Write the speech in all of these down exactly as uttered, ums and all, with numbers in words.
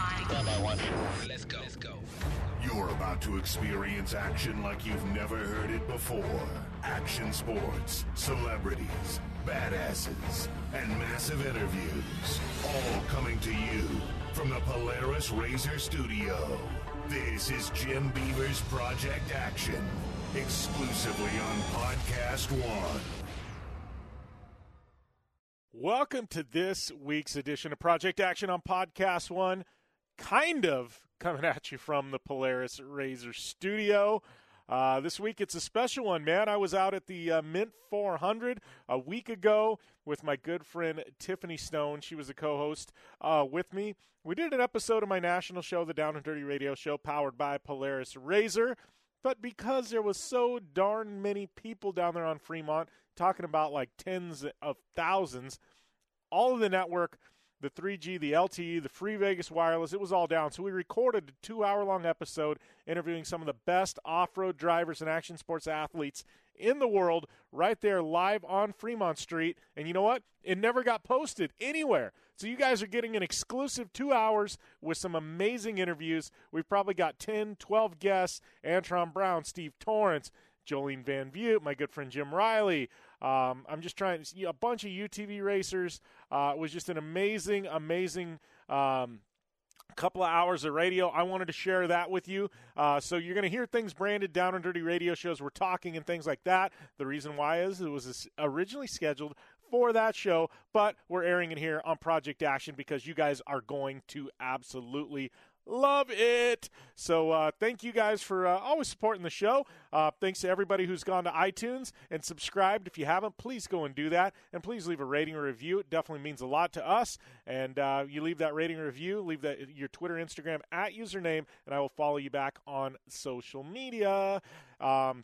Let's go. Let's go. You're about to experience action like you've never heard it before. Action sports, celebrities, badasses, and massive interviews. All coming to you from the Polaris Razor Studio. This is Jim Beaver's Project Action, exclusively on Podcast One. Welcome to this week's edition of Project Action on Podcast One. Kind of coming at you from the Polaris Razor Studio. Uh, this week it's a special one, man. I was out at the uh, Mint four hundred a week ago with my good friend Tiffany Stone. She was a co-host uh, with me. We did an episode of my national show, the Down and Dirty Radio Show, powered by Polaris Razor. But because there was so darn many people down there on Fremont, talking about like tens of thousands, all of the network, the three G, the L T E, the Free Vegas Wireless, it was all down. So we recorded a two-hour-long episode interviewing some of the best off-road drivers and action sports athletes in the world right there live on Fremont Street. And you know what? It never got posted anywhere. So you guys are getting an exclusive two hours with some amazing interviews. We've probably got ten, twelve guests: Antron Brown, Steve Torrence, Jolene Van Vliet, my good friend Jim Riley. Um, I'm just trying to see a bunch of U T V racers. Uh, it was just an amazing, amazing um, couple of hours of radio. I wanted to share that with you. Uh, so you're going to hear things branded Down and Dirty Radio shows. We're talking and things like that. The reason why is it was originally scheduled for that show, but we're airing it here on Project Action because you guys are going to absolutely love it. So uh, thank you guys for uh, always supporting the show. Uh, thanks to everybody who's gone to iTunes and subscribed. If you haven't, please go and do that. And please leave a rating or review. It definitely means a lot to us. And uh, you leave that rating or review, leave that your Twitter, Instagram, at username, and I will follow you back on social media. Um,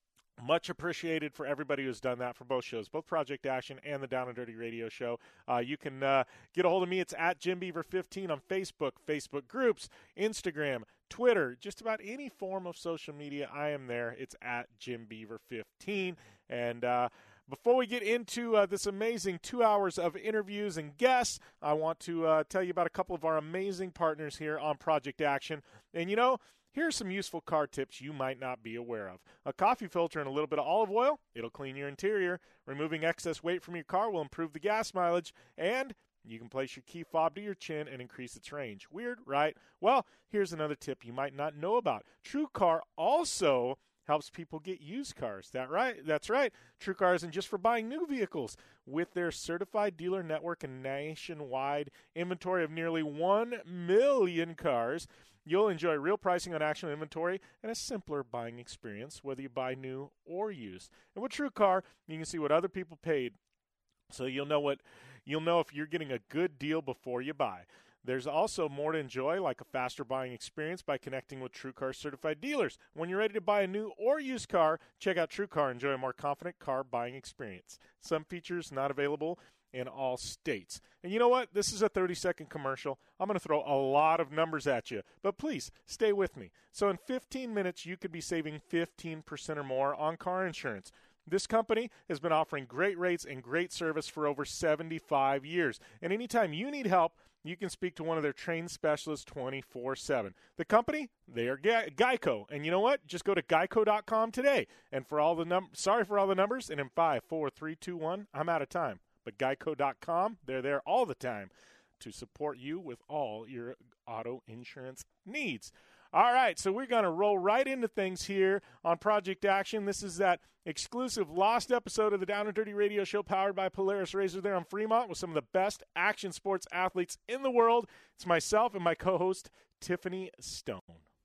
Much appreciated for everybody who's done that for both shows, both Project Action and the Down and Dirty Radio Show. Uh, you can uh, get a hold of me. It's at Jim Beaver fifteen on Facebook, Facebook groups, Instagram, Twitter, just about any form of social media. I am there. It's at Jim Beaver fifteen. And uh, before we get into uh, this amazing two hours of interviews and guests, I want to uh, tell you about a couple of our amazing partners here on Project Action. And, you know, here are some useful car tips you might not be aware of. A coffee filter and a little bit of olive oil, it'll clean your interior. Removing excess weight from your car will improve the gas mileage. And you can place your key fob to your chin and increase its range. Weird, right? Well, here's another tip you might not know about. TrueCar also helps people get used cars. That right? That's right. TrueCar isn't just for buying new vehicles. With their certified dealer network and nationwide inventory of nearly one million cars, you'll enjoy real pricing on actual inventory and a simpler buying experience, whether you buy new or used. And with TrueCar, you can see what other people paid, so you'll know what you'll know if you're getting a good deal before you buy. There's also more to enjoy, like a faster buying experience by connecting with TrueCar certified dealers. When you're ready to buy a new or used car, check out TrueCar and enjoy a more confident car buying experience. Some features not available in all states. And you know what? This is a thirty-second commercial. I'm going to throw a lot of numbers at you, but please stay with me. So in fifteen minutes, you could be saving fifteen percent or more on car insurance. This company has been offering great rates and great service for over seventy-five years. And anytime you need help, you can speak to one of their trained specialists twenty-four seven. The company, they are Ge- Geico. And you know what? Just go to geico dot com today. And for all the num- sorry for all the numbers. And in five, four, three, two, one, I'm out of time. But geico dot com, they're there all the time to support you with all your auto insurance needs. All right, so we're going to roll right into things here on Project Action. This is that exclusive lost episode of the Down and Dirty Radio Show powered by Polaris Razor there on Fremont with some of the best action sports athletes in the world. It's myself and my co-host, Tiffany Stone.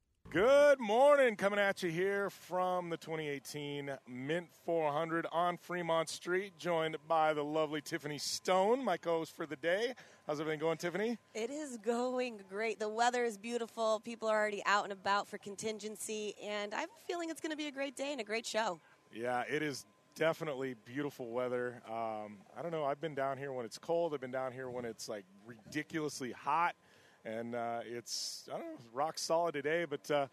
Good morning, coming at you here from the twenty eighteen Mint four hundred on Fremont Street, joined by the lovely Tiffany Stone, my co-host for the day. How's everything going, Tiffany? It is going great. The weather is beautiful. People are already out and about for contingency, and I have a feeling it's going to be a great day and a great show. Yeah, it is definitely beautiful weather. Um, I don't know. I've been down here when it's cold. I've been down here when it's, like, ridiculously hot. And uh, it's, I don't know, rock solid today. But uh,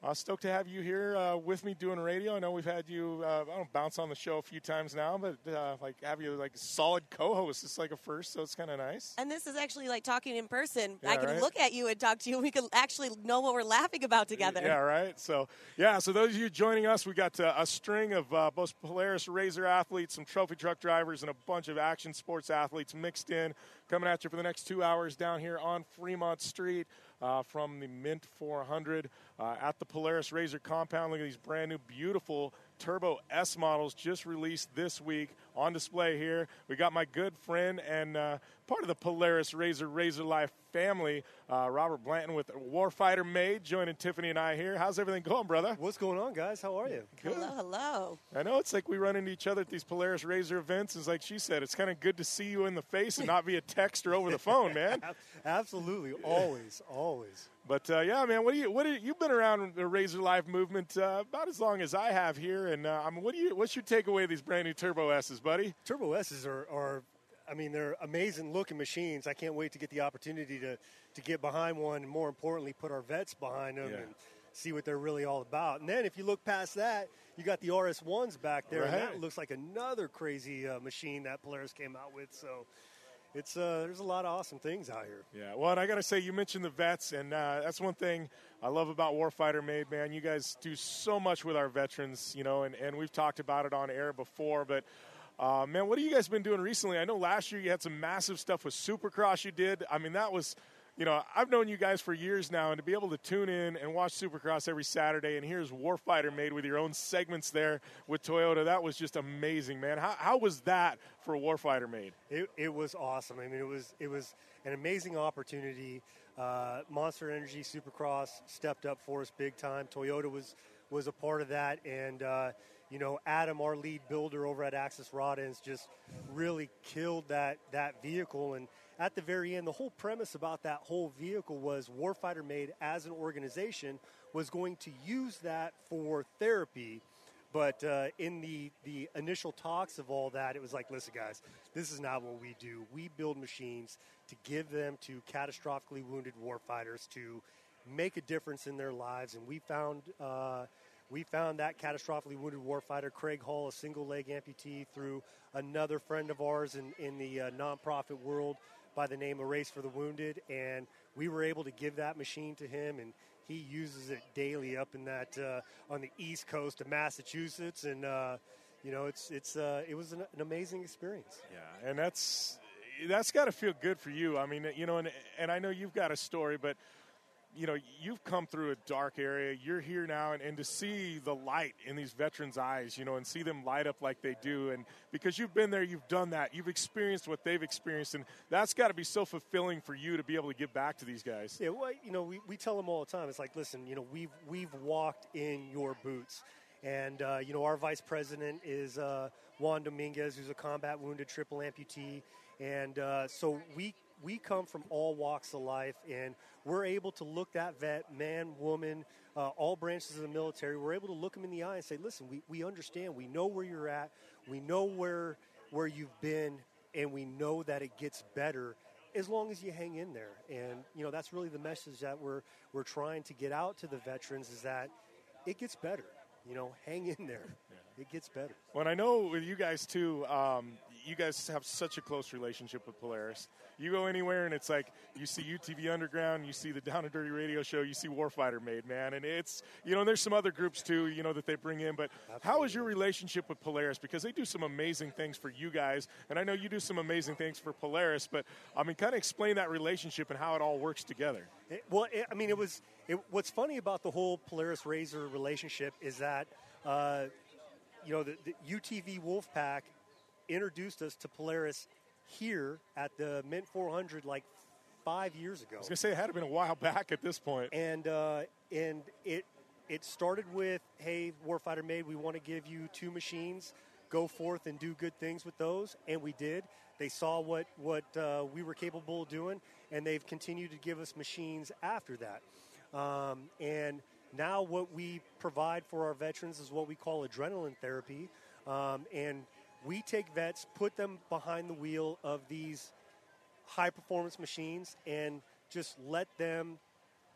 Uh, stoked to have you here uh, with me doing radio. I know we've had you, uh, I don't bounce on the show a few times now, but uh, like have you like solid co-host. It's like a first, so it's kind of nice. And this is actually like talking in person. Yeah, I can right? look at you and talk to you. We can actually know what we're laughing about together. Yeah, right. So, yeah, so those of you joining us, we got uh, a string of uh, both Polaris Razor athletes, some trophy truck drivers, and a bunch of action sports athletes mixed in, coming at you for the next two hours down here on Fremont Street. Uh, from the Mint four hundred uh, at the Polaris Razor compound. Look at these brand new, beautiful Turbo S models just released this week on display here. We got my good friend and uh, part of the Polaris Razor Razor Life family, uh, Robert Blanton with Warfighter Made, joining Tiffany and I here. How's everything going, brother? What's going on, guys? How are you? Good. Hello, hello. I know it's like we run into each other at these Polaris Razor events. It's like she said, it's kind of good to see you in the face and not via text or over the phone, man. Absolutely, always, always. But uh, yeah, man, what do you? What do you, you've been around the Razor Life movement uh, about as long as I have here, and uh, I mean, what do you? What's your takeaway of these brand new Turbo S's, buddy? Turbo S's are, are, I mean, they're amazing looking machines. I can't wait to get the opportunity to, to get behind one, and more importantly, put our vets behind them Yeah. and see what they're really all about. And then if you look past that, you got the R S ones back there, Right. and that looks like another crazy uh, machine that Polaris came out with. So. It's uh, there's a lot of awesome things out here. Yeah, well, and I got to say, you mentioned the vets, and uh, that's one thing I love about Warfighter Made, man. You guys do so much with our veterans, you know, and, and we've talked about it on air before, but, uh, man, what have you guys been doing recently? I know last year you had some massive stuff with Supercross you did. I mean, that was, you know, I've known you guys for years now, and to be able to tune in and watch Supercross every Saturday, and here's Warfighter Made with your own segments there with Toyota, that was just amazing, man. How, how was that for Warfighter Made? It, it was awesome. I mean, it was it was an amazing opportunity. Uh, Monster Energy Supercross stepped up for us big time. Toyota was was a part of that, and uh, you know, Adam, our lead builder over at Axis Rod Ends, just really killed that that vehicle. And at the very end, the whole premise about that whole vehicle was Warfighter Made as an organization was going to use that for therapy. But uh, in the, the initial talks of all that, it was like, listen, guys, this is not what we do. We build machines to give them to catastrophically wounded warfighters to make a difference in their lives. And we found uh, we found that catastrophically wounded warfighter, Craig Hall, a single-leg amputee, through another friend of ours in, in the uh, nonprofit world by the name of Race for the Wounded. And we were able to give that machine to him, and he uses it daily up in that uh, on the east coast of Massachusetts, and uh, you know it's it's uh, it was an, an amazing experience. Yeah, and that's that's got to feel good for you. I mean, you know, and and I know you've got a story, but you know, you've come through a dark area. You're here now, and, and to see the light in these veterans' eyes, you know, and see them light up like they do, and because you've been there, you've done that, you've experienced what they've experienced, and that's got to be so fulfilling for you to be able to give back to these guys. Yeah, well, you know, we, we tell them all the time. It's like, listen, you know, we've we've walked in your boots, and uh, you know, our vice president is uh, Juan Dominguez, who's a combat wounded triple amputee, and uh, so we we come from all walks of life, and we're able to look that vet, man, woman, uh, all branches of the military, we're able to look them in the eye and say, listen, we, we understand, we know where you're at, we know where where you've been, and we know that it gets better as long as you hang in there. And, you know, that's really the message that we're we're trying to get out to the veterans, is that it gets better. You know, hang in there. Yeah. It gets better. Well, I know with you guys, too, um, you guys have such a close relationship with Polaris. You go anywhere, and it's like you see U T V Underground, you see the Down and Dirty Radio Show, you see Warfighter Made, man. And it's, you know, there's some other groups, too, you know, that they bring in. But Absolutely. How is your relationship with Polaris? Because they do some amazing things for you guys, and I know you do some amazing things for Polaris. But, I mean, kind of explain that relationship and how it all works together. It, well, it, I mean, it was it, what's funny about the whole Polaris-Razor relationship is that, uh, you know, the, the U T V Wolfpack introduced us to Polaris here at the Mint four hundred like five years ago. I was going to say it had been a while back at this point. And uh, and it it started with, hey, Warfighter Made, we want to give you two machines. Go forth and do good things with those. And we did. They saw what, what uh, we were capable of doing, and they've continued to give us machines after that. Um, and now what we provide for our veterans is what we call adrenaline therapy. Um, and we take vets, put them behind the wheel of these high-performance machines, and just let them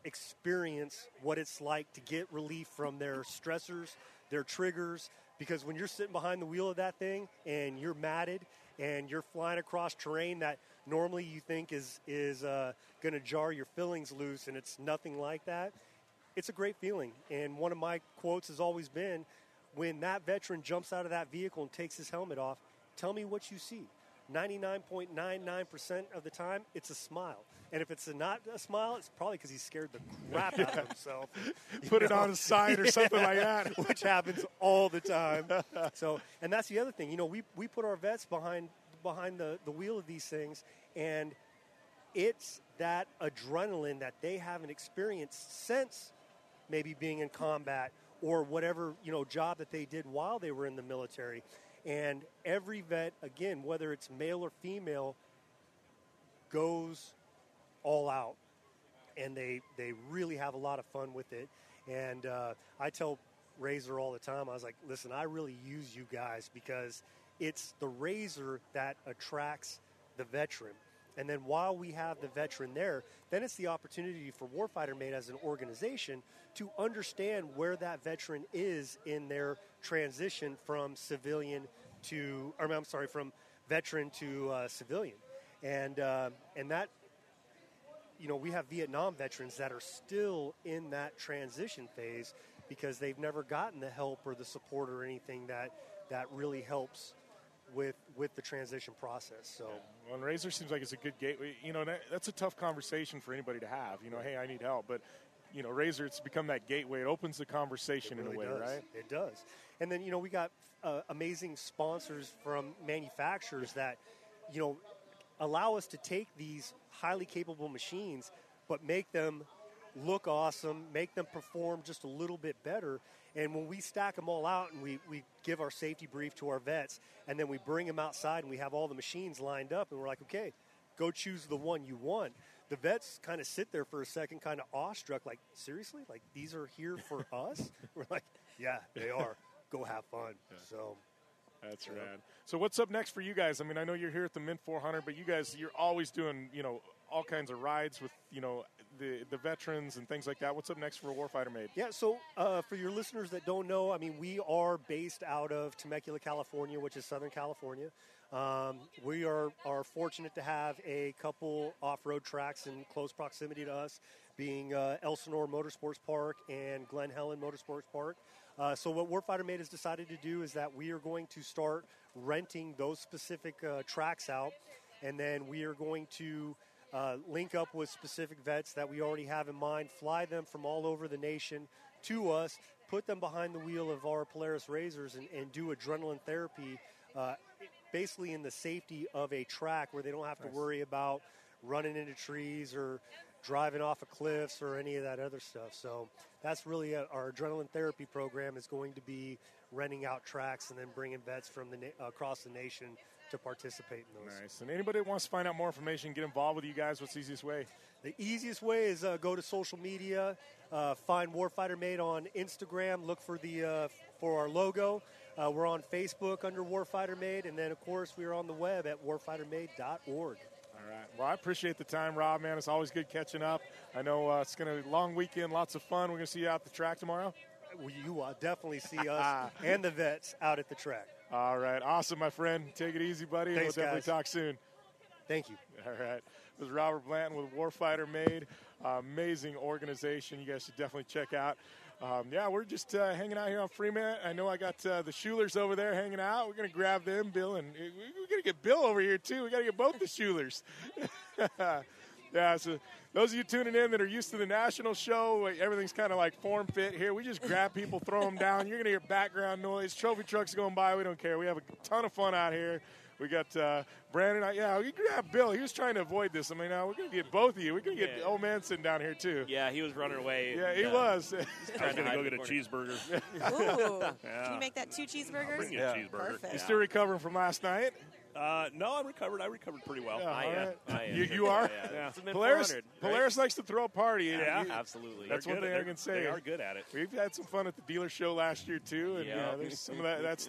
experience what it's like to get relief from their stressors, their triggers, because when you're sitting behind the wheel of that thing and you're matted and you're flying across terrain that normally you think is, is uh, going to jar your fillings loose, and it's nothing like that, it's a great feeling. And one of my quotes has always been, when that veteran jumps out of that vehicle and takes his helmet off, tell me what you see. ninety-nine point nine nine percent of the time, it's a smile. And if it's a not a smile, it's probably because he scared the crap out of himself. Put know? it on his side or something like that. Which happens all the time. So, and that's the other thing. You know, we, we put our vets behind behind the, the wheel of these things, and it's that adrenaline that they haven't experienced since maybe being in combat or whatever, you know, job that they did while they were in the military. And every vet, again, whether it's male or female, goes all out. And they, they really have a lot of fun with it. And uh, I tell Razor all the time, I was like, listen, I really use you guys because it's the Razor that attracts the veteran. And then while we have the veteran there, then it's the opportunity for Warfighter Mate as an organization to understand where that veteran is in their transition from civilian to, or I'm sorry, from veteran to uh, civilian. And uh, and that, you know, we have Vietnam veterans that are still in that transition phase because they've never gotten the help or the support or anything that, that really helps with with the transition process. So, well, and Razor seems like it's a good gateway. You know, that, that's a tough conversation for anybody to have. You know, hey, I need help, but you know, Razor, it's become that gateway. It opens the conversation really in a way, does. right? It does. And then, you know, we got uh, amazing sponsors from manufacturers that, you know, allow us to take these highly capable machines, but make them look awesome, make them perform just a little bit better. And when we stack them all out and we, we give our safety brief to our vets, and then we bring them outside and we have all the machines lined up, and we're like, okay, go choose the one you want. The vets kind of sit there for a second, kind of awestruck, like, seriously? Like, these are here for us? We're like, yeah, they are. Go have fun. Yeah. So that's rad. Right. So what's up next for you guys? I mean, I know you're here at the Mint four hundred, but you guys, you're always doing, you know, all kinds of rides with, you know, the the veterans and things like that. What's up next for Warfighter Mate? Yeah, so uh, for your listeners that don't know, I mean, we are based out of Temecula, California, which is Southern California. Um, we are, are fortunate to have a couple off-road tracks in close proximity to us, being uh, Elsinore Motorsports Park and Glen Helen Motorsports Park. Uh, so what Warfighter Mate has decided to do is that we are going to start renting those specific uh, tracks out, and then we are going to uh, link up with specific vets that we already have in mind, fly them from all over the nation to us, put them behind the wheel of our Polaris Razors, and, and do adrenaline therapy uh, basically in the safety of a track where they don't have to nice. worry about running into trees or driving off of cliffs or any of that other stuff. So that's really a, our adrenaline therapy program is going to be renting out tracks and then bringing vets from the na- across the nation to participate in those. Nice. And anybody that wants to find out more information, get involved with you guys, what's the easiest way? The easiest way is uh, go to social media, uh, find Warfighter Mate on Instagram, look for the uh, for our logo. Uh, we're on Facebook under Warfighter Mate, and then, of course, we are on the web at warfighter mate dot org. All right. Well, I appreciate the time, Rob, man. It's always good catching up. I know uh, it's going to be a long weekend, lots of fun. We're going to see you out the track tomorrow. You will definitely see us and the vets out at the track. All right. Awesome, my friend. Take it easy, buddy. Thanks, we'll definitely guys. talk soon. Thank you. All right. This is Robert Blanton with Warfighter Mate. Uh, amazing organization. You guys should definitely check out. Um, yeah, we're just uh, hanging out here on Fremont. I know I got uh, the Schulers over there hanging out. We're going to grab them, Bill, and we're going to get Bill over here, too. We got to get both the Schulers. Yeah, so those of you tuning in that are used to the national show, everything's kind of like form fit here. We just grab people, throw them down. You're going to hear background noise. Trophy trucks going by. We don't care. We have a ton of fun out here. We got uh, Brandon. Yeah, we grabbed Bill. He was trying to avoid this. I mean, now we're going to get both of you. We're going to get yeah. the old man sitting down here, too. Yeah, he was running away. Yeah, and, he uh, was. I was going to go get a cheeseburger. Ooh. Yeah. Can you make that two cheeseburgers? I'll bring you Yeah. a cheeseburger. Perfect. You still recovering from last night? Uh, no, I recovered. I recovered pretty well. Yeah, I, all am. right. I am. You, you are? Yeah, yeah. It's a Mint Polaris, four hundred, Polaris right? likes to throw a party. Yeah, You- absolutely. That's They're one good thing at- I can say. They are good at it. We've had some fun at the dealer show last year, too, and Yeah. uh, there's some of that, that stuff.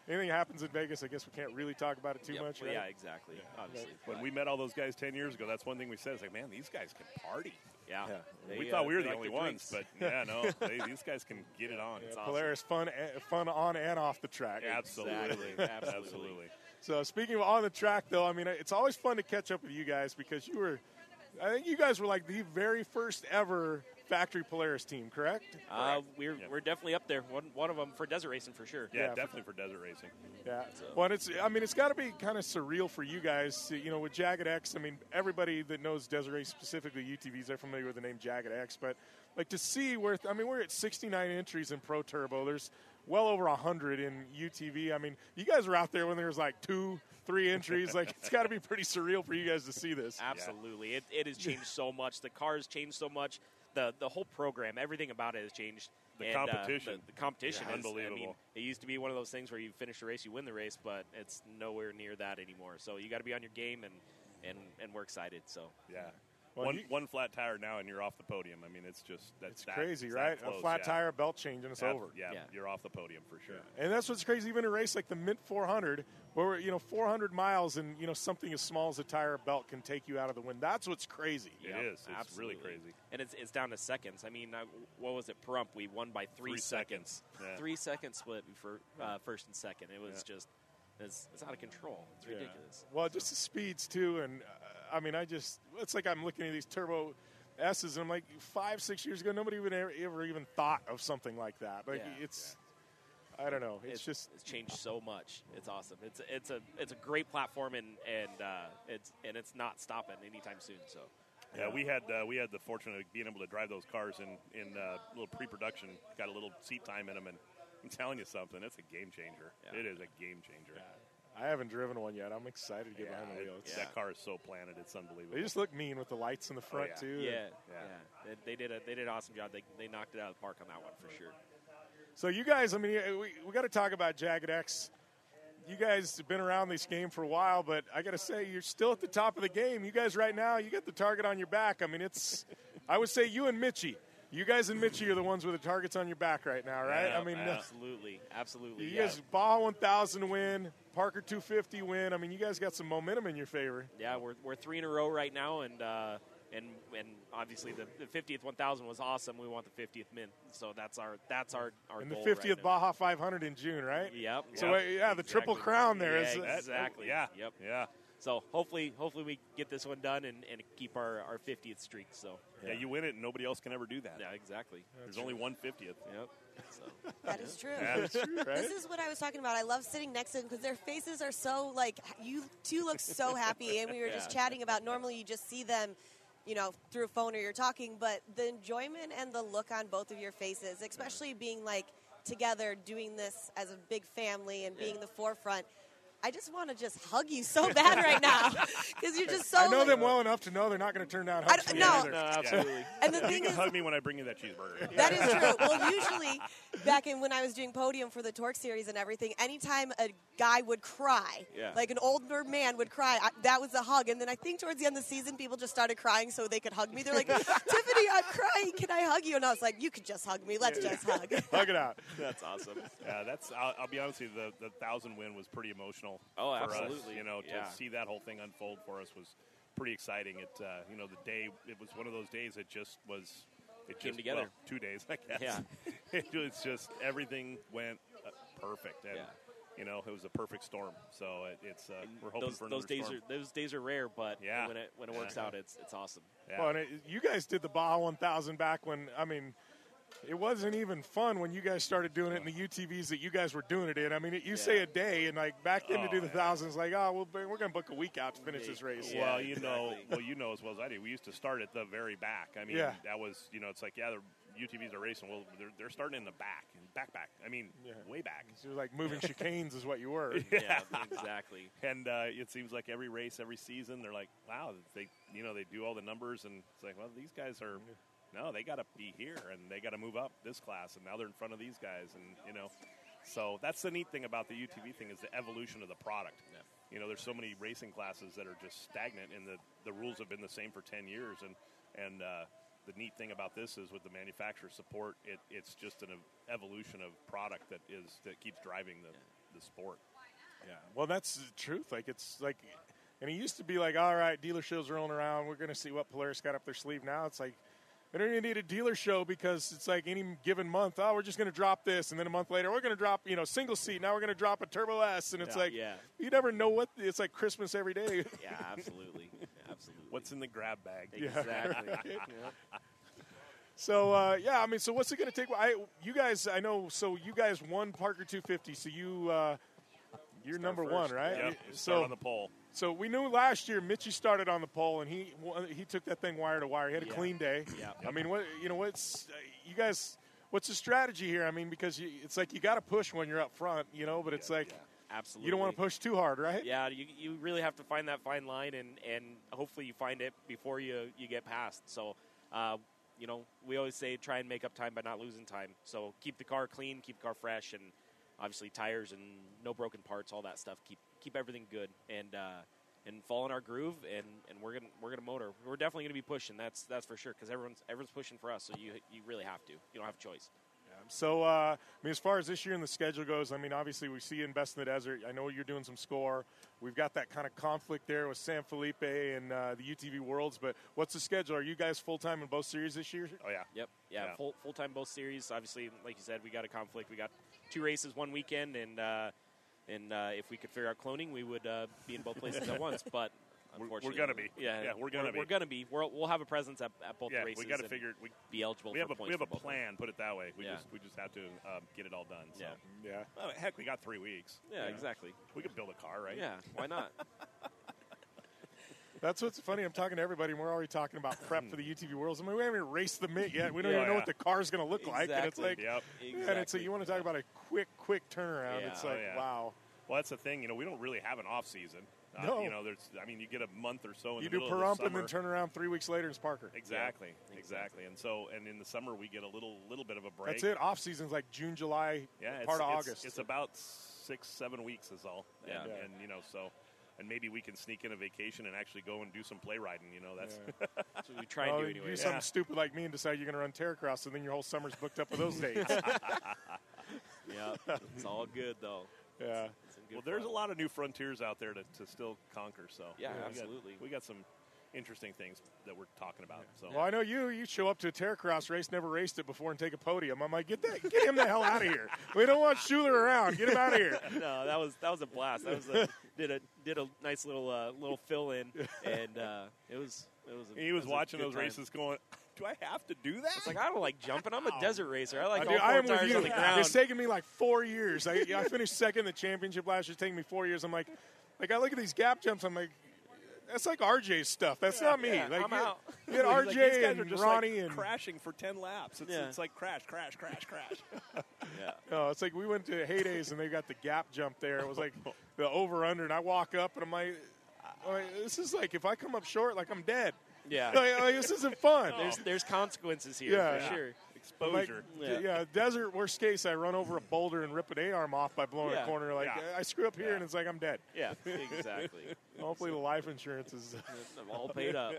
anything happens in Vegas, I guess we can't really talk about it too Yep. much. Well, Right? Yeah, exactly. Yeah. Obviously. When we met all those guys ten years ago, that's one thing we said. It's like, man, these guys can party. Yeah. Yeah. They, we uh, thought we were they the like only the ones, drinks. but yeah, no, they, these guys can get it on. Yeah, It's Polaris fun, eh, fun on and off the track. Absolutely. Exactly. Absolutely. Absolutely. So speaking of on the track, though, I mean, it's always fun to catch up with you guys because you were, I think you guys were like the very first ever factory Polaris team, correct? Uh, we're Yeah. we're definitely up there. One one of them for desert racing for sure. Yeah, Yeah, for- definitely for desert racing. Yeah. Well, and it's, I mean, it's got to be kind of surreal for you guys, to, you know, with Jagged X. I mean, everybody that knows desert race, specifically U T Vs, are familiar with the name Jagged X. But like to see where, I mean, we're at sixty-nine entries in Pro Turbo. There's well over one hundred in U T V. I mean, you guys were out there when there was like two, three entries. Like, it's got to be pretty surreal for you guys to see this. Absolutely. It, it has changed so much. The cars changed so much. The the whole program, everything about it has changed. The And, uh, competition. the, the competition Yeah, is, I mean, unbelievable. it used to be one of those things where you finish the race, you win the race, but it's nowhere near that anymore. So you got to be on your game, and, and, and we're excited. So Yeah. Well, one you- one flat tire now, and you're off the podium. I mean, it's just that's It's that- crazy, it's right? that close, A flat yeah. tire, a belt change, and it's Yeah, over. Yeah, Yeah. you're off the podium for sure. And that's what's crazy, even in a race like the Mint four hundred, where, you know, four hundred miles and, you know, something as small as a tire or belt can take you out of the win. That's what's crazy. It Yep, is. It's absolutely. really crazy. And it's, it's down to seconds. I mean, uh, what was it, Perump? We won by three, Three seconds. seconds. Yeah. Three seconds split for uh, first and second. It was Yeah. just, it's, it's out of control. It's Yeah. ridiculous. Well, just the speeds, too. And, uh, I mean, I just, it's like I'm looking at these turbo S's, and I'm like, five, six years ago, nobody even ever, ever even thought of something like that. Like, Yeah. it's, I don't know. It's, just, it's changed so much. It's awesome. It's it's a it's a great platform, and and uh, it's and it's not stopping anytime soon. So Yeah, we had uh, we had the fortune of being able to drive those cars in in uh, little pre-production. Got a little seat time in them, and I'm telling you something, it's a game changer. Yeah. It is a game changer. I haven't driven one yet. I'm excited to get Yeah, behind the it- wheel. It's- That car is so planted, it's unbelievable. They just look mean with the lights in the front, yeah. too. yeah, And- yeah, They, they did a they did an awesome job. They they knocked it out of the park on that one for sure. So you guys, I mean, we, we got to talk about Jagged X. You guys have been around this game for a while, but I got to say, you're still at the top of the game. You guys right now, you got the target on your back. I mean, it's, I would say you and Mitchie. You guys and Mitchie are the ones with the targets on your back right now, right? Yeah, I mean, yeah. Absolutely, absolutely. you yeah. guys, Baja one thousand win, Parker two fifty win. I mean, you guys got some momentum in your favor. Yeah, we're we're three in a row right now, and uh, and and obviously the, the fiftieth one thousand was awesome. We want the fiftieth mint, so that's our that's our our And the goal fiftieth right now. Baja five hundred in June, right? Yep. So, yep, uh, yeah, the triple exactly. crown there Yeah, is- That- exactly. Yeah. Yep. Yeah. So hopefully, hopefully we get this one done and, and keep our, our fiftieth streak. So Yeah, you win it, and nobody else can ever do that. yeah, exactly. There's only one fiftieth. Yep. So That is true. Yeah, that's true, right? This is what I was talking about. I love sitting next to them because their faces are so like you two look so happy, and we were just Yeah. chatting about. Normally, you just see them, you know, through a phone or you're talking, but the enjoyment and the look on both of your faces, especially being like together, doing this as a big family and being the forefront. I just want to just hug you so bad right now because you're just so. I know like- them well enough to know they're not going to turn down I hugs don't- from no. you either. no, absolutely. And the You thing can is, hug me when I bring you that cheeseburger. that is true. Well, usually, back in when I was doing podium for the Torque series and everything, anytime a guy would cry, Yeah. like an older man would cry, I, that was a hug. And then I think towards the end of the season, people just started crying so they could hug me. They're like, Tiffany, I'm crying. Can I hug you? And I was like, you could just hug me. Let's just hug. Hug it out. That's awesome. Yeah, that's. I'll, I'll be honest with you. The the thousand win was pretty emotional. Oh, for us. absolutely. You know, to Yeah. see that whole thing unfold for us was pretty exciting. It, uh, you know, the day it was one of those days. It just was. It Came just, together. well, two days, I guess. Yeah. it was just everything went uh, perfect, and Yeah. you know, it was a perfect storm. So it, it's uh, we're hoping those for another those days storm. are those days are rare, but Yeah. when it when it works Yeah. out, it's it's awesome. Yeah. Well, and it, you guys did the Baja one thousand back when, I mean, it wasn't even fun when you guys started doing it in the U T Vs that you guys were doing it in. I mean, it, you say Yeah. a day, and like back then to Oh, do the yeah. thousands, like, oh, well, we're going to book a week out to finish this race. Yeah, well, you know, exactly. well, you know as well as I do. We used to start at the very back. I mean, Yeah. that was, you know, it's like, yeah, the U T Vs are racing. Well, they're, they're starting in the back, back, back. I mean, Yeah. way back. So you're like moving chicanes is what you were. Yeah, exactly. And uh, it seems like every race, every season, they're like, wow, they, you know, they do all the numbers, and it's like, well, these guys are, no, they got to be here, and they got to move up this class, and now they're in front of these guys, and you know, so that's the neat thing about the U T V thing is the evolution of the product. Yeah. You know, there's so many racing classes that are just stagnant, and the, the rules have been the same for ten years, and and uh, the neat thing about this is with the manufacturer support, it, it's just an evolution of product that is that keeps driving the, the sport. Yeah, well, that's the truth. Like, it's like, and it used to be like, all right, dealer shows rolling around. We're going to see what Polaris got up their sleeve. Now it's like, we don't even need a dealer show because it's like any given month, oh, we're just going to drop this. And then a month later, we're going to drop, you know, single seat. Now we're going to drop a Turbo S. And it's Yeah. like, Yeah. you never know what, it's like Christmas every day. Yeah, absolutely. Absolutely. What's in the grab bag? Exactly. So, uh, yeah, I mean, so what's it going to take? I, you guys, I know, so you guys won Parker two fifty. So you, uh, you're Start number first. one, right? Yep. So, Start on the pole. So we knew last year Mitchie started on the pole and he he took that thing wire to wire. He had a Yeah. clean day. Yeah. I mean, what you know, what's uh, you guys? What's the strategy here? I mean, because you, it's like you got to push when you're up front, you know, but it's like Absolutely. you don't want to push too hard, right? Yeah, you, you really have to find that fine line, and, and hopefully you find it before you, you get past. So, uh, you know, we always say try and make up time by not losing time. So keep the car clean, keep the car fresh, and obviously tires and no broken parts, all that stuff. Keep keep everything good, and uh, and fall in our groove, and, and we're gonna we're gonna motor. We're definitely gonna be pushing. That's that's for sure, because everyone's everyone's pushing for us. So you you really have to. You don't have a choice. So, uh, I mean, as far as this year and the schedule goes, I mean, obviously we see you in Best in the Desert. I know you're doing some score. We've got that kind of conflict there with San Felipe and uh, the U T V Worlds. But what's the schedule? Are you guys full time in both series this year? Oh, yeah. Yep. Yeah. Yeah. Full full time both series. Obviously, like you said, we got a conflict. We got two races one weekend, and uh, and uh, if we could figure out cloning, we would uh, be in both places at once. But We're- we're unfortunately, gonna be. Yeah, Yeah, we're gonna be. We're gonna be. We're, we'll have a presence at, at both Yeah, races. we got to and figure. We be eligible. we for have a points we have for a both of them. plan. Put it that way. We Yeah. just we just have to um, get it all done. So. Yeah. Yeah. Well, heck, we got three weeks. Yeah, exactly. We could build a car, right? Yeah, why not? That's what's funny. I'm talking to everybody, and we're already talking about prep for the U T V Worlds. I mean, we haven't even raced the meet yet. We don't Yeah. even know Yeah. what the car's going to look like. And it's Exactly. like, Yep. and it's like, you want to talk about a quick, quick turnaround. Yeah. It's Oh, like, yeah. wow. Well, that's the thing. You know, we don't really have an off season. Uh, No. You know, there's. I mean, you get a month or so in You the do middle of the Pahrump and summer. then turn around three weeks later, it's Parker. Exactly, Yeah. exactly. And so, and in the summer, we get a little little bit of a break. That's it. Off season's like June, July, Yeah, it's, part of it's, August. It's about six, seven weeks is all. Yeah. And, Yeah. and you know, so, and maybe we can sneak in a vacation and actually go and do some play riding. You know, that's Yeah. That's what we try and Oh, do you anyway. do something Yeah. stupid like me and decide you're going to run Terracross, and then your whole summer's booked up with those dates. Yeah, it's all good though. Yeah. It's some good well. There's fun. a lot of new frontiers out there to, to still conquer. So Yeah, we got- absolutely. we got some interesting things that we're talking about. So Well, I know you. You show up to a Terracross race, never raced it before, and take a podium. I'm like, get that, get him the hell out of here. We don't want Schuler around. Get him out of here. No, that was that was a blast. That was a, did a did a nice little uh, little fill in, and uh, it was it was. A, he was it a watching good those time. races, going, "Do I have to do that?" It's like I don't like jumping. I'm a desert racer. I like I, all do, four I am with tires you. on the ground. It's taken me like four years. I, I finished second in the championship last year. It's taken me four years. I'm like, like I look at these gap jumps. I'm like, that's like R J's stuff. That's not me. yeah, like I'm you, out. You had Like, R these J guys and are just Ronnie like and crashing for ten laps. It's, Yeah. it's like crash, crash, crash, crash. Yeah. no, it's like we went to Heydays and they got the gap jump there. It was like the over under, and I walk up and I'm like, I'm like, this is like if I come up short, like I'm dead. Yeah. Like, like, this isn't fun. There's there's consequences here Yeah. for Yeah. sure. Like, Exposure. yeah. Yeah. desert worst case, I run over a boulder and rip an A-arm off by blowing Yeah. a corner. Like Yeah. I screw up here Yeah. and it's like I'm dead. Yeah, exactly. Hopefully the life insurance is. I'm all paid up.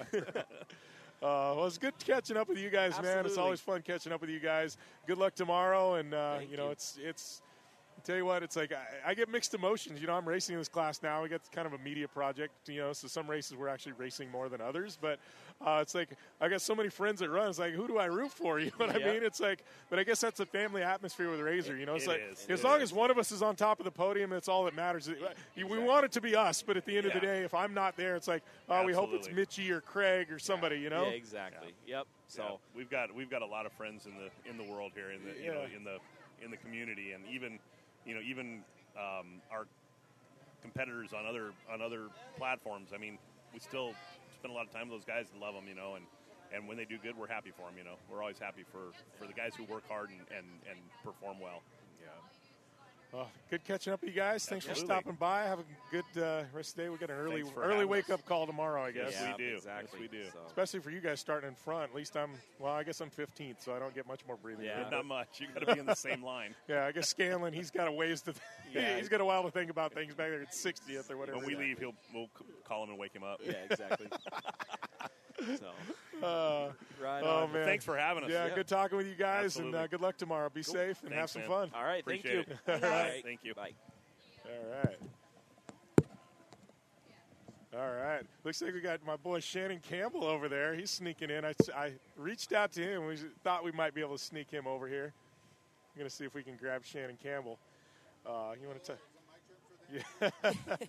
Uh, well, it's good catching up with you guys, man. It's Absolutely. always fun catching up with you guys. Good luck tomorrow, and uh, Thank you know you. it's it's. I tell you what, it's like I, I get mixed emotions. You know, I'm racing in this class now. We got kind of a media project. You know, so some races we're actually racing more than others, but uh, it's like I got so many friends that run. It's like, who do I root for? You know what I Yeah. mean? It's like, but I guess that's the family atmosphere with Razor. You know, it's It like is. as It long is. as one of us is on top of the podium, that's all that matters. We want it to be us, but at the end of the Yeah. day, if I'm not there, it's like, oh, we hope it's Absolutely. Mitchie or Craig or somebody. You know? Yeah, exactly. Yep. So Yeah, we've got we've got a lot of friends in the in the world here, in the you know Yeah. in the in the community, and even you know even um, our competitors on other on other platforms. I mean, we still spend a lot of time with those guys and love them, you know, and. And when they do good, we're happy for them. You know, we're always happy for, for the guys who work hard and, and, and perform well. Yeah. Well, good catching up with you guys. Thanks Absolutely. for stopping by. Have a good uh, rest of the day. We got an early Thanks for early having wake us. up call tomorrow, I guess. Yes, yeah, we do. Exactly. Yes, we do. So. Especially for you guys starting in front. At least I'm. Well, I guess I'm fifteenth, so I don't get much more breathing. Yeah. room. Not much. You got to be in the same line. Yeah, I guess Scanlon. He's got a ways to. Th- Yeah. he's got a while to think about things back there at sixtieth or whatever. When we leave, he'll we'll c- call him and wake him up. Yeah, exactly. So, Uh, right oh, on. man. Thanks for having us. Yeah, Yeah. good talking with you guys, Absolutely. and uh, good luck tomorrow. Be safe and have Thanks, some man. fun. All right, Appreciate thank it. you. All right, thank you. Bye. All right. All right. Looks like we got my boy Shannon Campbell over there. He's sneaking in. I, I reached out to him. We thought we might be able to sneak him over here. I'm going to see if we can grab Shannon Campbell. Uh, you want to tell? Yeah. I got some pizza.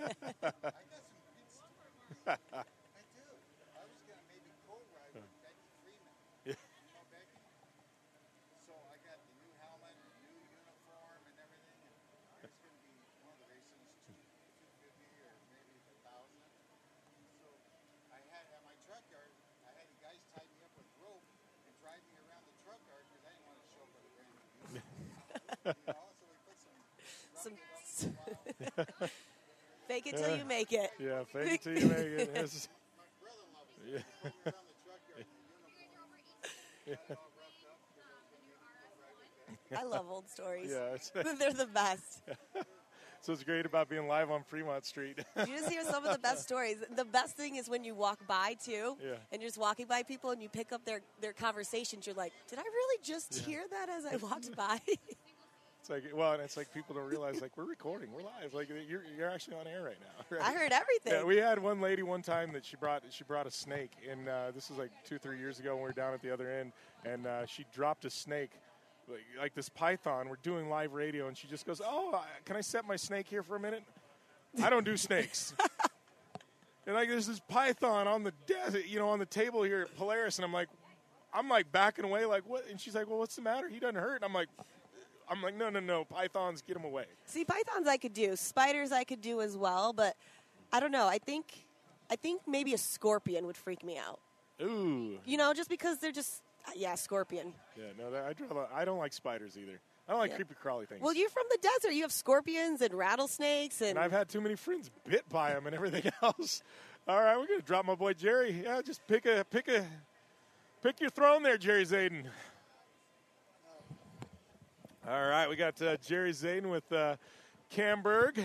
I do. I was going to maybe co-ride with Becky Freeman. Yeah. You know Becky? So I got the new helmet, new uniform, and everything. And it's going to be one of the races, two fifty or maybe a thousand. So I had at my truck yard, I had the guys tie me up with rope and drive me around the truck yard because I didn't want to show up with a brand new uniform. You know, so we put some. Some rubbed it up for a while. fake it till you make it. Yeah, fake it till you make it. This is- My brother-in-law was there. He pulled me around the truck yard in the uniform. Got it all roughed up because I was going to maybe go ride with Becky. I love old stories. yeah. It's, They're the best. so it's great about being live on Fremont Street. You just hear some of the best stories. The best thing is when you walk by too, Yeah. and you're just walking by people, and you pick up their their conversations. You're like, did I really just hear that as I walked by? It's like, well, and it's like people don't realize, like, we're recording, we're live, like you're you're actually on air right now. Right? I heard everything. Yeah, we had one lady one time that she brought she brought a snake, and uh, this was like two three years ago when we were down at the other end, and uh, she dropped a snake, like, like this python. We're doing live radio, and she just goes, "Oh, I- can I set my snake here for a minute? I don't do snakes." And like there's this python on the desk, you know, on the table here at Polaris, and I'm like, I'm like backing away, like what? And she's like, "Well, what's the matter? He doesn't hurt." And I'm like. I'm like, no, no, no, pythons, get them away. See, pythons I could do. Spiders I could do as well, but I don't know. I think, I think maybe a scorpion would freak me out. Ooh. You know, just because they're just yeah, scorpion. Yeah, no, that, I, draw, I don't like spiders either. I don't like Yeah. creepy crawly things. Well, you're from the desert. You have scorpions and rattlesnakes, and, and I've had too many friends bit by them and everything else. All right, we're gonna drop my boy Jerry. Yeah, just pick a pick a pick your throne there, Jerry Zayden. All right, we got uh, Jerry Zayden with uh, Camberg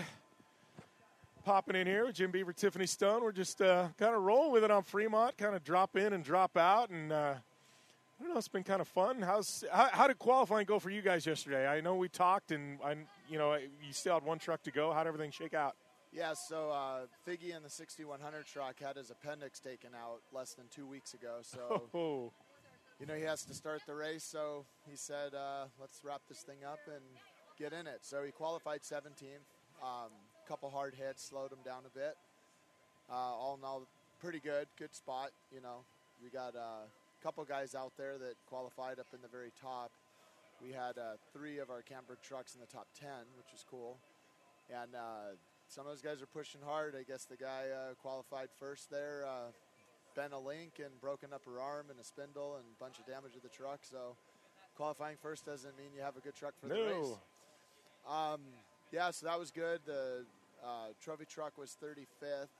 popping in here with Jim Beaver, Tiffany Stone. We're just uh, kind of rolling with it on Fremont, kind of drop in and drop out, and uh, I don't know, it's been kind of fun. How's how, how did qualifying go for you guys yesterday? I know we talked, and I, you know you still had one truck to go. How did everything shake out? Yeah, so uh, Figgy in the sixty-one hundred truck had his appendix taken out less than two weeks ago. So, Oh, you know, he has to start the race. So he said, uh, let's wrap this thing up and get in it. So he qualified seventeenth. Um, couple hard hits, slowed him down a bit. Uh, all in all, pretty good, good spot. You know, we got uh, a couple guys out there that qualified up in the very top. We had uh, three of our Camberg trucks in the top ten, which is cool. And uh, some of those guys are pushing hard. I guess the guy uh, qualified first there, uh, bent a link and broken up her arm and a spindle and a bunch of damage to the truck. So qualifying first doesn't mean you have a good truck for the no. race. Um, yeah, so that was good. The uh, trophy truck was thirty-fifth.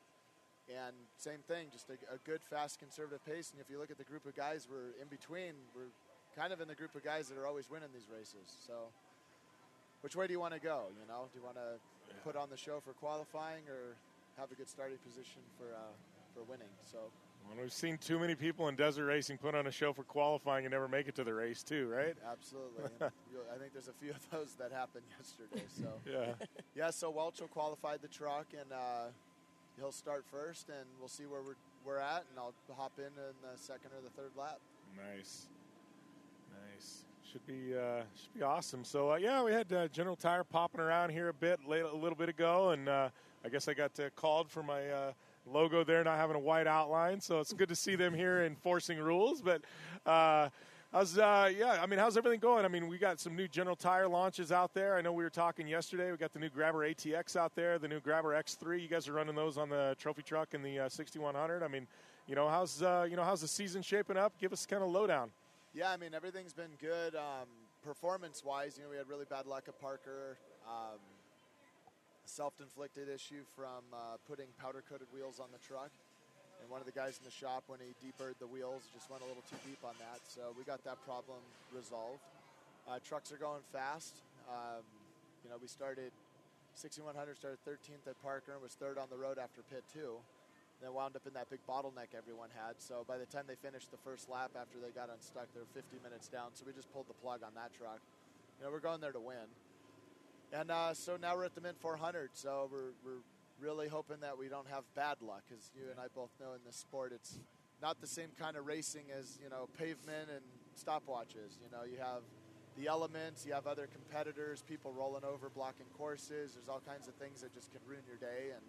And same thing, just a, a good, fast, conservative pace. And if you look at the group of guys we're in between, we're kind of in the group of guys that are always winning these races. So which way do you want to go, you know? Do you want to put on the show for qualifying or have a good starting position for uh, for winning? So Well, we've seen too many people in desert racing put on a show for qualifying and never make it to the race, too, right? absolutely. And you- I think there's a few of those that happened yesterday. So Yeah. yeah, so Welch will qualified the truck, and uh, he'll start first, and we'll see where we're, we're at, and I'll hop in in the second or the third lap. Nice. Nice. Should be uh, should be awesome. So, uh, yeah, we had uh, General Tire popping around here a bit, late, a little bit ago, and uh, I guess I got uh, called for my uh, logo there not having a white outline, so it's good to see them here enforcing rules. But uh, how's, uh, yeah, I mean, how's everything going? I mean, we got some new General Tire launches out there. I know we were talking yesterday. We got the new Grabber A T X out there, the new Grabber X three. You guys are running those on the trophy truck and the uh, sixty-one hundred. I mean, you know, how's uh, you know how's the season shaping up? Give us kind of lowdown. Yeah, I mean, everything's been good. Um, performance-wise, you know, we had really bad luck at Parker. Um, self-inflicted issue from uh, putting powder-coated wheels on the truck. And one of the guys in the shop, when he deburred the wheels, just went a little too deep on that. So we got that problem resolved. Uh, trucks are going fast. Um, you know, we started, sixty-one hundred started thirteenth at Parker and was third on the road after pit two. They wound up in that big bottleneck everyone had. So by the time they finished the first lap after they got unstuck, they were fifty minutes down. So we just pulled the plug on that truck. You know, we're going there to win. And uh, so now we're at the Mint four hundred. So we're, we're really hoping that we don't have bad luck, because you and I both know in this sport it's not the same kind of racing as, you know, pavement and stopwatches. You know, you have the elements, you have other competitors, people rolling over, blocking courses. There's all kinds of things that just can ruin your day, and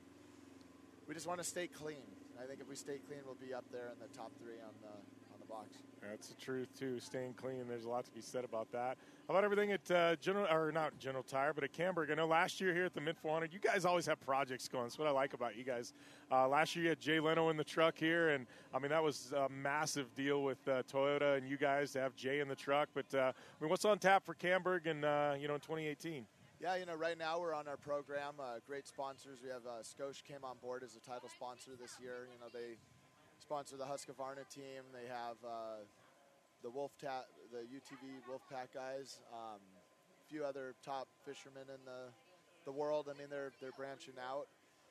we just want to stay clean. I think if we stay clean, we'll be up there in the top three on the on the box. That's the truth too. Staying clean. There's a lot to be said about that. How about everything at uh, General, or not General Tire, but at Camberg? I know last year here at the Mint four hundred, you guys always have projects going. That's what I like about you guys. Uh, last year you had Jay Leno in the truck here, and I mean that was a massive deal with uh, Toyota and you guys to have Jay in the truck. But uh, I mean, what's on tap for Camberg and uh, you know in twenty eighteen? Yeah, you know, right now we're on our program. Uh, great sponsors. We have uh, Scotia came on board as a title sponsor this year. You know, they sponsor the Husqvarna team. They have uh, the Wolf Ta- the U T V Wolfpack guys. Um, a few other top fishermen in the the world. I mean, they're they're branching out.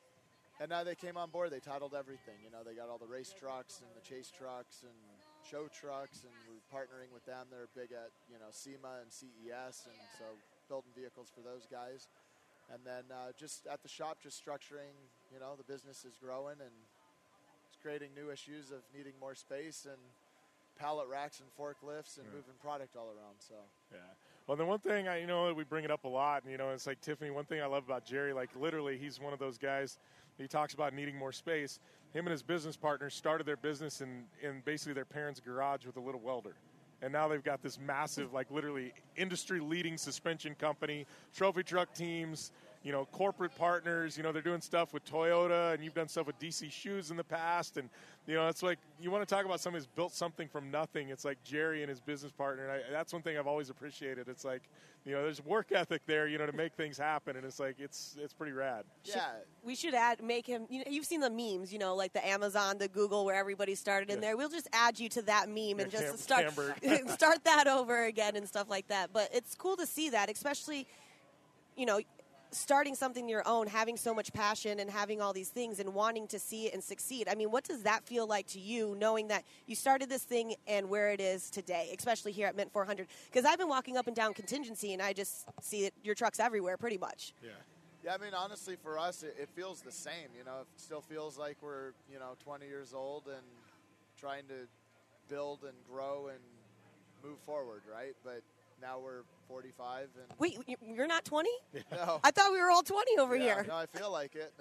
And now they came on board. They titled everything. You know, they got all the race trucks and the chase trucks and show trucks, and we're partnering with them. They're big at, you know, SEMA and C E S, and so building vehicles for those guys. And then uh, just at the shop, just structuring, you know, the business is growing, and it's creating new issues of needing more space and pallet racks and forklifts and yeah. moving product all around. So yeah. Well, the one thing I, you know, we bring it up a lot, and you know, it's like Tiffany. One thing I love about Jerry, like literally, he's one of those guys. He talks about needing more space. Him and his business partners started their business in in basically their parents' garage with a little welder. And now they've got this massive, like literally industry-leading suspension company, trophy truck teams, you know, corporate partners. You know, they're doing stuff with Toyota, and you've done stuff with D C Shoes in the past. And, you know, it's like you want to talk about somebody who's built something from nothing. It's like Jerry and his business partner. And I, that's one thing I've always appreciated. It's like, you know, there's work ethic there, you know, to make things happen. And it's like, it's it's pretty rad. Yeah. We should add, make him, you know, you've seen the memes, you know, like the Amazon, the Google, where everybody started in yeah. there. We'll just add you to that meme yeah, and just Cam- start Camberg. start that over again and stuff like that. But it's cool to see that, especially, you know, starting something your own, having so much passion and having all these things and wanting to see it and succeed. I mean, what does that feel like to you, knowing that you started this thing and where it is today, especially here at Mint four hundred? Because I've been walking up and down Contingency, and I just see it, your trucks everywhere pretty much. Yeah. Yeah, I mean, honestly, for us, it, it feels the same. You know, it still feels like we're, you know, twenty years old and trying to build and grow and move forward, right? But now we're forty-five. And Wait, you're not twenty? No. I thought we were all twenty over yeah, here. No, I feel like it.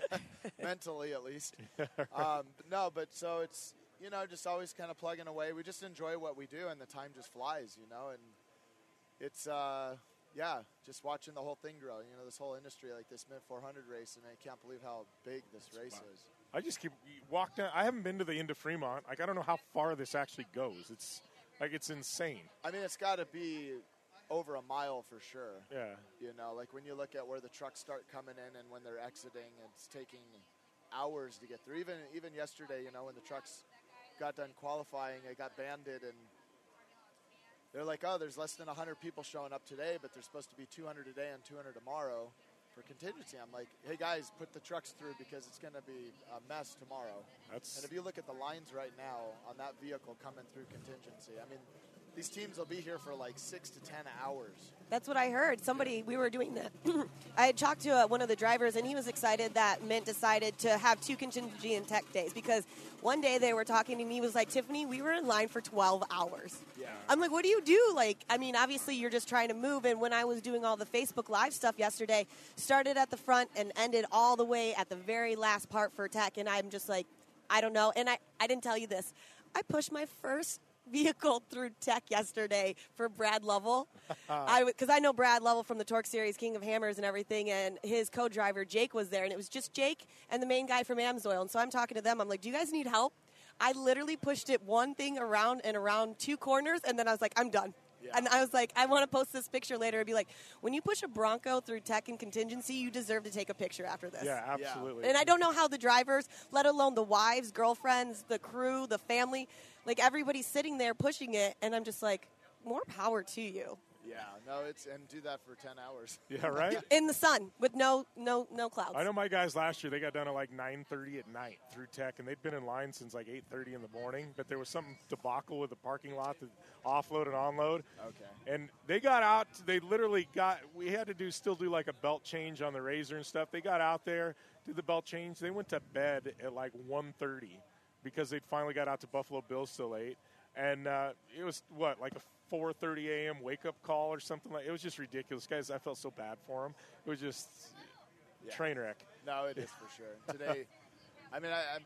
Mentally, at least. Um, but no, but so it's, you know, just always kind of plugging away. We just enjoy what we do, and the time just flies, you know, and it's, uh, yeah, just watching the whole thing grow, you know, this whole industry, like this Mint four hundred race, and I can't believe how big this race wow. is. I just keep walk down. I haven't been to the end of Fremont. Like, I don't know how far this actually goes. It's like, it's insane. I mean, it's got to be over a mile for sure. Yeah. You know, like when you look at where the trucks start coming in and when they're exiting, it's taking hours to get through. Even even yesterday, you know, when the trucks got done qualifying, they got banded, and they're like, oh, there's less than one hundred people showing up today, but there's supposed to be two hundred today and two hundred tomorrow for contingency. I'm like, hey, guys, put the trucks through because it's going to be a mess tomorrow. That's And if you look at the lines right now on that vehicle coming through contingency, I mean, these teams will be here for like six to ten hours. That's what I heard. Somebody, we were doing that. I had talked to uh, one of the drivers, and he was excited that Mint decided to have two contingency and tech days, because one day they were talking, and he was like, Tiffany, we were in line for twelve hours. Yeah. I'm like, what do you do? Like, I mean, obviously you're just trying to move, and when I was doing all the Facebook Live stuff yesterday, started at the front and ended all the way at the very last part for tech, and I'm just like, I don't know. And I, I didn't tell you this. I pushed my first vehicle through tech yesterday for Brad Lovell. I because I know Brad Lovell from the Torque Series, King of Hammers and everything, and his co-driver Jake was there, and it was just Jake and the main guy from Amsoil. And so I'm talking to them. I'm like, do you guys need help? I literally pushed it one thing around and around two corners, and then I was like, I'm done. Yeah. And I was like, I want to post this picture later and be like, when you push a Bronco through tech and contingency, you deserve to take a picture after this. Yeah, absolutely. And I don't know how the drivers, let alone the wives, girlfriends, the crew, the family, like everybody's sitting there pushing it, and I'm just like, more power to you. Yeah, no, it's and do that for ten hours. Yeah, right? In the sun with no no no clouds. I know my guys last year, they got done at like nine thirty at night through Tech, and they'd been in line since like eight thirty in the morning, but there was some debacle with the parking lot to offload and onload. Okay. And they got out, they literally got, we had to do still do like a belt change on the Razor and stuff. They got out there, did the belt change. They went to bed at like one thirty because they finally got out to Buffalo Bills so late. And uh, it was, what, like a four thirty a.m. wake-up call or something like. It was just ridiculous. Guys, I felt so bad for them. It was just Yeah. train wreck. No, it is for sure. Today, I mean, I, I'm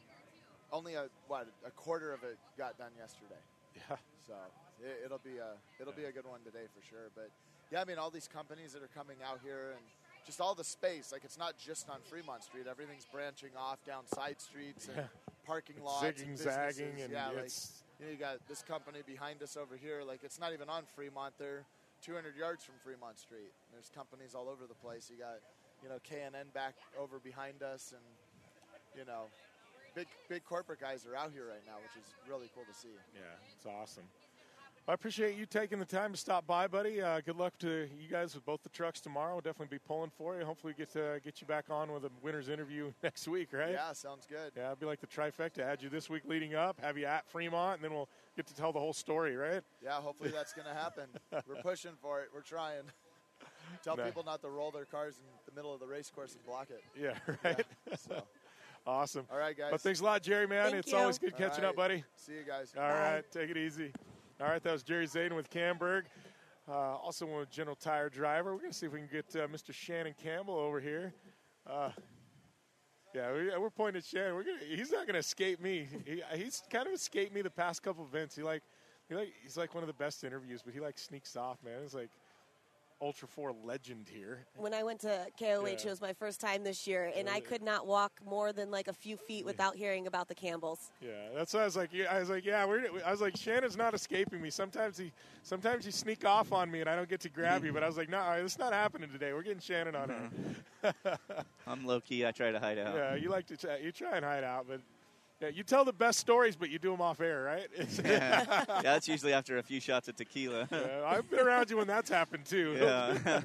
only a what a quarter of it got done yesterday. Yeah. So it, it'll be a it'll be a good one today for sure. But yeah, I mean, all these companies that are coming out here and just all the space. Like it's not just on Fremont Street. Everything's branching off down side streets and Yeah. parking It's lots, zigging, and zagging, businesses. and yeah, like it's- you know, you got this company behind us over here. Like it's not even on Fremont. They're two hundred yards from Fremont Street. There's companies all over the place. You got you know K and N back over behind us, and you know. Big big corporate guys are out here right now, which is really cool to see. Yeah, it's awesome. I appreciate you taking the time to stop by, buddy. Uh, good luck to you guys with both the trucks tomorrow. We'll definitely be pulling for you. Hopefully, we get to get you back on with a winner's interview next week, right? Yeah, sounds good. Yeah, it'd be like the trifecta. Had you this week leading up, have you at Fremont, and then we'll get to tell the whole story, right? Yeah, hopefully that's going to happen. We're pushing for it. We're trying. Tell No. people not to roll their cars in the middle of the race course and block it. Yeah, right. Yeah, so. Awesome. All right, guys. But thanks a lot, Jerry, man. Thank it's you. always good All catching right. up, buddy. See you guys. All right, take it easy. All right, that was Jerry Zayden with Camberg. Uh, also, one General Tire driver. We're going to see if we can get uh, Mister Shannon Campbell over here. Uh, yeah, we, we're pointing at Shannon. We're gonna, he's not going to escape me. He, he's kind of escaped me the past couple of events. He like, he like, he's like one of the best interviews, but he like sneaks off, man. He's like Ultra four legend here. When I went to K O H, Yeah. it was my first time this year, and I could not walk more than like a few feet without hearing about the Campbells. Yeah, that's why I was like, yeah, I was like, yeah, we're, I was like, Shannon's not escaping me. Sometimes he, sometimes you sneak off on me and I don't get to grab you. But I was like, no, it's not happening today. We're getting Shannon on here. I'm low key. I try to hide out. Yeah, you like to, try, you try and hide out, but yeah, you tell the best stories, but you do them off air, right? yeah, that's usually after a few shots of tequila. Yeah, I've been around you when that's happened too. Yeah.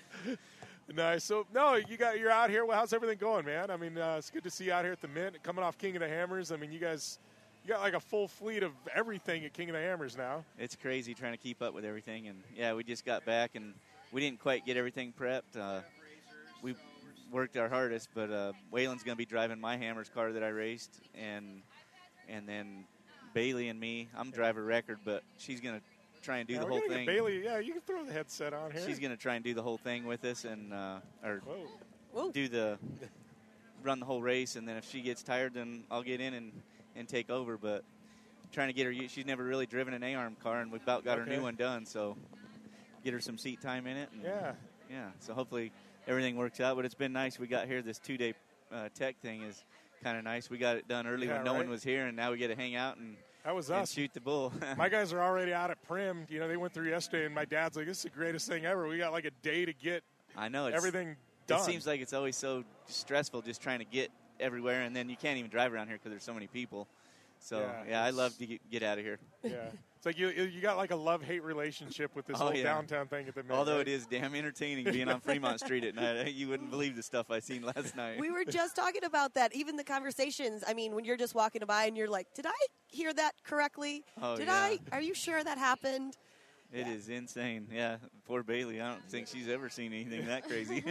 Nice. So no, you got you're out here. Well, how's everything going, man? I mean, uh, it's good to see you out here at the Mint, coming off King of the Hammers. I mean, you guys, you got like a full fleet of everything at King of the Hammers now. It's crazy trying to keep up with everything, and yeah, we just got back and we didn't quite get everything prepped. Uh, we worked our hardest, but uh, Waylon's going to be driving my Hammers car that I raced, and and then Bailey and me. I'm driver record, but she's going to try and do Yeah, the we're whole gonna thing. get Bailey, yeah, you can throw the headset on here. She's going to try and do the whole thing with us, and uh, or Whoa. Whoa. do the run the whole race, and then if she gets tired, then I'll get in and, and take over. But trying to get her, she's never really driven an A-arm car, and we've about got Okay. her new one done, so get her some seat time in it. And Yeah. yeah. So hopefully everything works out. But it's been nice. We got here. This two-day uh, tech thing is kind of nice. We got it done early Yeah, when no right? one was here, and now we get to hang out and, That was and us. shoot the bull. My guys are already out at Prim. You know, they went through yesterday, and my dad's like, "This is the greatest thing ever." We got like a day to get I know it's, everything done. It seems like it's always so stressful just trying to get everywhere, and then you can't even drive around here because there's so many people. So Yeah, yeah, I it's- love to get, get out of here. yeah, it's like you you got like a love-hate relationship with this Oh, whole yeah. downtown thing at the Mint. Although right? it is damn entertaining being on Fremont Street at night. You wouldn't believe the stuff I seen last night. We were just talking about that. Even the conversations. I mean, when you're just walking by and you're like, "Did I hear that correctly? Oh, Did yeah. I? Are you sure that happened?" It is insane. Yeah, poor Bailey. I don't think she's ever seen anything that crazy.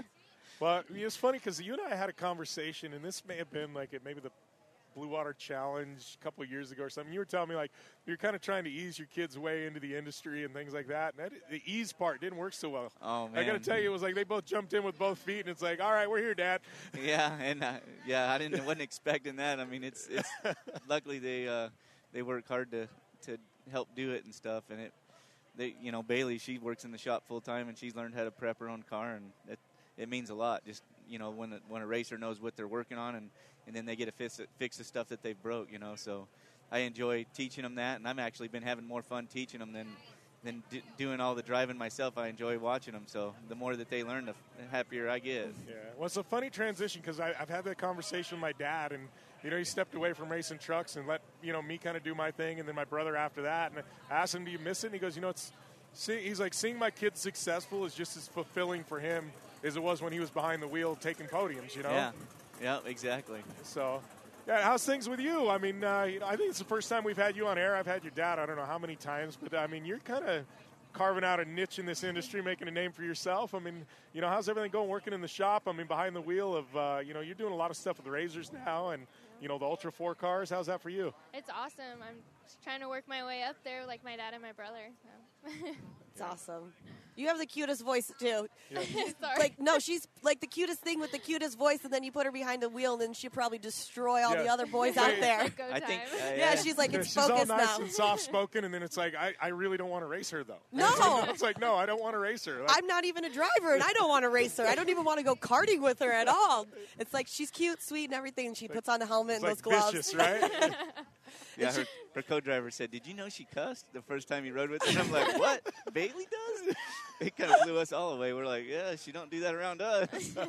Well, it's funny because you and I had a conversation, and this may have been like at maybe the Blue Water Challenge a couple of years ago or something. You were telling me like you're kind of trying to ease your kids' way into the industry and things like that. And that, the ease part didn't work so well. Oh, I got to man. tell you, it was like they both jumped in with both feet, and it's like, all right, we're here, Dad. Yeah, and uh, yeah, I didn't wasn't expecting that. I mean, it's it's luckily they uh, they work hard to to help do it and stuff, and it they you know Bailey, she works in the shop full time, and she's learned how to prep her own car, and it it means a lot. Just you know when a, when a racer knows what they're working on, and, and then they get to fix fix the stuff that they broke. You know, so I enjoy teaching them that, and I've actually been having more fun teaching them than. than d- doing all the driving myself. I enjoy watching them. So the more that they learn, the f- happier I get. Yeah, well, it's a funny transition because I've had that conversation with my dad, and you know, he stepped away from racing trucks and let you know me kind of do my thing, and then my brother after that. And I asked him, "Do you miss it?" And he goes, "You know, it's see, he's like, seeing my kids successful is just as fulfilling for him as it was when he was behind the wheel taking podiums, you know? Yeah, yeah, exactly. So, yeah, how's things with you? I mean, uh, you know, I think it's the first time we've had you on air. I've had your dad, I don't know how many times, but, I mean, you're kind of carving out a niche in this industry, making a name for yourself. I mean, you know, how's everything going working in the shop? I mean, behind the wheel of, uh, you know, you're doing a lot of stuff with the Razors now and, you know, the Ultra four cars. How's that for you? It's awesome. I'm just trying to work my way up there like my dad and my brother. So. It's awesome. You have the cutest voice, too. Yeah. Sorry. Like, no, she's like the cutest thing with the cutest voice, and then you put her behind the wheel, and then she'll probably destroy all Yeah. the other boys out there. Go I time. think. Uh, Yeah, she's like, it's she's all focused nice now. and soft-spoken, and then it's like, I, I really don't want to race her, though. No. It's like, no, I don't want to race her. Like, I'm not even a driver, and I don't want to race her. I don't even want to go karting with her at all. It's like she's cute, sweet, and everything, and she puts on the helmet it's and like those gloves. vicious, right? Yeah, her, her co-driver said, "Did you know she cussed the first time you rode with her?" And I'm like, "What? Bailey does?" It kind of blew us all away. We're like, "Yeah, she don't do that around us."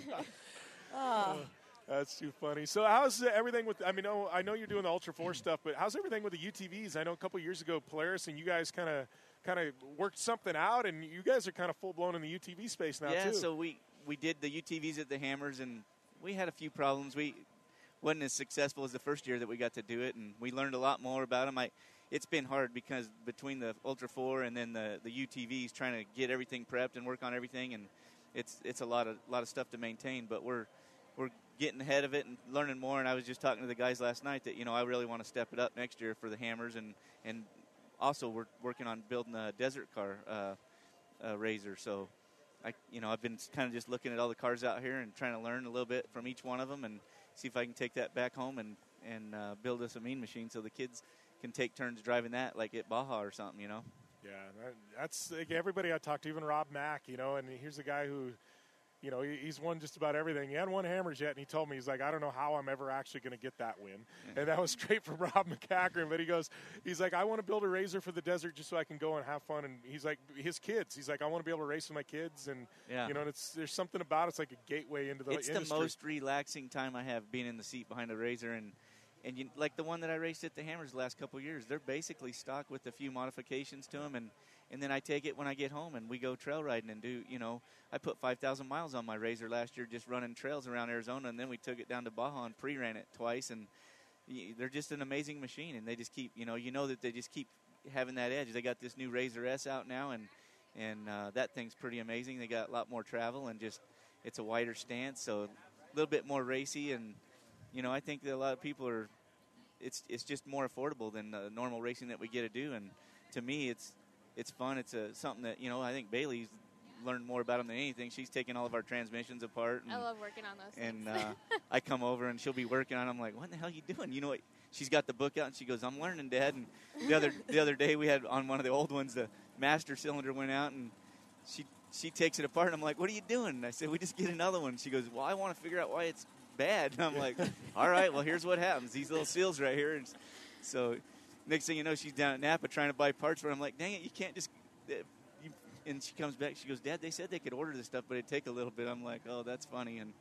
Oh. That's too funny. So how's uh, everything with, I mean, oh, I know you're doing the Ultra four stuff, but how's everything with the U T Vs? I know a couple years ago, Polaris and you guys kind of kind of worked something out, and you guys are kind of full-blown in the U T V space now, yeah, too. so we, we did the U T Vs at the Hammers, and we had a few problems. We wasn't as successful as the first year that we got to do it, and we learned a lot more about them. I, it's been hard because between the Ultra four and then the, the U T Vs, trying to get everything prepped and work on everything, and it's it's a lot of lot of stuff to maintain, but we're we're getting ahead of it and learning more. And I was just talking to the guys last night that, you know, I really want to step it up next year for the Hammers, and and also we're working on building a desert car uh, uh, Razor. So I you know I've been kind of just looking at all the cars out here and trying to learn a little bit from each one of them and see if I can take that back home and and uh, build us a mean machine so the kids can take turns driving that, like at Baja or something, you know. Yeah, that, that's like, everybody I talked to, even Rob Mack, you know, and here's a guy who, you know, he, he's won just about everything. He hadn't won Hammers yet, and he told me, he's like, I don't know how I'm ever actually going to get that win. Yeah. And that was straight from Rob McCackern. But he goes, he's like, I want to build a Razor for the desert just so I can go and have fun. And he's like, his kids, he's like, I want to be able to race with my kids. And, yeah. you know, it's, there's something about it. It's like a gateway into the it's industry. It's the most relaxing time I have being in the seat behind a Razor. And, and you, like the one that I raced at the Hammers the last couple of years, they're basically stock with a few modifications to them. And, and then I take it when I get home and we go trail riding and do, you know, I put five thousand miles on my Razor last year just running trails around Arizona, and then we took it down to Baja and pre-ran it twice, and they're just an amazing machine, and they just keep, you know, you know that they just keep having that edge. They got this new Razor S out now, and and uh, that thing's pretty amazing. They got a lot more travel, and just it's a wider stance, so a little bit more racy, and, you know, I think that a lot of people are, it's it's just more affordable than the normal racing that we get to do, and to me, it's it's fun. It's a, something that, you know, I think Bailey's learned more about them than anything. She's taken all of our transmissions apart. And, I love working on those and, things. And uh, I come over, and she'll be working on them. I'm like, what the hell are you doing? You know what? She's got the book out, and she goes, I'm learning, Dad. And the other the other day we had on one of the old ones, the master cylinder went out, and she she takes it apart. And I'm like, what are you doing? And I said, we just get another one. She goes, well, I want to figure out why it's bad. And I'm like, all right, well, here's what happens. These little seals right here. And so next thing you know, she's down at Napa trying to buy parts for it. I'm like, dang it, you can't just uh, – you, and she comes back. She goes, Dad, they said they could order this stuff, but it'd take a little bit. I'm like, oh, that's funny. And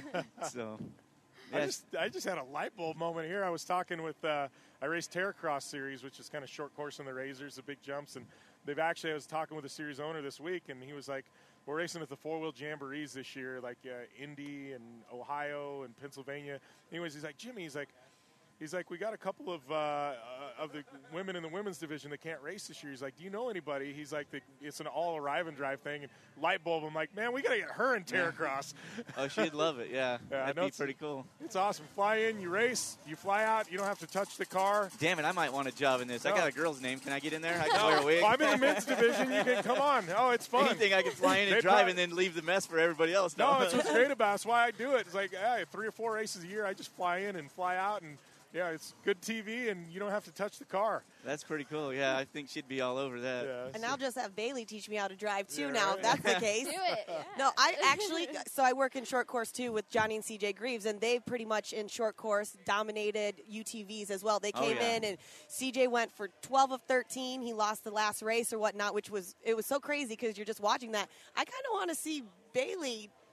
so – I just I just had a light bulb moment here. I was talking with uh, I raced Terracross Series, which is kind of short course on the Razors, the big jumps, and they've actually I was talking with the series owner this week, and he was like, we're racing at the four wheel jamborees this year, like uh, Indy and Ohio and Pennsylvania. Anyways, he's like, Jimmy, he's like. He's like, we got a couple of uh, uh, of the women in the women's division that can't race this year. He's like, do you know anybody? He's like, the, it's an all arrive and drive thing. And light bulb, I'm like, man, we got to get her in Terracross. Oh, she'd love it, yeah. yeah That'd be pretty cool. It's awesome. Fly in, you race, you fly out, you don't have to touch the car. Damn it, I might want a job in this. No. I got a girl's name. Can I get in there? I can no, wear a wig. well, I'm in the men's division. You can come on. Oh, it's fun. Anything I can fly in and they drive probably, and then leave the mess for everybody else. No, that's what's great about it. That's why I do it. It's like, hey, three or four races a year, I just fly in and fly out, and yeah, it's good T V, and you don't have to touch the car. That's pretty cool. Yeah, I think she'd be all over that. Yeah, and I'll just have Bailey teach me how to drive, too, yeah, now, right. if that's the case. Do it, yeah. No, I actually, so I work in short course, too, with Johnny and C J Greaves, and they pretty much, in short course, dominated U T Vs as well. They came oh, yeah. in, and C J went for twelve of thirteen. He lost the last race or whatnot, which was, it was so crazy because you're just watching that. I kind of want to see Bailey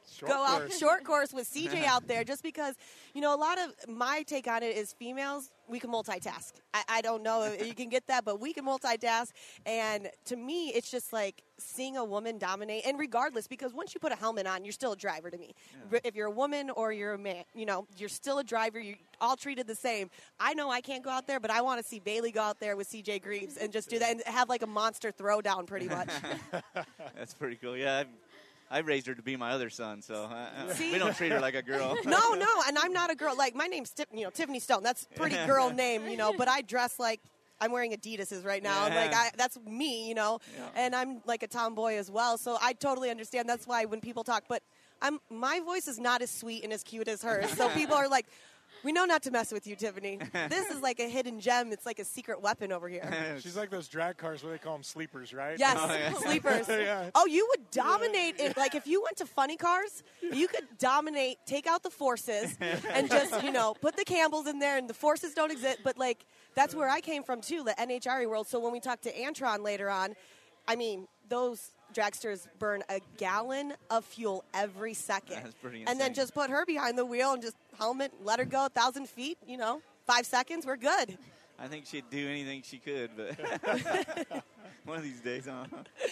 Short go out course. short course with C J out there, just because, you know, a lot of my take on it is females, we can multitask. I, I don't know if you can get that, but we can multitask. And to me, it's just like seeing a woman dominate. And regardless, because once you put a helmet on, you're still a driver to me. Yeah. If you're a woman or you're a man, you know, you're still a driver. You're all treated the same. I know I can't go out there, but I want to see Bailey go out there with C J Greaves and just do that and have like a monster throwdown pretty much. That's pretty cool. Yeah, I've, I raised her to be my other son, so I, I, See? we don't treat her like a girl. No, no, and I'm not a girl. Like, my name's, Tif- you know, Tiffany Stone. That's a pretty girl name, you know, but I dress like I'm wearing Adidas's right now. Yeah. Like, I, that's me, you know, Yeah. and I'm like a tomboy as well, so I totally understand. That's why when people talk, but I'm my voice is not as sweet and as cute as hers, so people are like, we know not to mess with you, Tiffany. This is like a hidden gem. It's like a secret weapon over here. She's like those drag cars where they call them sleepers, right? Yes, Oh, yeah. sleepers. Yeah. Oh, you would dominate it. Like, if you went to funny cars, you could dominate, take out the forces, and just, you know, put the Campbells in there, and the forces don't exist. But, like, that's where I came from, too, the N H R E world. So when we talk to Antron later on, I mean, those dragsters burn a gallon of fuel every second. That's pretty And then insane. just put her behind the wheel and just helmet, let her go a thousand feet, you know, five seconds, we're good. I think she'd do anything she could, but one of these days, huh?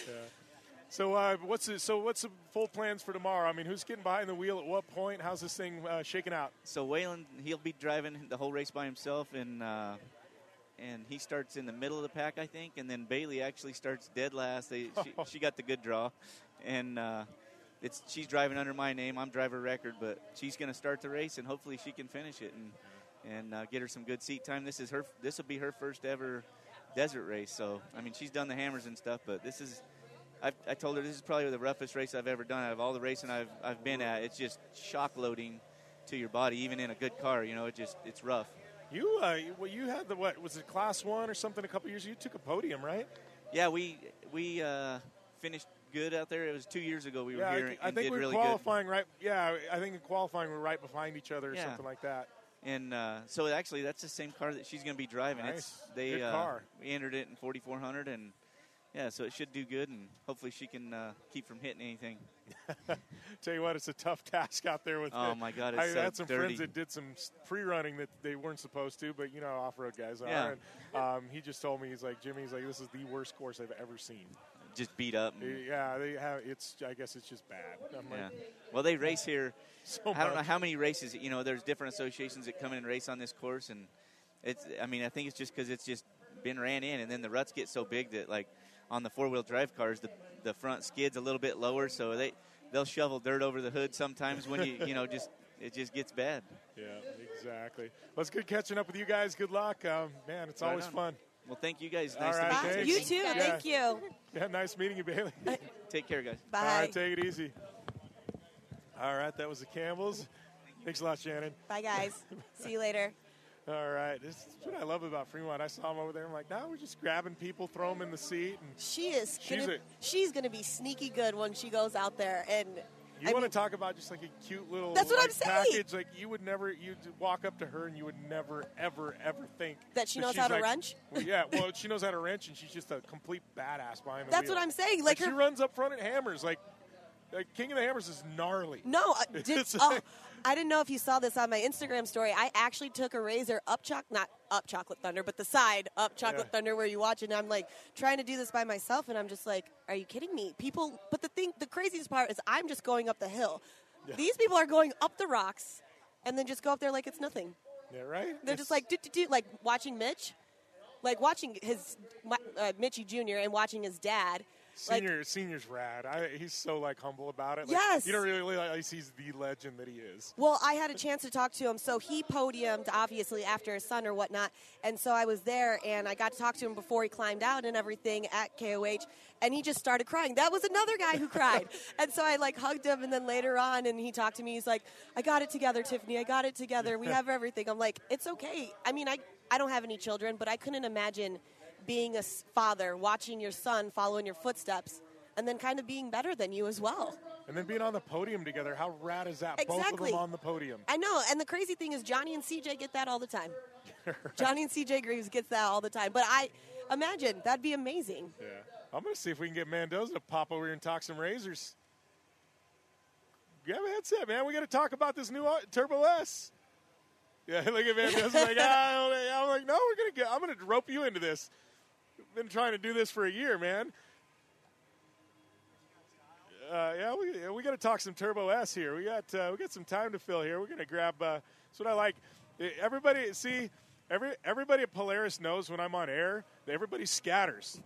So uh, what's the, so what's the full plans for tomorrow? I mean, who's getting behind the wheel at what point? How's this thing uh, shaking out? So Waylon, he'll be driving the whole race by himself, and uh, and he starts in the middle of the pack, I think, and then Bailey actually starts dead last. They, she, she got the good draw, and uh, it's she's driving under my name. I'm driver record, but she's going to start the race, and hopefully she can finish it and and uh, get her some good seat time. This is her. This will be her first ever desert race. So I mean, she's done the hammers and stuff, but this is. I've, I told her this is probably the roughest race I've ever done. Out of all the racing I've I've been at, it's just shock loading to your body, even in a good car. You know, it just it's rough. You, uh, you- well, you had the what? Was it Class One or something? A couple years. You took a podium, right? Yeah, we we uh, finished good out there. It was two years ago we were Yeah, here I, and I think did we were really qualifying right. Yeah, I think in qualifying we're right behind each other or Yeah. something like that. good. And uh, so actually, that's the same car that she's going to be driving. Nice. It's they Good uh, car. we entered it in forty-four hundred, and yeah, so it should do good, and hopefully she can uh, keep from hitting anything. Tell you what, it's a tough task out there with. Oh it. my God, I it's so had some dirty. friends that did some s- pre-running that they weren't supposed to, but you know, off-road guys are. Yeah. And, um, he just told me, he's like, Jimmy, he's like, this is the worst course I've ever seen. Just beat up. And, Yeah, they have. It's. I guess it's just bad. I'm yeah. like, Well, they race here. so I don't know much. how many races. You know, there's different associations that come in and race on this course, and it's. I mean, I think it's just because it's just been ran in, and then the ruts get so big that like on the four-wheel drive cars, the the front skid's a little bit lower, so they they'll shovel dirt over the hood sometimes when you you know just it just gets bad. Yeah, exactly. Well, it's good catching up with you guys. Good luck, um, man. It's Right always on. fun. Well, thank you guys. All Nice right, to meet thanks. you. You too, Yeah. thank you. Yeah, nice meeting you, Bailey. Take care, guys. Bye. All right, take it easy. All right, that was the Campbells. Thanks a lot, Shannon. Bye, guys. See you later. All right, this is what I love about Fremont. I saw him over there. I'm like, no, we're just grabbing people, throw them in the seat, and She is She's gonna, a- she's gonna be sneaky good when she goes out there, and you I want mean, to talk about just like a cute little That's what like, I'm saying. package. Like you would never, you'd walk up to her and you would never, ever, ever think That she knows she's how to like- wrench? Well, yeah, well, she knows how to wrench, and she's just a complete badass behind the That's wheel. what I'm saying. Like, Like, she her, runs up front at hammers. Like, like King of the Hammers is gnarly. no, uh, did, It's oh, like- I didn't know if you saw this on my Instagram story. I actually took a razor up choc, not up Chocolate Thunder, but the side up Chocolate Yeah. Thunder where you watch it. And I'm like trying to do this by myself, and I'm just like, are you kidding me? People, but the thing, the craziest part is I'm just going up the hill. These people are going up the rocks, and then just go up there like it's nothing. Yeah, right. They're just like, do, do, do, like watching Mitch, like watching his uh, Mitchie Junior and watching his dad. Like, Senior, senior's rad. I, he's so like humble about it. Like, Yes. you don't really realize he's the legend that he is. well, I had a chance to talk to him. So he podiumed, obviously, after his son or whatnot. And so I was there, and I got to talk to him before he climbed out and everything at K O H. And he just started crying. That was another guy who cried. And so I, like, hugged him. And then later on, and he talked to me. He's like, I got it together, Tiffany. I got it together. We have everything. I'm like, it's okay. I mean, I, I don't have any children, but I couldn't imagine being a s- father, watching your son follow in your footsteps, and then kind of being better than you as well. And then being on the podium together, how rad is that? Both of Exactly. them on the podium. I know, and the crazy thing is Johnny and C J get that all the time. Johnny and C J Greaves gets that all the time. But I imagine that'd be amazing. Yeah. I'm going to see if we can get Mendoza to pop over here and talk some razors. grab a headset, man. We got to talk about this new Turbo S. Yeah, look at Van Dusen like, ah, I'm like, no, we're gonna get. I'm gonna rope you into this. Been trying to do this for a year, man. Uh, yeah, we we got to talk some Turbo S here. We got uh, we got some time to fill here. We're gonna grab. Uh, that's what I like. Everybody, see, every everybody at Polaris knows when I'm on air, everybody scatters.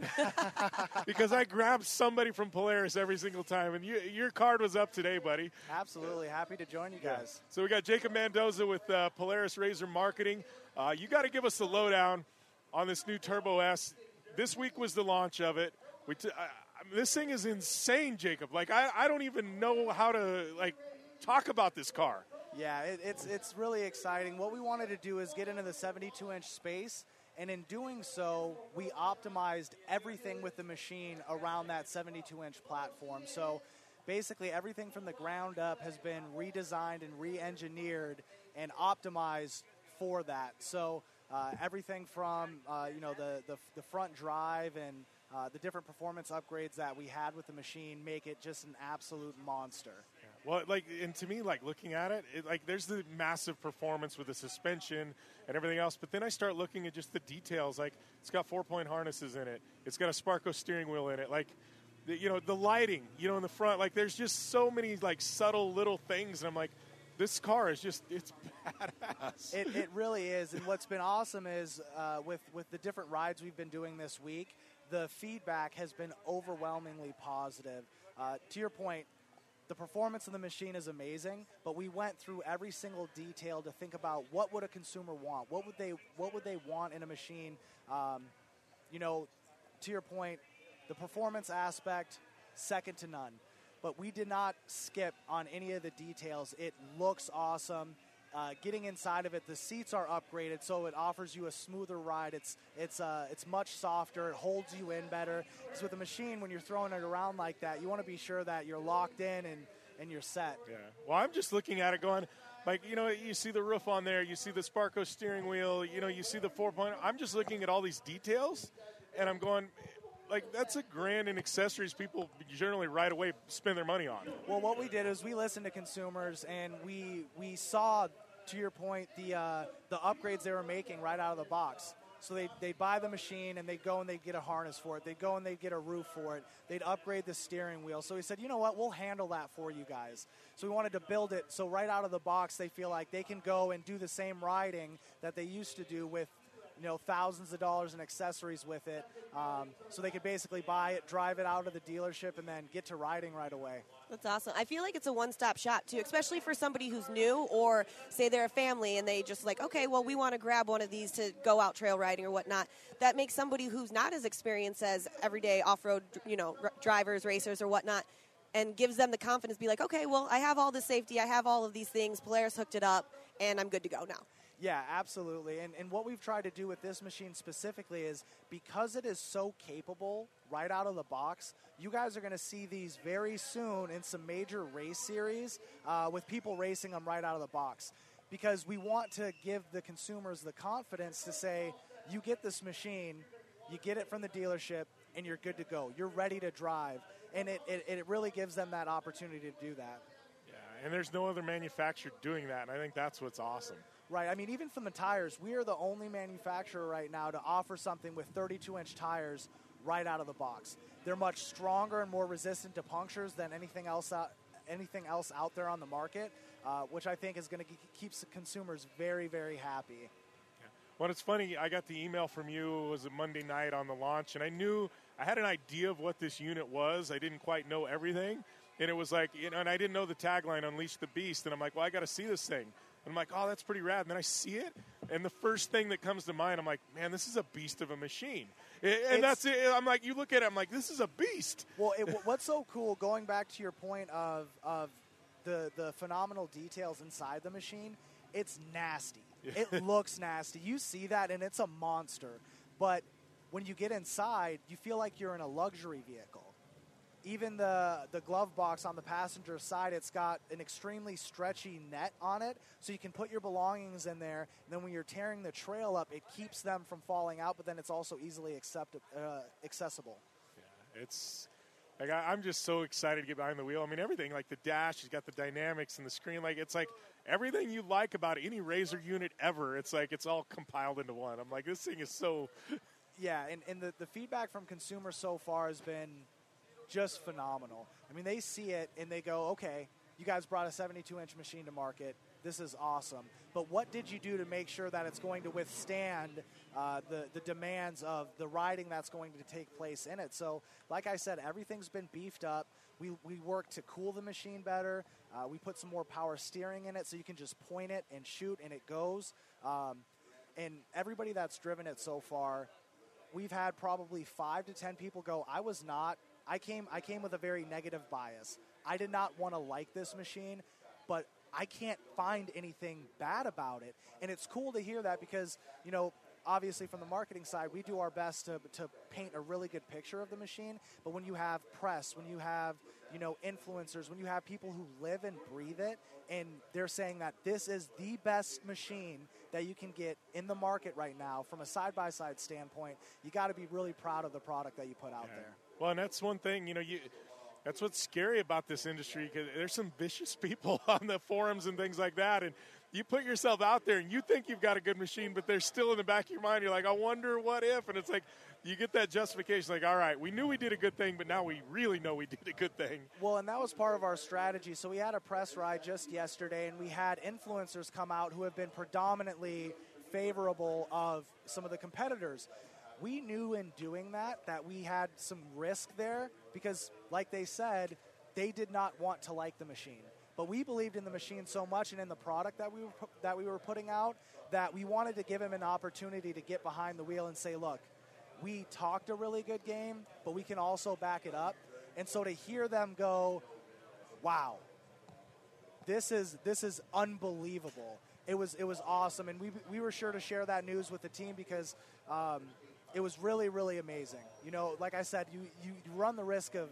Because I grab somebody from Polaris every single time, and you, your card was up today, buddy. Absolutely, happy to join you guys. Yeah. So we got Jacob Mendoza with uh, Polaris Razor Marketing. Uh, you got to give us the lowdown on this new Turbo S. This week was the launch of it. We t- I, I, this thing is insane, Jacob. Like I, I don't even know how to like talk about this car. Yeah, it, it's it's really exciting. What we wanted to do is get into the seventy-two inch space. And in doing so, we optimized everything with the machine around that seventy-two inch platform. So basically everything from the ground up has been redesigned and re-engineered and optimized for that. So uh, everything from uh, you know the, the, the front drive and uh, the different performance upgrades that we had with the machine make it just an absolute monster. Well, like, and to me, like, looking at it, it, like, there's the massive performance with the suspension and everything else, but then I start looking at just the details. Like, it's got four-point harnesses in it. It's got a Sparco steering wheel in it. Like, the, you know, the lighting, you know, in the front. Like, there's just so many, like, subtle little things, and I'm like, this car is just, it's badass. It, it really is, and what's been awesome is uh, with, with the different rides we've been doing this week, the feedback has been overwhelmingly positive. Uh, to your point, the performance of the machine is amazing, but we went through every single detail to think about what would a consumer want, what would they what would they want in a machine. Um, you know, to your point, the performance aspect, second to none. But we did not skip on any of the details. It looks awesome. Uh, getting inside of it, the seats are upgraded, so it offers you a smoother ride. It's it's uh, it's much softer. It holds you in better. Because with a machine, when you're throwing it around like that, you want to be sure that you're locked in and, and you're set. Yeah. Well, I'm just looking at it going, like, you know, you see the roof on there, you see the Sparco steering wheel, you know, you see the four-point. I'm just looking at all these details, and I'm going, like, that's a grand in accessories people generally right away spend their money on. Well, what we did is we listened to consumers, and we we saw, to your point, the uh, the upgrades they were making right out of the box. So they they buy the machine, and they'd go and they'd get a harness for it. They'd go and they'd get a roof for it. They'd upgrade the steering wheel. So we said, you know what, we'll handle that for you guys. So we wanted to build it so right out of the box they feel like they can go and do the same riding that they used to do with, you know, thousands of dollars in accessories with it. Um, so they could basically buy it, drive it out of the dealership, and then get to riding right away. That's awesome. I feel like it's a one-stop shop, too, especially for somebody who's new or, say, they're a family and they just like, okay, well, we want to grab one of these to go out trail riding or whatnot. That makes somebody who's not as experienced as everyday off-road, you know, r- drivers, racers or whatnot, and gives them the confidence to be like, okay, well, I have all the safety, I have all of these things, Polaris hooked it up, and I'm good to go now. Yeah, absolutely. And, and what we've tried to do with this machine specifically is because it is so capable right out of the box, you guys are going to see these very soon in some major race series uh, with people racing them right out of the box. Because we want to give the consumers the confidence to say, you get this machine, you get it from the dealership, and you're good to go. You're ready to drive. And it, it, it really gives them that opportunity to do that. Yeah, and there's no other manufacturer doing that, and I think that's what's awesome. Right. I mean, even from the tires, we are the only manufacturer right now to offer something with thirty-two inch tires right out of the box. They're much stronger and more resistant to punctures than anything else out, anything else out there on the market, uh, which I think is going to keep consumers very, very happy. Yeah. Well, it's funny. I got the email from you. It was a Monday night on the launch, and I knew I had an idea of what this unit was. I didn't quite know everything, and it was like, you know, and I didn't know the tagline, "Unleash the Beast," and I'm like, well, I got to see this thing. I'm like, oh, that's pretty rad. And then I see it, and the first thing that comes to mind, I'm like, man, this is a beast of a machine. And it's, that's it. I'm like, you look at it, I'm like, this is a beast. Well, it, what's so cool, going back to your point of of the, the phenomenal details inside the machine, it's nasty. It looks nasty. You see that, and it's a monster. But when you get inside, you feel like you're in a luxury vehicle. Even the, the glove box on the passenger side, it's got an extremely stretchy net on it, so you can put your belongings in there, and then when you're tearing the trail up, it keeps them from falling out, but then it's also easily accept, uh, accessible. Yeah, it's Like I, I'm just so excited to get behind the wheel. I mean, everything, like the dash, you've got the dynamics and the screen. Like it's like everything you like about any Razor unit ever. It's like it's all compiled into one. I'm like, this thing is so. Yeah, and, and the, the feedback from consumers so far has been just phenomenal. I mean, they see it and they go, okay, you guys brought a seventy-two inch machine to market. This is awesome. But what did you do to make sure that it's going to withstand uh, the, the demands of the riding that's going to take place in it? So, like I said, everything's been beefed up. We, we worked to cool the machine better. Uh, we put some more power steering in it so you can just point it and shoot and it goes. Um, and everybody that's driven it so far, we've had probably five to ten people go, I was not, I came, I came with a very negative bias. I did not want to like this machine, but I can't find anything bad about it. And it's cool to hear that because, you know, obviously from the marketing side, we do our best to, to paint a really good picture of the machine. But when you have press, when you have, you know, influencers, when you have people who live and breathe it, and they're saying that this is the best machine that you can get in the market right now from a side-by-side standpoint, you got to be really proud of the product that you put out Yeah. there. Well, and that's one thing, you know, you that's what's scary about this industry because there's some vicious people on the forums and things like that. And you put yourself out there and you think you've got a good machine, but they're still in the back of your mind. You're like, I wonder what if. And it's like you get that justification like, all right, we knew we did a good thing, but now we really know we did a good thing. Well, and that was part of our strategy. So we had a press ride just yesterday, and we had influencers come out who have been predominantly favorable of some of the competitors. We knew in doing that that we had some risk there because, like they said, they did not want to like the machine. But we believed in the machine so much and in the product that we were, that we were putting out that we wanted to give him an opportunity to get behind the wheel and say, look, we talked a really good game, but we can also back it up. And so to hear them go, wow, this is this is unbelievable. It was it was awesome, and we we were sure to share that news with the team because um, it was really, really amazing. You know, like I said, you, you, you run the risk of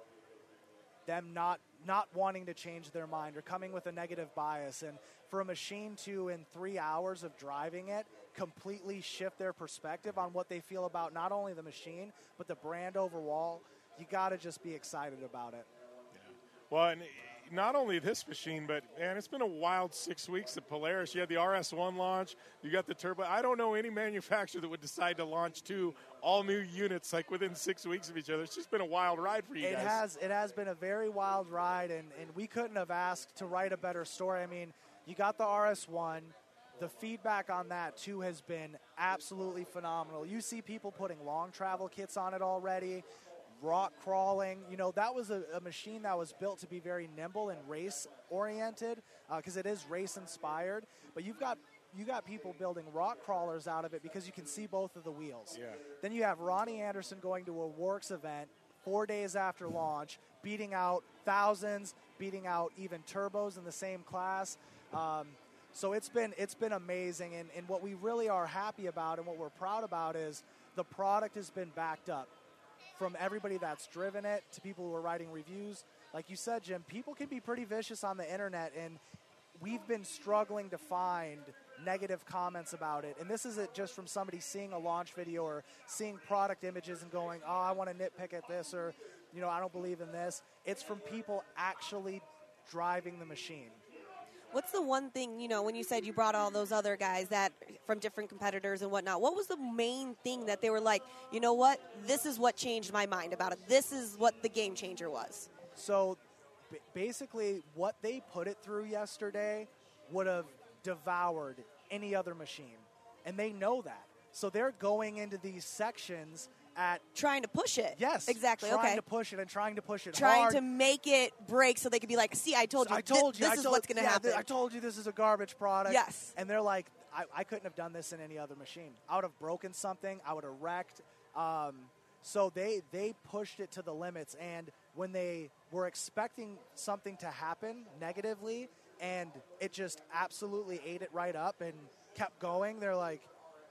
them not not wanting to change their mind or coming with a negative bias. And for a machine to, in three hours of driving it, completely shift their perspective on what they feel about not only the machine, but the brand overall, you got to just be excited about it. Yeah. Well, and not only this machine, but, man, it's been a wild six weeks at Polaris. You had the R S one launch. You got the Turbo. I don't know any manufacturer that would decide to launch two all-new units, like, within six weeks of each other. It's just been a wild ride for you it guys. It has. It has been a very wild ride, and, and we couldn't have asked to write a better story. I mean, you got the R S one. The feedback on that, too, has been absolutely phenomenal. You see people putting long travel kits on it already. Rock crawling, you know, that was a, a machine that was built to be very nimble and race oriented because uh, it is race inspired. But you've got you got people building rock crawlers out of it because you can see both of the wheels. Yeah. Then you have Ronnie Anderson going to a Works event four days after launch, beating out thousands, beating out even turbos in the same class. Um, so it's been it's been amazing, and, and what we really are happy about and what we're proud about is the product has been backed up. From everybody that's driven it to people who are writing reviews. Like you said, Jim, people can be pretty vicious on the internet, and we've been struggling to find negative comments about it. And this isn't just from somebody seeing a launch video or seeing product images and going, oh, I want to nitpick at this, or, you know, I don't believe in this. It's from people actually driving the machine. What's the one thing, you know, when you said you brought all those other guys that from different competitors and whatnot, what was the main thing that they were like, you know what, this is what changed my mind about it. This is what the game changer was. So b- basically what they put it through yesterday would have devoured any other machine. And they know that. So they're going into these sections at trying to push it. Yes, exactly. Trying okay. to push it and trying to push it trying hard. to make it break so they could be like, see, I told you. I told this, you. This I is told, what's going to yeah, happen. Th- I told you this is a garbage product. Yes. And they're like, I, I couldn't have done this in any other machine. I would have broken something. I would have wrecked. Um, so they they pushed it to the limits. And when they were expecting something to happen negatively, and it just absolutely ate it right up and kept going, they're like,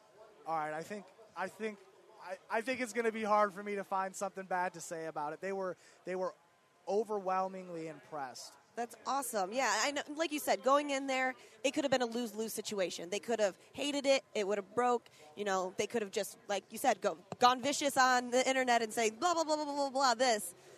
all right, I think I think. I, I think it's going to be hard for me to find something bad to say about it. They were they were overwhelmingly impressed. That's awesome. Yeah, I know. Like you said, going in there, it could have been a lose-lose situation. They could have hated it. It would have broke. You know, they could have just, like you said, go gone vicious on the internet and say blah blah blah blah blah blah this.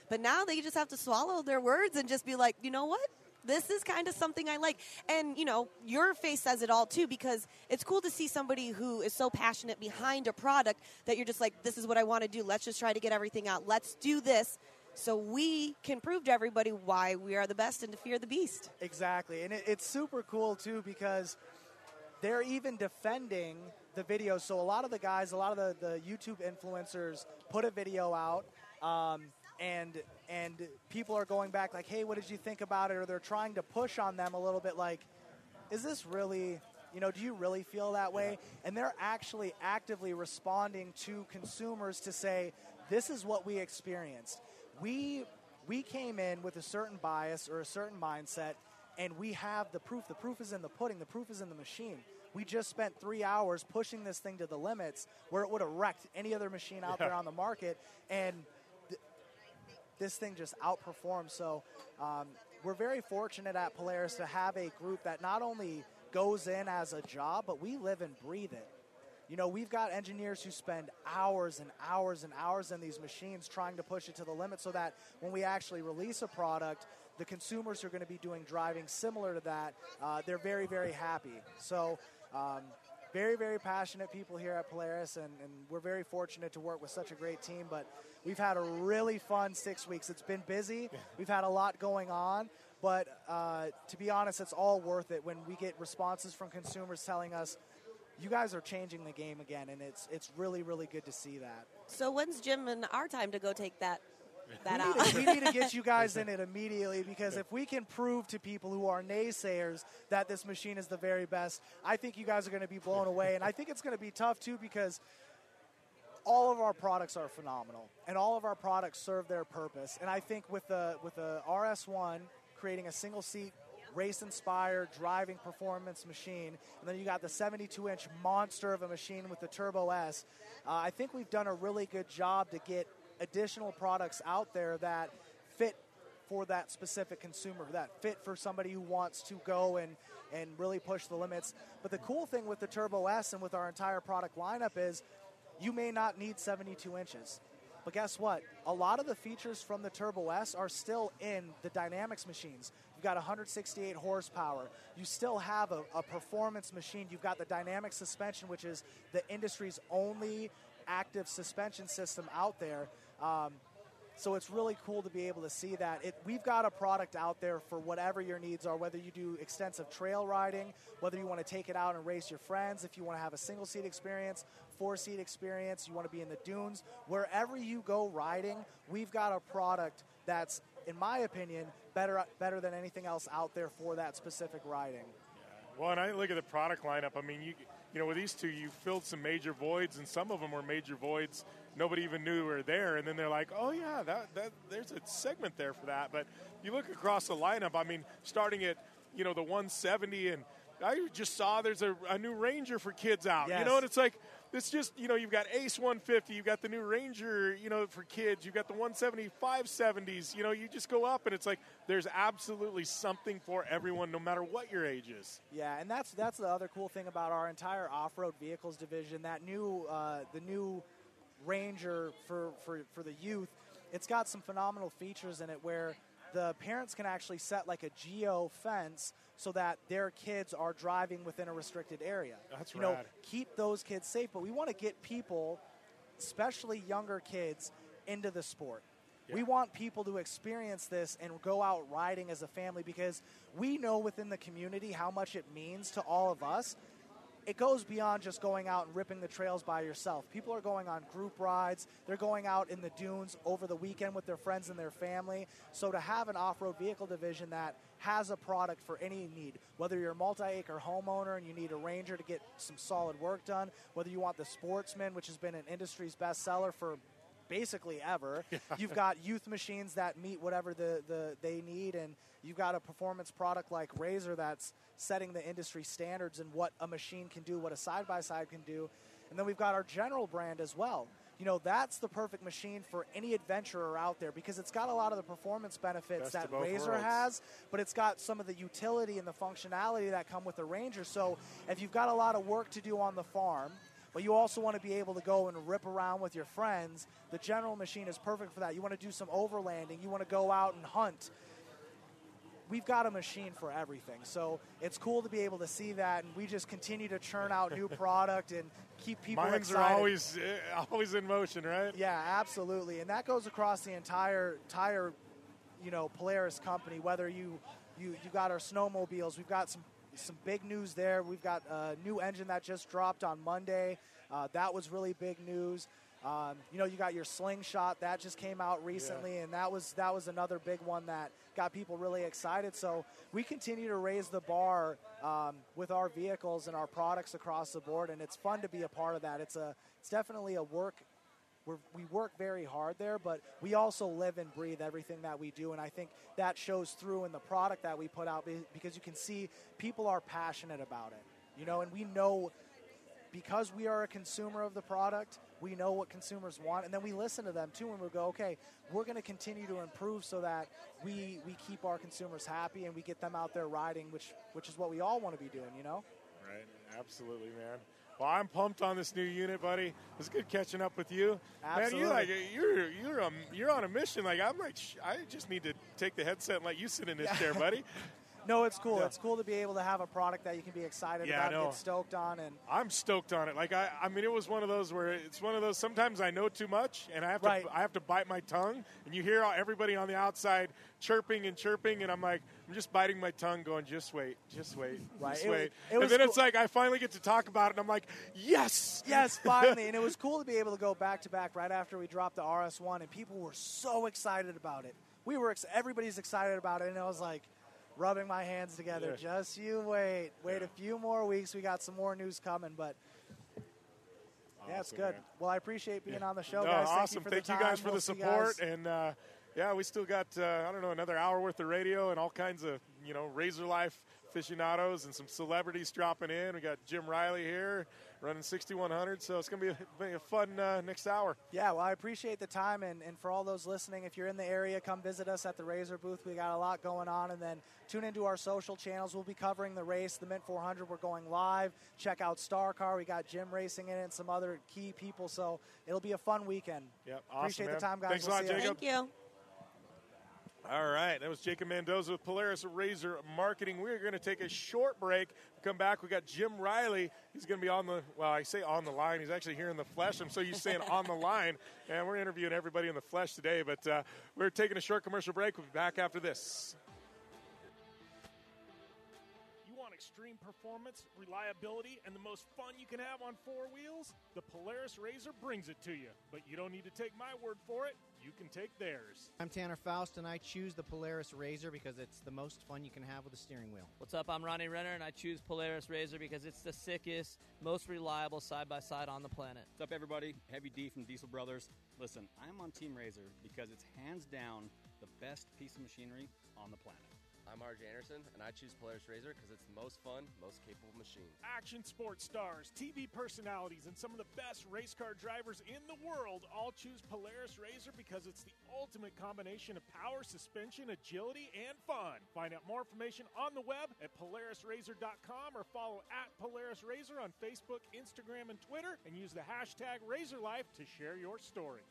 But now they just have to swallow their words and just be like, you know what? This is kind of something I like. And, you know, your face says it all, too, because it's cool to see somebody who is so passionate behind a product that you're just like, this is what I want to do. Let's just try to get everything out. Let's do this so we can prove to everybody why we are the best and to fear the beast. Exactly. And it, it's super cool, too, because they're even defending the video. So a lot of the guys, a lot of the, the YouTube influencers put a video out, um, and and people are going back like, hey, what did you think about it? Or they're trying to push on them a little bit like, is this really, you know, do you really feel that way? And they're actually actively responding to consumers to say, this is what we experienced. We we came in with a certain bias or a certain mindset, and we have the proof. The proof is in the pudding. The proof is in the machine. We just spent three hours pushing this thing to the limits where it would have wrecked any other machine out Yeah. there on the market, and th- this thing just outperformed. So um, we're very fortunate at Polaris to have a group that not only goes in as a job, but we live and breathe it. You know, we've got engineers who spend hours and hours and hours in these machines trying to push it to the limit so that when we actually release a product, the consumers who are going to be doing driving similar to that, uh, they're very, very happy. So um, very, very passionate people here at Polaris, and, and we're very fortunate to work with such a great team. But we've had a really fun six weeks. It's been busy. We've had a lot going on. But uh, to be honest, it's all worth it when we get responses from consumers telling us, you guys are changing the game again, and it's it's really, really good to see that. So when's Jim and our time to go take that that we, out? need to, we need to get you guys in it immediately, because if we can prove to people who are naysayers that this machine is the very best, I think you guys are going to be blown away. And I think it's going to be tough, too, because all of our products are phenomenal, and all of our products serve their purpose. And I think with the with the R S one creating a single-seat, race-inspired driving performance machine, and then you got the seventy-two inch monster of a machine with the Turbo S, uh, I think we've done a really good job to get additional products out there that fit for that specific consumer, that fit for somebody who wants to go and, and really push the limits. But the cool thing with the Turbo S and with our entire product lineup is you may not need seventy-two inches. But guess what? A lot of the features from the Turbo S are still in the Dynamics machines. You've got one hundred sixty-eight horsepower. You still have a, a performance machine. You've got the dynamic suspension, which is the industry's only active suspension system out there. Um, so it's really cool to be able to see that. It, we've got a product out there for whatever your needs are, whether you do extensive trail riding, whether you want to take it out and race your friends, if you want to have a single-seat experience, four-seat experience, you want to be in the dunes. Wherever you go riding, we've got a product that's, in my opinion, better better than anything else out there for that specific riding. Well, and I look at the product lineup. I mean, you you know, with these two, you filled some major voids, and some of them were major voids nobody even knew were there. And then they're like, oh, yeah, that, that there's a segment there for that. But you look across the lineup, I mean, starting at, you know, the one seventy, and I just saw there's a, a new Ranger for kids out. Yes. You know, and it's like, it's just, you know, you've got Ace one fifty, you've got the new Ranger, you know, for kids, you've got the one seventy-five seventies, you know, you just go up, and it's like there's absolutely something for everyone, no matter what your age is. Yeah, and that's that's the other cool thing about our entire off-road vehicles division, that new, uh, the new Ranger for, for, for the youth. It's got some phenomenal features in it where the parents can actually set like a geo fence so that their kids are driving within a restricted area. That's you know, rad. keep those kids safe, but we want to get people, especially younger kids, into the sport. Yeah. We want people to experience this and go out riding as a family, because we know within the community how much it means to all of us. It goes beyond just going out and ripping the trails by yourself. People are going on group rides. They're going out in the dunes over the weekend with their friends and their family. So to have an off-road vehicle division that has a product for any need, whether you're a multi-acre homeowner and you need a Ranger to get some solid work done, whether you want the Sportsman, which has been an industry's bestseller for basically ever. Yeah. You've got youth machines that meet whatever the, the they need, and you've got a performance product like Razor that's setting the industry standards in what a machine can do, what a side-by-side can do. And then we've got our General brand as well. You know, that's the perfect machine for any adventurer out there, because it's got a lot of the performance benefits Best that of both Razor worlds. has, but it's got some of the utility and the functionality that come with the Ranger. So if you've got a lot of work to do on the farm, but you also want to be able to go and rip around with your friends. The General machine is perfect for that. You want to do some overlanding. You want to go out and hunt. We've got a machine for everything. So it's cool to be able to see that, and we just continue to churn out new product and keep people Minds excited. are always, uh, always in motion, right? Yeah, absolutely. And that goes across the entire, entire you know, Polaris company, whether you, you, you got our snowmobiles. We've got some, some big news there. We've got a new engine that just dropped on Monday. Uh, that was really big news. Um, you know, you got your Slingshot that just came out recently, yeah. and that was that was another big one that got people really excited. So we continue to raise the bar um, with our vehicles and our products across the board, and it's fun to be a part of that. It's a it's definitely a work. We're, we work very hard there, but we also live and breathe everything that we do, and I think that shows through in the product that we put out because you can see people are passionate about it, you know, and we know because we are a consumer of the product, we know what consumers want, and then we listen to them too, and we go, okay, we're going to continue to improve so that we we keep our consumers happy and we get them out there riding, which which is what we all want to be doing, you know? Right, absolutely, man. Well, I'm pumped on this new unit, buddy. It was good catching up with you. Absolutely. Man, you're like you're you're um, you're on a mission. Like I'm like sh- I just need to take the headset and let you sit in this chair, buddy. No, it's cool. Yeah. It's cool to be able to have a product that you can be excited Yeah, about I know. and get stoked on. And I'm stoked on it. Like I, I mean, it was one of those where it's one of those. Sometimes I know too much, and I have to, Right. I have to bite my tongue. And you hear all, everybody on the outside chirping and chirping, and I'm like, I'm just biting my tongue, going, just wait, just wait, Right. just It was- wait. it and was then cool- it's like I finally get to talk about it, and I'm like, yes, yes, finally. And it was cool to be able to go back to back right after we dropped the R S one, and people were so excited about it. We were, ex- everybody's excited about it, and I was like, rubbing my hands together. Yeah. Just you wait. Wait Yeah. a few more weeks. We got some more news coming, but yeah, it's Awesome, good. man. Well, I appreciate being on the show, No, guys. Thank awesome. you for Thank the you time. guys for We'll the see you support, guys. and uh, yeah, we still got uh, I don't know another hour worth of radio and all kinds of you know Razor Life aficionados and some celebrities dropping in. We got Jim Riley here running sixty-one hundred, so it's gonna be a, be a fun uh, next hour. Yeah, well, I appreciate the time, and, and for all those listening, if you're in the area, come visit us at the Razor booth. We got a lot going on, and then tune into our social channels. We'll be covering the race, the Mint four hundred. We're going live. Check out Star Car. We got Jim racing in it and some other key people, so it'll be a fun weekend. Yep, awesome, Appreciate man. the time, guys. Thanks We'll a lot, see ya. Jacob. Thank you. All right, that was Jacob Mendoza with Polaris Razor Marketing. We're going to take a short break. Come back. We got Jim Riley. He's going to be on the, well, I say on the line. He's actually here in the flesh. I'm so used to saying on the line. And we're interviewing everybody in the flesh today. But uh, we're taking a short commercial break. We'll be back after this. You want extreme performance, reliability, and the most fun you can have on four wheels? The Polaris Razor brings it to you. But you don't need to take my word for it. You can take theirs. I'm Tanner Faust, and I choose the Polaris Razor because it's the most fun you can have with a steering wheel. What's up? I'm Ronnie Renner, and I choose Polaris Razor because it's the sickest, most reliable side-by-side on the planet. What's up, everybody? Heavy D from Diesel Brothers. Listen, I'm on Team Razor because it's hands down the best piece of machinery on the planet. I'm R J Anderson, and I choose Polaris Razor because it's the most fun, most capable machine. Action sports stars, T V personalities, and some of the best race car drivers in the world all choose Polaris Razor because it's the ultimate combination of power, suspension, agility, and fun. Find out more information on the web at polaris razor dot com or follow at Polaris Razor on Facebook, Instagram, and Twitter, and use the hashtag RazorLife to share your story.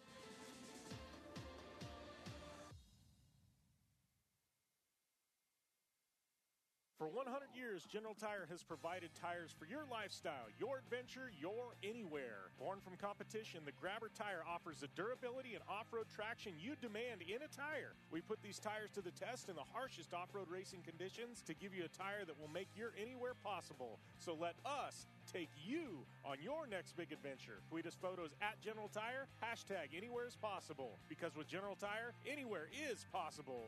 For one hundred years, General Tire has provided tires for your lifestyle, your adventure, your anywhere. Born from competition, the Grabber tire offers the durability and off-road traction you demand in a tire. We put these tires to the test in the harshest off-road racing conditions to give you a tire that will make your anywhere possible. So let us take you on your next big adventure. Tweet us photos at General Tire, hashtag anywhere is possible. Because with General Tire, anywhere is possible.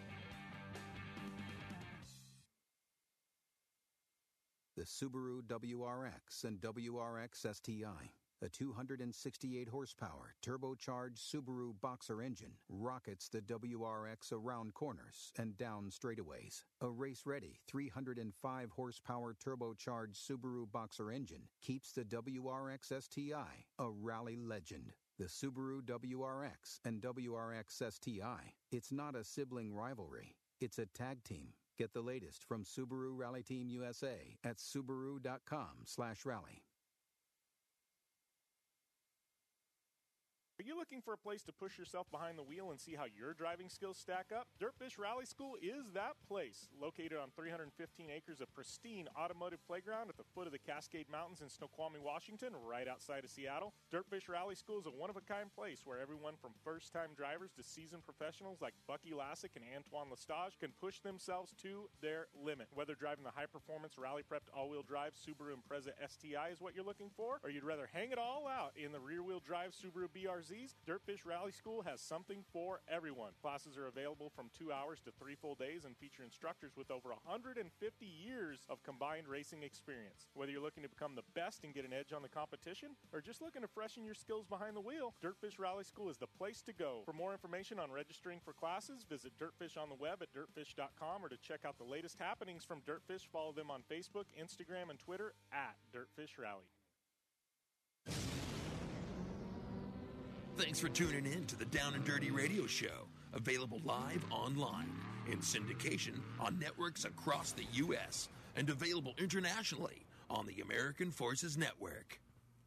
The Subaru W R X and W R X S T I, a two hundred sixty-eight horsepower turbocharged Subaru Boxer engine, rockets the W R X around corners and down straightaways. A race-ready three hundred five horsepower turbocharged Subaru Boxer engine keeps the W R X S T I a rally legend. The Subaru W R X and W R X S T I, it's not a sibling rivalry, it's a tag team. Get the latest from Subaru Rally Team U S A at subaru dot com slash rally. Are you looking for a place to push yourself behind the wheel and see how your driving skills stack up? Dirtfish Rally School is that place. Located on three hundred fifteen acres of pristine automotive playground at the foot of the Cascade Mountains in Snoqualmie, Washington, right outside of Seattle. Dirtfish Rally School is a one-of-a-kind place where everyone from first-time drivers to seasoned professionals like Bucky Lassick and Antoine Lestage can push themselves to their limit. Whether driving the high-performance, rally-prepped all-wheel drive Subaru Impreza S T I is what you're looking for, or you'd rather hang it all out in the rear-wheel drive Subaru B R Zs, Dirtfish Rally School has something for everyone. Classes are available from two hours to three full days and feature instructors with over one hundred fifty years of combined racing experience. Whether you're looking to become the best and get an edge on the competition, or just looking to freshen your skills behind the wheel, Dirtfish Rally School is the place to go. For more information on registering for classes, visit Dirtfish on the web at dirtfish dot com, or to check out the latest happenings from Dirtfish, follow them on Facebook, Instagram, and Twitter at Dirtfish Rally. Thanks for tuning in to the Down and Dirty Radio Show, available live online, in syndication on networks across the U S, and available internationally on the American Forces Network.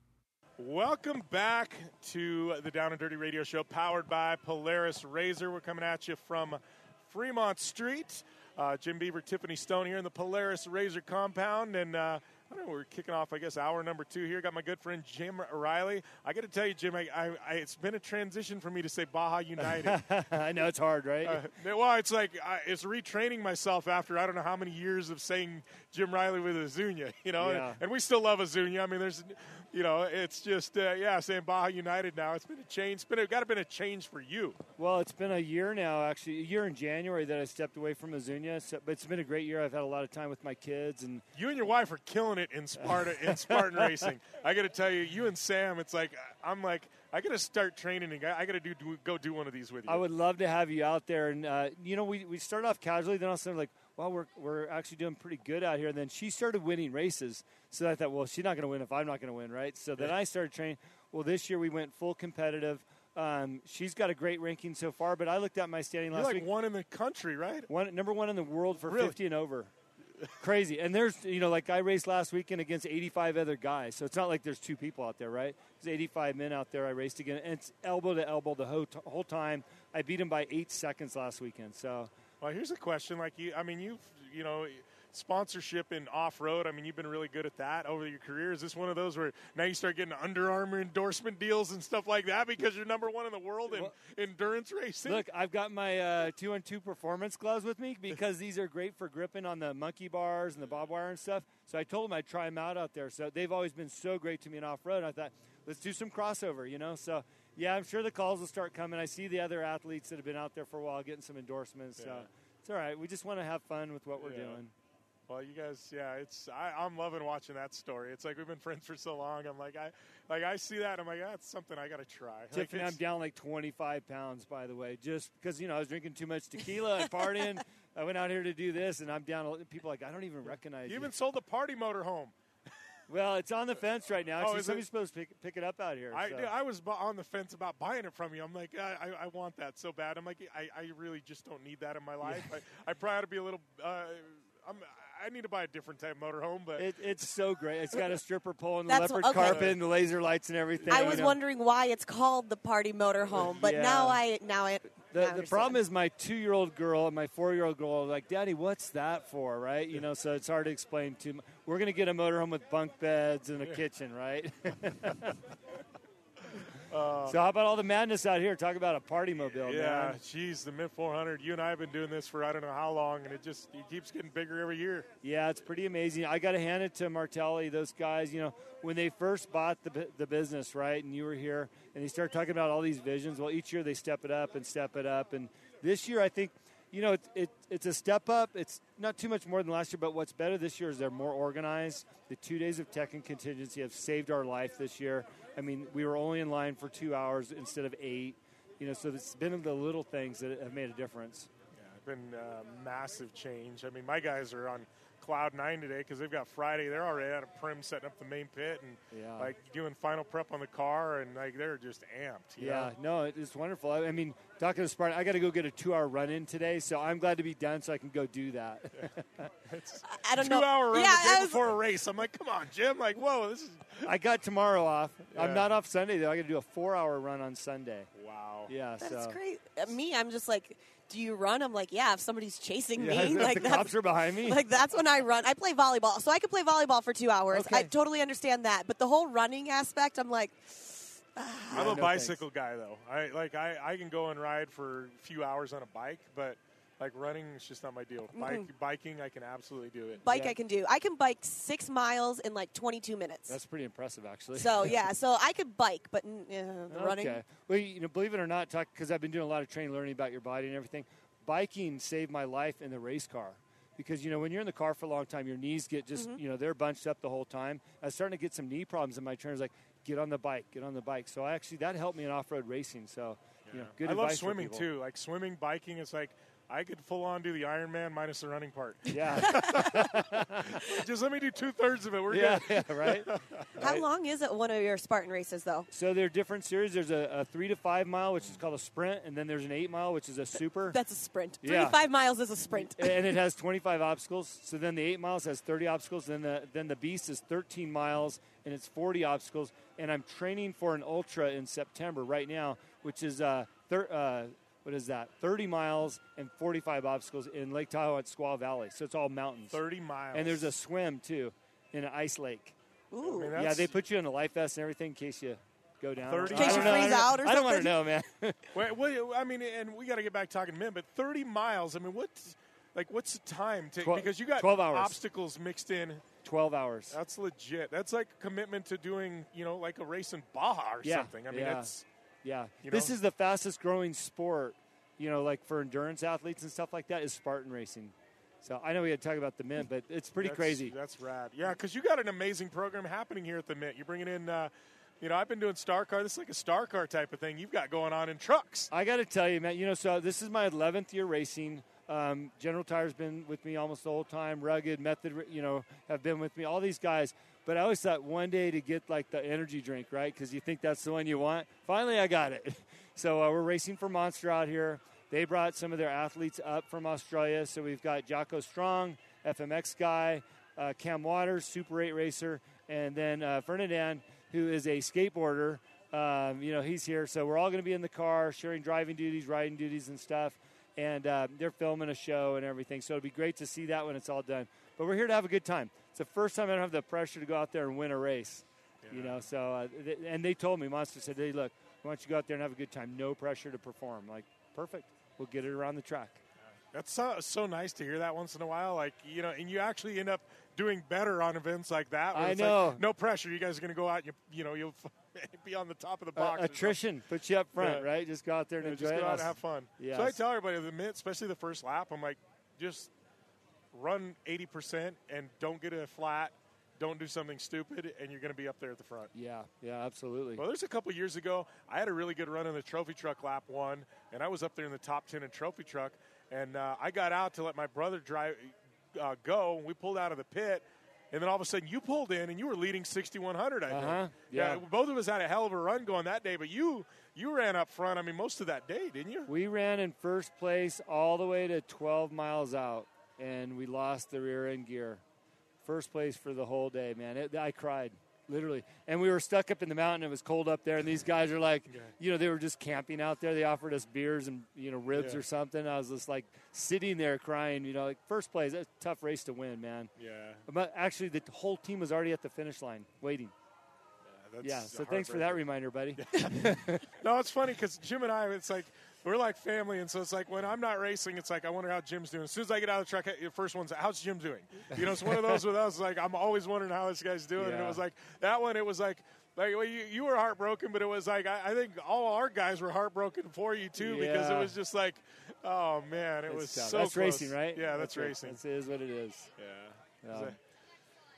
Welcome back to the Down and Dirty Radio Show, powered by Polaris Razor. We're coming at you from Fremont Street. Uh, Jim Beaver, Tiffany Stone here in the Polaris Razor compound, and uh, I don't know, we're kicking off, I guess, hour number two here. Got my good friend Jim Riley. I got to tell you, Jim, I, I, I, it's been a transition for me to say Baja United. I know it's hard, right? Uh, well, it's like I, it's retraining myself after I don't know how many years of saying Jim Riley with Azuña, you know, Yeah. and, and we still love Azuña. I mean, there's, you know, it's just uh, yeah, saying Baja United now. It's been a change. It's been a, got to been a change for you. Well, it's been a year now, actually, a year in January that I stepped away from Azuña. So, but it's been a great year. I've had a lot of time with my kids, and you and your wife are killing it in Sparta in Spartan racing. I got to tell you, you and Sam, it's like I'm like I got to start training. And I got to do, do go do one of these with you. I would love to have you out there. And uh, you know, we we started off casually, then all of a sudden like, well, we're we're actually doing pretty good out here. And then she started winning races, so I thought, well, she's not going to win if I'm not going to win, right? So then I started training. Well, this year we went full competitive. Um, she's got a great ranking so far, but I looked at my standing You're last like week. one in the country, right? One number one in the world for Really? fifty and over. Crazy. And there's, you know, like I raced last weekend against eighty-five other guys. So it's not like there's two people out there, right? There's eighty-five men out there I raced against. And it's elbow to elbow the whole, t- whole time. I beat him by eight seconds last weekend. So, Well, here's a question. Like you, I mean, you've, you know, sponsorship in off-road. I mean, you've been really good at that over your career. Is this one of those where now you start getting Under Armour endorsement deals and stuff like that because you're number one in the world in Well, endurance racing? look, I've got my uh, two on two performance gloves with me because these are great for gripping on the monkey bars and the bob wire and stuff. So I told them I'd try them out out there. So they've always been so great to me in off-road. I thought, let's do some crossover, you know. So, yeah, I'm sure the calls will start coming. I see the other athletes that have been out there for a while getting some endorsements. So Yeah. it's all right. We just want to have fun with what we're Yeah. doing. Well, you guys, yeah, it's I, I'm loving watching that story. It's like we've been friends for so long. I'm like, I like I see that. I'm like, that's something I got to try. Like, Tiffany, I'm it's- down like twenty-five pounds, by the way, just because, you know, I was drinking too much tequila and partying. I went out here to do this, and I'm down. a- People are like, I don't even recognize You you. even sold the party motor home. Well, it's on the fence right now. Oh, Actually, is somebody's it? supposed to pick, pick it up out here. I, so. did- I was bu- on the fence about buying it from you. I'm like, I, I, I want that so bad. I'm like, I, I really just don't need that in my life. I, I probably ought to be a little. Uh, I'm, I need to buy a different type of motorhome, but It, it's so great. It's got a stripper pole and the That's- leopard okay. carpet and the laser lights and everything. I was you know. wondering why it's called the Party Motorhome, but Yeah. now I now I. now I The, the understand. problem is my two-year-old girl and my four-year-old girl are like, Daddy, what's that for, right? You know, so it's hard to explain to them. We're going to get a motorhome with bunk beds and a kitchen, right? Uh, so how about all the madness out here? Talk about a party mobile, yeah, man. geez, the Mid four hundred. You and I have been doing this for I don't know how long, and it just it keeps getting bigger every year. Yeah, it's pretty amazing. I got to hand it to Martelli. Those guys, you know, when they first bought the bu- the business, right, and you were here, and they started talking about all these visions. Well, each year they step it up and step it up, and this year I think, you know, it, it it's a step up. It's not too much more than last year, but what's better this year is they're more organized. The two days of tech and contingency have saved our life this year. I mean, we were only in line for two hours instead of eight. You know, so it's been the little things that have made a difference. Yeah, it's been a massive change. I mean, my guys are on cloud nine today because they've got Friday. They're already out of Prim setting up the main pit and Yeah. like doing final prep on the car, and like they're just amped. you Yeah, know? no, it's wonderful. I, I mean, talking to Spartan, I got to go get a two-hour run-in today, so I'm glad to be done so I can go do that. It's I don't two know. hour run Yeah, the day I was- before a race. I'm like, come on, Jim. Like, whoa, this is. I got tomorrow off. Yeah. I'm not off Sunday, though. I got to do a four-hour run on Sunday. Wow. Yeah, That's so. great. Uh, Me, I'm just like, do you run? I'm like, yeah, if somebody's chasing Yeah, me. if like the that's, cops are behind me. Like, that's when I run. I play volleyball, so I could play volleyball for two hours. Okay. I totally understand that. But the whole running aspect, I'm like, I'm Yeah, a no bicycle guy though. I like I, I can go and ride for a few hours on a bike, but like running is just not my deal. Bike Mm-mm. biking I can absolutely do it. bike Yeah. I can do. I can bike six miles in like twenty-two minutes. That's pretty impressive, actually. So, yeah, so I could bike, but mm, yeah, the running. Okay. Well, you know, believe it or not, talk because I've been doing a lot of training, learning about your body and everything. Biking saved my life in the race car because you know when you're in the car for a long time, your knees get just Mhm. you know they're bunched up the whole time. I was starting to get some knee problems in my trainers, like get on the bike, get on the bike. So I actually that helped me in off-road racing. So you know, good I love advice for swimming people. too. Like swimming, biking, it's like I could full on do the Ironman minus the running part. Yeah. Just let me do two thirds of it. We're Yeah, good. yeah, right. How Right. long is it one of your Spartan races, though? So there are different series. There's a, a three to five mile, which is called a sprint, and then there's an eight mile, which is a super. That's a sprint. Three Yeah. to five miles is a sprint. and it has twenty-five obstacles. So then the eight miles has thirty obstacles. Then the then the beast is thirteen miles and it's forty obstacles. And I'm training for an ultra in September right now, which is uh, thir- uh what is that? thirty miles and forty-five obstacles in Lake Tahoe at Squaw Valley. So it's all mountains. thirty miles. And there's a swim too, in an ice lake. Ooh. I mean, Yeah, that's- they put you in a life vest and everything in case you go down. thirty I In case don't you know. freeze I don't- out or I don't want to something. know, man. Wait, well, I mean, and we got to get back talking men, but thirty miles. I mean, what's like what's the time to Twelve- because you got twelve hours. obstacles mixed in. twelve hours. That's legit. That's like commitment to doing, you know, like a race in Baja or Yeah, something. I mean, yeah. it's Yeah, You this know? is the fastest growing sport, you know, like for endurance athletes and stuff like that, is Spartan racing. So I know we had to talk about the Mint, but it's pretty that's, crazy. That's rad. Yeah, because you got an amazing program happening here at the Mint. You're bringing in, uh, you know, I've been doing Star Car. This is like a Star Car type of thing you've got going on in trucks. I got to tell you, man, you know, so this is my eleventh year racing. Um, General Tire's been with me almost the whole time. Rugged, Method, you know, have been with me. All these guys. But I always thought one day to get like the energy drink, right? Because you think that's the one you want. Finally, I got it. So uh, we're racing for Monster out here. They brought some of their athletes up from Australia. So we've got Jocko Strong, F M X guy, uh, Cam Waters, Super eight racer, and then uh, Ferdinand, who is a skateboarder. Um, you know, he's here. So we're all going to be in the car, sharing driving duties, riding duties, and stuff. And uh, they're filming a show and everything. So it'll be great to see that when it's all done. But we're here to have a good time. It's the first time I don't have the pressure to go out there and win a race. Yeah. You know, so uh, th- and they told me, Monster said, "Hey, look, we want you to go out there and have a good time. No pressure to perform." Like, perfect. We'll get it around the track. That's so, so nice to hear that once in a while. Like, you know, and you actually end up doing better on events like that. where I it's know. Like, no pressure. You guys are going to go out and, you, you know, you'll be on the top of the Uh, box. or attrition puts you up front, Yeah. right? Just go out there and Yeah, enjoy just it. go out and have fun. Yeah. So I tell everybody, the minute, especially the first lap, I'm like, just run eighty percent and don't get a flat. Don't do something stupid, and you're going to be up there at the front. Yeah, yeah, absolutely. Well, there's a couple years ago, I had a really good run in the trophy truck lap one, and I was up there in the top ten in trophy truck, and uh, I got out to let my brother drive uh, go, and we pulled out of the pit, and then all of a sudden you pulled in, and you were leading sixty-one hundred, I think. Uh-huh, yeah. Both of us had a hell of a run going that day, but you you ran up front, I mean, most of that day, didn't you? We ran in first place all the way to twelve miles out, and we lost the rear end gear. First place for the whole day, man. It, I cried, literally. And we were stuck up in the mountain. It was cold up there, and these guys are like, Yeah. you know, they were just camping out there. They offered us beers and, you know, ribs Yeah. or something. I was just like sitting there crying, you know, like first place. That's a tough race to win, man. Yeah. But actually, the whole team was already at the finish line waiting. That's Yeah, so thanks for that heartbreaking. reminder, buddy. No, it's funny because Jim and I, it's like, we're like family, and so it's like when I'm not racing, it's like I wonder how Jim's doing. As soon as I get out of the truck, the first one's, how's Jim doing? You know, it's one of those with us, like I'm always wondering how this guy's doing. And it Yeah. was like, that one, it was like, like well, you, you were heartbroken, but it was like, I, I think all our guys were heartbroken for you too, because it Yeah. was just like, oh man, it It's was tough. so That's close. racing, right? Yeah, that's, right. racing. That is what it is. Yeah. Um,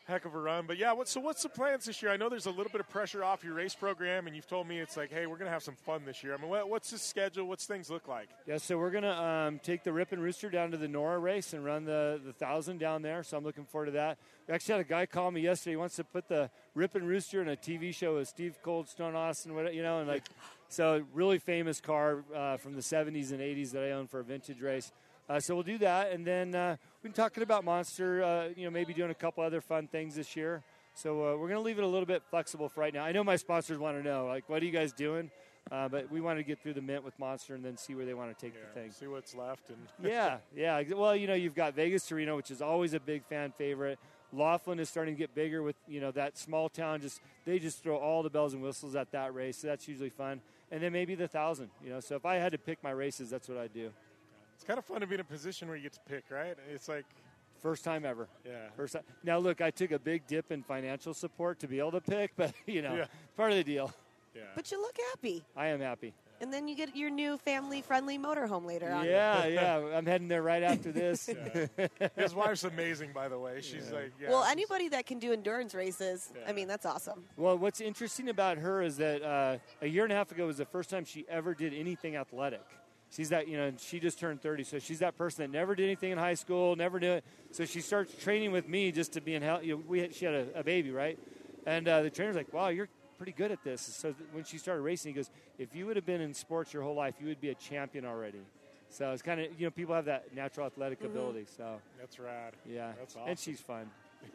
heck of a run. But, yeah, what, so what's the plans this year? I know there's a little bit of pressure off your race program, and you've told me it's like, hey, we're going to have some fun this year. I mean, what, what's the schedule? What's things look like? Yeah, so we're going to um, take the Rip and Rooster down to the Nora race and run the, the one thousand down there, so I'm looking forward to that. We actually had a guy call me yesterday. He wants to put the Rip and Rooster in a T V show with Steve Cold Stone Austin, you know, and like, so really famous car uh, from the seventies and eighties that I own for a vintage race. Uh, so we'll do that, and then uh, we've been talking about Monster, uh, you know, maybe doing a couple other fun things this year. So uh, we're going to leave it a little bit flexible for right now. I know my sponsors want to know, like, what are you guys doing? Uh, but we want to get through the mint with Monster and then see where they want to take yeah, the thing. See what's left. And yeah, yeah. Well, you know, you've got Vegas to Reno, which is always a big fan favorite. Laughlin is starting to get bigger with, you know, that small town. Just they just throw all the bells and whistles at that race, so that's usually fun. And then maybe the thousand, you know. So if I had to pick my races, that's what I'd do. It's kind of fun to be in a position where you get to pick, right? It's like first time ever. Yeah. First time. Now, look, I took a big dip in financial support to be able to pick, but you know, yeah. part of the deal. Yeah. But you look happy. I am happy. And then you get your new family-friendly motorhome later on. Yeah, yeah. I'm heading there right after this. Yeah. His wife's amazing, by the way. She's yeah. like, yeah. Well, anybody that can do endurance races, yeah. I mean, that's awesome. Well, what's interesting about her is that uh, a year and a half ago was the first time she ever did anything athletic. She's that, you know, she just turned thirty, so she's that person that never did anything in high school, never knew it. So she starts training with me just to be in health. You know, we had, she had a, a baby, right? And uh, the trainer's like, wow, you're pretty good at this. So th- when she started racing, he goes, if you would have been in sports your whole life, you would be a champion already. So it's kind of, you know, people have that natural athletic mm-hmm. ability. So that's rad. Yeah. That's awesome. And she's fun.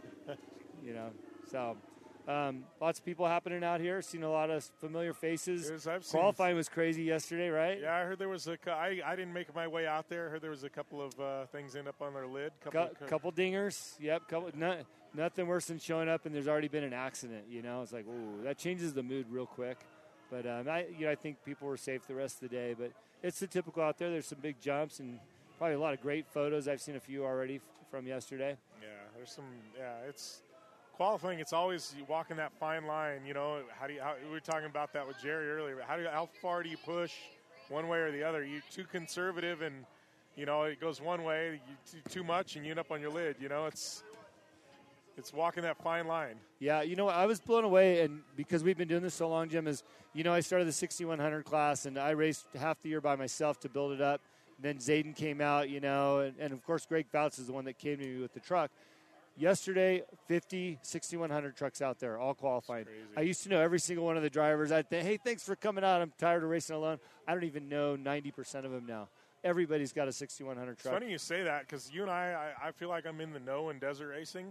You know, so um, lots of people happening out here. Seen a lot of familiar faces. Was, I've seen Qualifying was crazy yesterday, right? Yeah, I heard there was a. I, I didn't make my way out there. I heard there was a couple of uh, things end up on their lid. Couple, Co- of, couple dingers. Yep. Couple. No, nothing worse than showing up and there's already been an accident. You know, it's like, ooh, that changes the mood real quick. But um, I, you know, I think people were safe the rest of the day. But it's the typical out there. There's some big jumps and probably a lot of great photos. I've seen a few already f- from yesterday. Yeah, there's some. Yeah, it's. Qualifying, it's always walking that fine line. You know, how do you? How, we were talking about that with Jerry earlier. How do you, how far do you push one way or the other? You're too conservative, and you know it goes one way. You too, too much, and you end up on your lid. You know, it's it's walking that fine line. Yeah, you know, I was blown away, and because we've been doing this so long, Jim, is you know I started the sixty-one hundred class, and I raced half the year by myself to build it up. And then Zayden came out, you know, and, and of course Greg Fouts is the one that came to me with the truck. Yesterday, fifty sixty-one hundred trucks out there, all qualifying. I used to know every single one of the drivers. I'd think, hey, thanks for coming out. I'm tired of racing alone. I don't even know ninety percent of them now. Everybody's got a sixty-one hundred truck. It's funny you say that because you and I, I, I feel like I'm in the know in desert racing.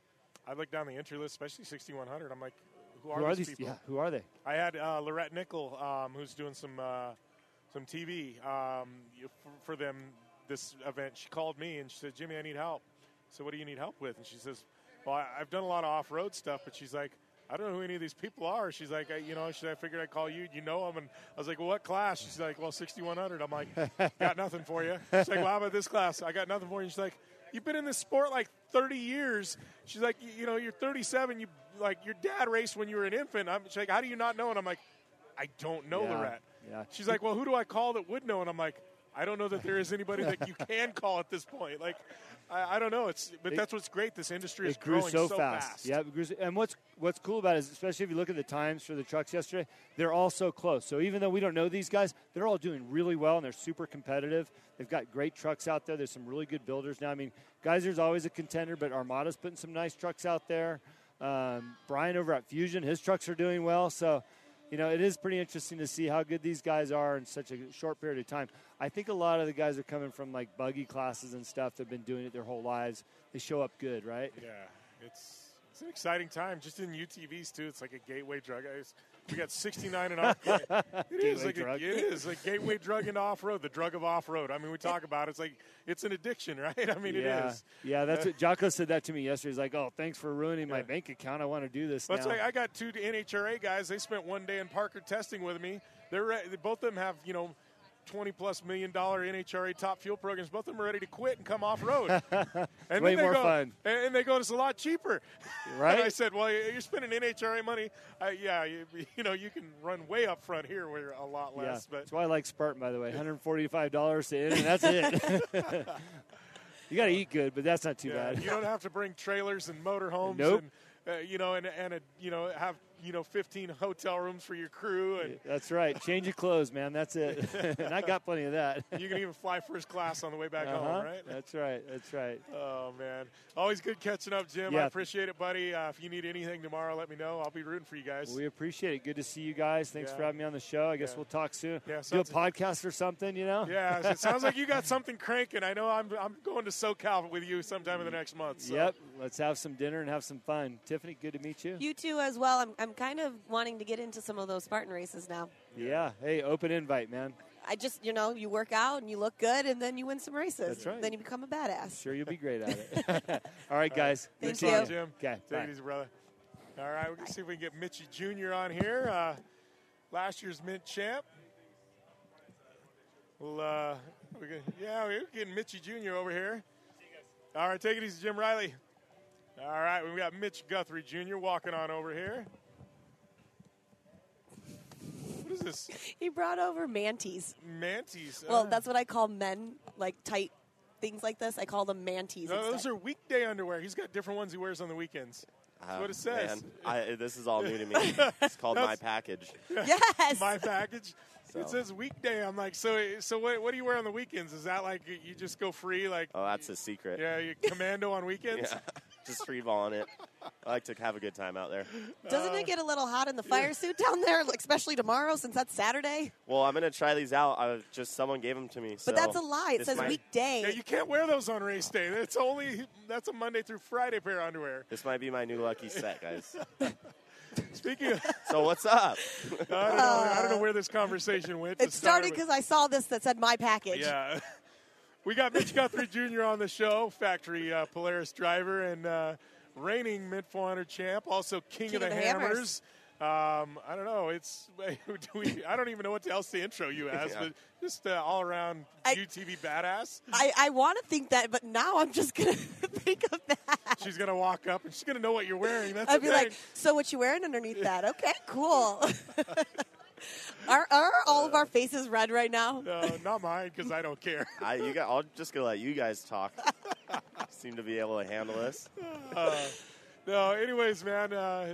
I look down the entry list, especially sixty-one hundred. I'm like, who are, who are these these people? Yeah, who are they? I had uh, Lorette Nickel, um, who's doing some uh, some T V um, for, for them this event. She called me and she said, Jimmy, I need help. So what do you need help with? And she says, well, I, I've done a lot of off-road stuff, but she's like, I don't know who any of these people are. She's like, I, you know, she, I figured I'd call you. You know them. And I was like, well, what class? She's like, well, sixty-one hundred. I'm like, got nothing for you. She's like, well, how about this class? I got nothing for you. And she's like, you've been in this sport like thirty years. She's like, you, you know, you're thirty-seven. You like your dad raced when you were an infant. I'm, she's like, how do you not know? And I'm like, I don't know, yeah, Lorette. Yeah. She's like, well, who do I call that would know? And I'm like, I don't know that there is anybody that you can call at this point. Like, I, I don't know. It's but it, that's what's great. This industry is it grew growing so, so fast. fast. Yeah, it grew, and what's what's cool about it is, especially if you look at the times for the trucks yesterday, they're all so close. So even though we don't know these guys, they're all doing really well and they're super competitive. They've got great trucks out there. There's some really good builders now. I mean, Geyser's always a contender, but Armada's putting some nice trucks out there. Um, Brian over at Fusion, his trucks are doing well. So, you know, it is pretty interesting to see how good these guys are in such a short period of time. I think a lot of the guys are coming from, like, buggy classes and stuff. They've been doing it their whole lives. They show up good, right? Yeah, it's it's an exciting time. Just in U T Vs, too, it's like a gateway drug. We got sixty-nine and off. It is like a, it is a gateway drug into off-road, the drug of off-road. I mean, we talk about it. It's like it's an addiction, right? I mean, yeah. it is. Yeah, that's what Jocko said that to me yesterday. He's like, oh, thanks for ruining my yeah. bank account. I want to do this but now. It's like I got two N H R A guys. They spent one day in Parker testing with me. They're re- both of them have, you know, twenty-plus million dollar N H R A top fuel programs. Both of them are ready to quit and come off-road. And way then they more go, fun. And they go, it's a lot cheaper. Right? And I said, well, you're spending N H R A money. Uh, yeah, you, you know, you can run way up front here where you're a lot less. Yeah. But that's why I like Spartan, by the way. one hundred forty-five dollars to in, and that's it. You got to eat good, but that's not too Yeah, bad. you don't have to bring trailers and motorhomes Nope. and uh, you know and and a, you know have you know fifteen hotel rooms for your crew and That's right. Change your clothes, man. That's it. And I got plenty of that. you can even fly first class on the way back Uh-huh. home, right? That's right. That's right. Oh man, always good catching up, Jim. I Yeah. appreciate it, buddy. Uh, if you need anything tomorrow, let me know. I'll be rooting for you guys. We appreciate it. Good to see you guys. Thanks Yeah. for having me on the show. I guess Yeah. we'll talk soon. Yeah, Do a sounds- podcast or something, you know? Yeah, it sounds like you got something cranking. I know I'm I'm going to SoCal with you sometime in the next month. So. Yep. Let's have some dinner and have some fun. Tiffany, good to meet you. You too as well. I'm, I'm kind of wanting to get into some of those Spartan races now. Yeah. Hey, open invite, man. I just, you know, you work out and you look good, and then you win some races. That's right. Then you become a badass. Sure, you'll be great at it. All right, guys. Thank Good you. seeing Jim. Okay. Take Bye. it easy, brother. All right, we're going to see if we can get Mitchie Junior on here. Uh, last year's Mint champ. Well, uh, we're gonna, yeah, we're getting Mitchie Junior over here. All right, take it easy, Jim Riley. All right, we got Mitch Guthrie Junior walking on over here. What is this? He brought over manties. Manties. Well, uh, that's what I call men, like tight things like this. I call them manties. no, those instead. are weekday underwear. He's got different ones he wears on the weekends. That's Uh, what it says. man, I, this is all new to me. It's called No, My it's- Package. Yes. My package. So. It says weekday. I'm like, so so what, what do you wear on the weekends? Is that like you just go free? Like, Oh, that's a secret. yeah, you commando on weekends? Yeah. Just free balling it. I like to have a good time out there. Doesn't it get a little hot in the fire suit down there, like, especially tomorrow since that's Saturday? Well, I'm gonna try these out. I just someone gave them to me. But so that's a lie. It this says might, weekday. Yeah, you can't wear those on race day. It's only that's a Monday through Friday pair of underwear. This might be my new lucky set, guys. Speaking of, So what's up? I don't know. I don't know where this conversation went. to It start started with. because I saw this that said my package. Yeah. We got Mitch Guthrie Junior on the show, factory uh, Polaris driver and uh, reigning Mint four hundred champ, also King, of the, Hammers. Um, I don't know. It's do we, I don't even know what else to intro you as, Yeah. but just uh, all around I- U T V badass. I, I want to think that, but now I'm just going to think of that. She's gonna walk up and she's gonna know what you're wearing. That's I'd the be like, thing. so what you wearing underneath that? Okay, cool. are, are all of our faces red right now? No, not mine because I don't care. I, you got, I'll just gonna let you guys talk. Seem to be able to handle this. Uh, no, anyways, man. Uh,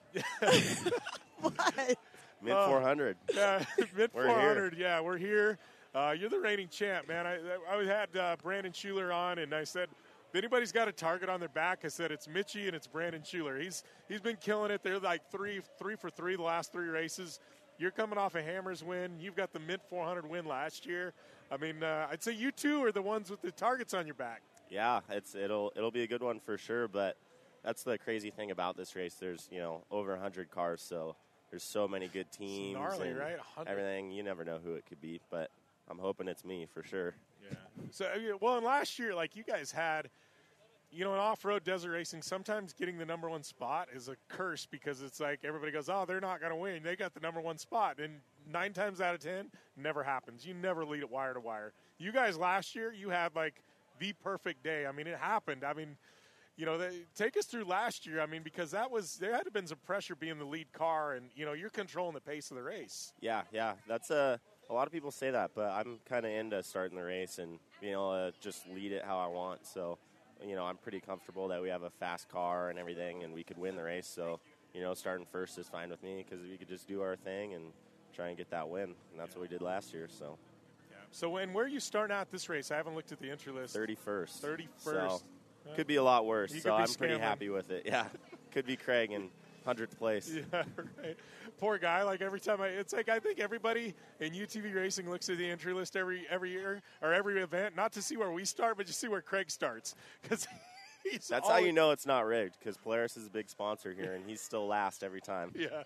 What? Mid Uh, four hundred. Yeah, mid We're four hundred. Yeah, we're here. Uh, you're the reigning champ, man. I, I had uh, Brandon Schuler on, and I said, if anybody's got a target on their back, I said it's Mitchie and it's Brandon Schuler. He's he's been killing it. They're like three three for three the last three races. You're coming off a Hammers win. You've got the mid four hundred win last year. I mean, uh, I'd say you two are the ones with the targets on your back. Yeah, it's it'll it'll be a good one for sure. But that's the crazy thing about this race. There's you know over one hundred cars, so there's so many good teams gnarly, and right? one hundred. everything. You never know who it could be, but I'm hoping it's me for sure. Yeah. So, I mean, well, and last year, like you guys had, you know, in off-road desert racing, sometimes getting the number one spot is a curse because it's like everybody goes, oh, they're not going to win. They got the number one spot. And nine times out of ten, never happens. You never lead it wire to wire. You guys last year, you had like the perfect day. I mean, it happened. I mean, you know, they, take us through last year. I mean, because that was, there had to have been some pressure being the lead car and, you know, you're controlling the pace of the race. Yeah, yeah, that's a. A lot of people say that, but I'm kind of into starting the race and being able to just lead it how I want. So, you know, I'm pretty comfortable that we have a fast car and everything, and we could win the race. So, you know, starting first is fine with me because we could just do our thing and try and get that win. And that's what we did last year. So, Yeah. So, when where are you starting out this race? I haven't looked at the entry list. thirty-first. thirty-first. So, could be a lot worse. You So could be I'm pretty Scanlon. happy with it. Yeah, could be Craig in hundredth place. Yeah, right. Poor guy. Like every time I, it's like I think everybody in U T V racing looks at the entry list every every year or every event, not to see where we start, but just see where Craig starts. Because That's how you know it's not rigged because Polaris is a big sponsor here, and he's still last every time. Yeah,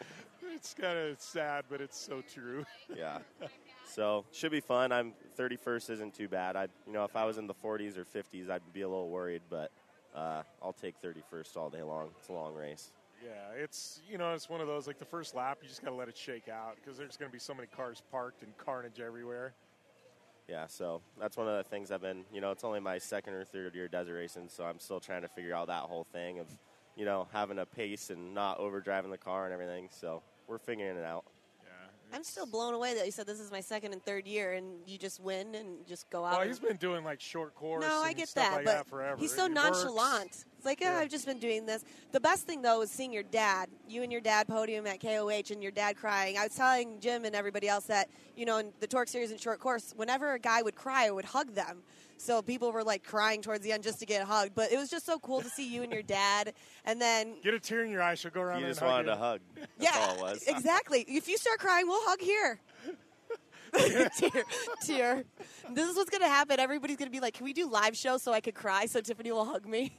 it's kind of sad, but it's so true. Yeah. So should be fun. I'm thirty-first isn't too bad. I, you know, if I was in the forties or fifties, I'd be a little worried, but uh, I'll take thirty-first all day long. It's a long race. Yeah, it's you know it's one of those like the first lap you just got to let it shake out because there's going to be so many cars parked and carnage everywhere. Yeah, so that's one of the things I've been, you know, it's only my second or third year desert racing, so I'm still trying to figure out that whole thing of, you know, having a pace and not overdriving the car and everything. So we're figuring it out. Yeah, I'm still blown away that you said this is my second and third year, and you just win and just go out. Well, and he's been doing like short course. No, and I get stuff that, like but that forever. he's so It nonchalant. works. It's like, oh, Yeah. I've just been doing this. The best thing, though, is seeing your dad, you and your dad podium at K O H, and your dad crying. I was telling Jim and everybody else that, you know, in the Torque Series and short course, whenever a guy would cry, I would hug them. So people were, like, crying towards the end just to get hugged. But it was just so cool to see you and your dad. And then... Get a tear in your eye. She'll go around You there just and hug wanted you. to hug. That's Yeah, all it was. exactly. If you start crying, we'll hug here. tear, tear. This is what's going to happen. Everybody's going to be like, can we do live show so I could cry so Tiffany will hug me?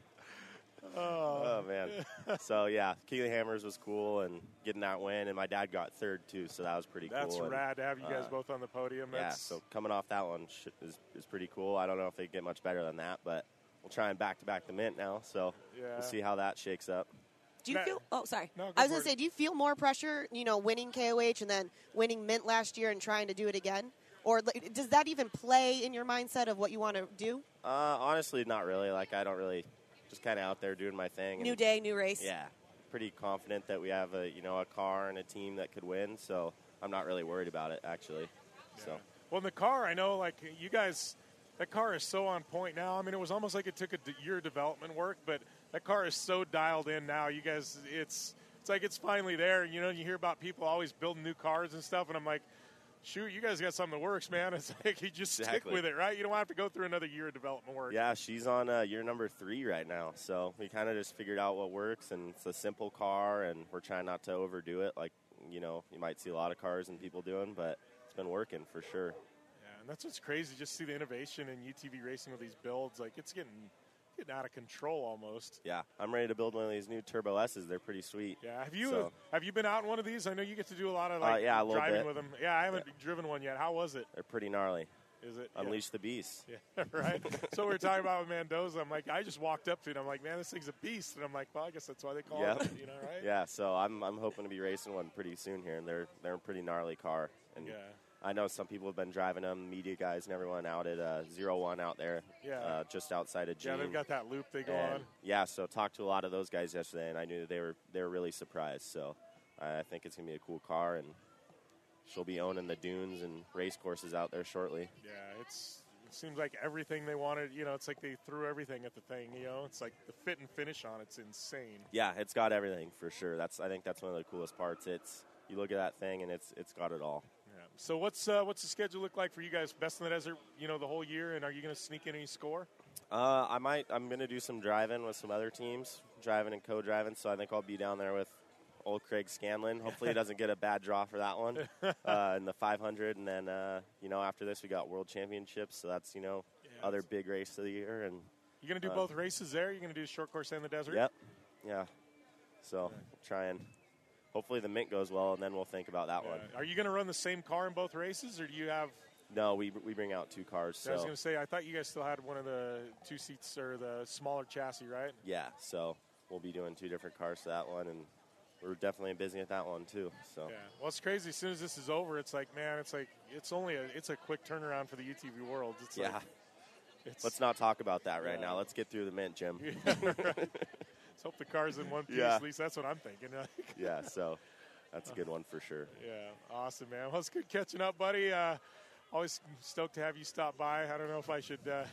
Oh, man. So, yeah, Keeley Hammers was cool and getting that win, and my dad got third, too, so that was pretty That's cool. rad and, to have you guys uh, both on the podium. Yeah, That's, so coming off that one sh- is, is pretty cool. I don't know if they get much better than that, but we'll try and back-to-back the Mint now, so Yeah. we'll see how that shakes up. Do you feel? Oh, sorry. No, go I was for going to it. say, do you feel more pressure? You know, winning K O H and then winning Mint last year and trying to do it again, or like, does that even play in your mindset of what you want to do? Uh, honestly, not really. Like, I don't really, just kind of out there doing my thing. New and, day, new race. Yeah, pretty confident that we have a you know a car and a team that could win. So I'm not really worried about it actually. So Well, in the car, I know, like, you guys, that car is so on point now. I mean, it was almost like it took a d- year of development work, but that car is so dialed in now. You guys, it's it's like it's finally there. You know, you hear about people always building new cars and stuff, and I'm like, shoot, you guys got something that works, man. It's like you just stick Exactly. with it, right? You don't have to go through another year of development work. yeah, she's on uh, year number three right now. So we kind of just figured out what works, and it's a simple car, and we're trying not to overdo it. Like you know, you might see a lot of cars and people doing, but it's been working for sure. Yeah, and that's what's crazy. Just see the innovation in U T V racing with these builds. Like, it's getting getting out of control almost. Yeah, I'm ready to build one of these new Turbo S's. They're pretty sweet. Yeah, have you So, have you been out in one of these? I know you get to do a lot of Uh, like yeah, a little driving bit. with them. Yeah, I haven't driven one yet. How was it? they're pretty gnarly. Is it? Unleash the beast. Yeah, right. So we were talking about with Mendoza. I'm like, I just walked up to it. I'm like, man, this thing's a beast. And I'm like, well, I guess that's why they call Yeah. it. You know, right? Yeah, so I'm I'm hoping to be racing one pretty soon here, and they're they're a pretty gnarly car. And Yeah. I know some people have been driving them, media guys and everyone out at uh, Zero One out there, Yeah. uh, just outside of Gene. Yeah, they've got that loop they go And, on. Yeah, so talked to a lot of those guys yesterday, and I knew they were they were really surprised. So I think it's gonna be a cool car, and she'll be owning the dunes and race courses out there shortly. Yeah, it's it seems like everything they wanted. You know, it's like they threw everything at the thing. You know, it's like the fit and finish on it's insane. Yeah, it's got everything for sure. That's I think that's one of the coolest parts. It's you look at that thing, and it's it's got it all. Yeah. So what's uh, what's the schedule look like for you guys? Best in the Desert, you know, the whole year, and are you going to sneak in any score? Uh, I might. I'm going to do some driving with some other teams, driving and co-driving. So I think I'll be down there with old Craig Scanlon. Hopefully, he doesn't get a bad draw for that one uh, in the five hundred. And then, uh, you know, after this, we got World Championships. So that's you know Yeah, other big race of the year. And You going to do uh, both races there? You going to do short course and the desert? Yep. Yeah. So we'll try and hopefully the Mint goes well, and then we'll think about that Yeah. one. Are you going to run the same car in both races, or do you have? No, we we bring out two cars. I was So going to say, I thought you guys still had one of the two seats or the smaller chassis, right? yeah, so we'll be doing two different cars for that one, and we're definitely busy at that one too. So. Yeah. Well, it's crazy. As soon as this is over, it's like, man, it's like it's only a it's a quick turnaround for the U T V world. It's Yeah. Like, it's, Let's not talk about that right Yeah. now. Let's get through the Mint, Jim. Yeah, right. Let's hope the car's in one piece. Yeah. At least that's what I'm thinking. yeah, so that's a good one for sure. Yeah, awesome, man. Well, it's good catching up, buddy. Uh, always stoked to have you stop by. I don't know if I should uh,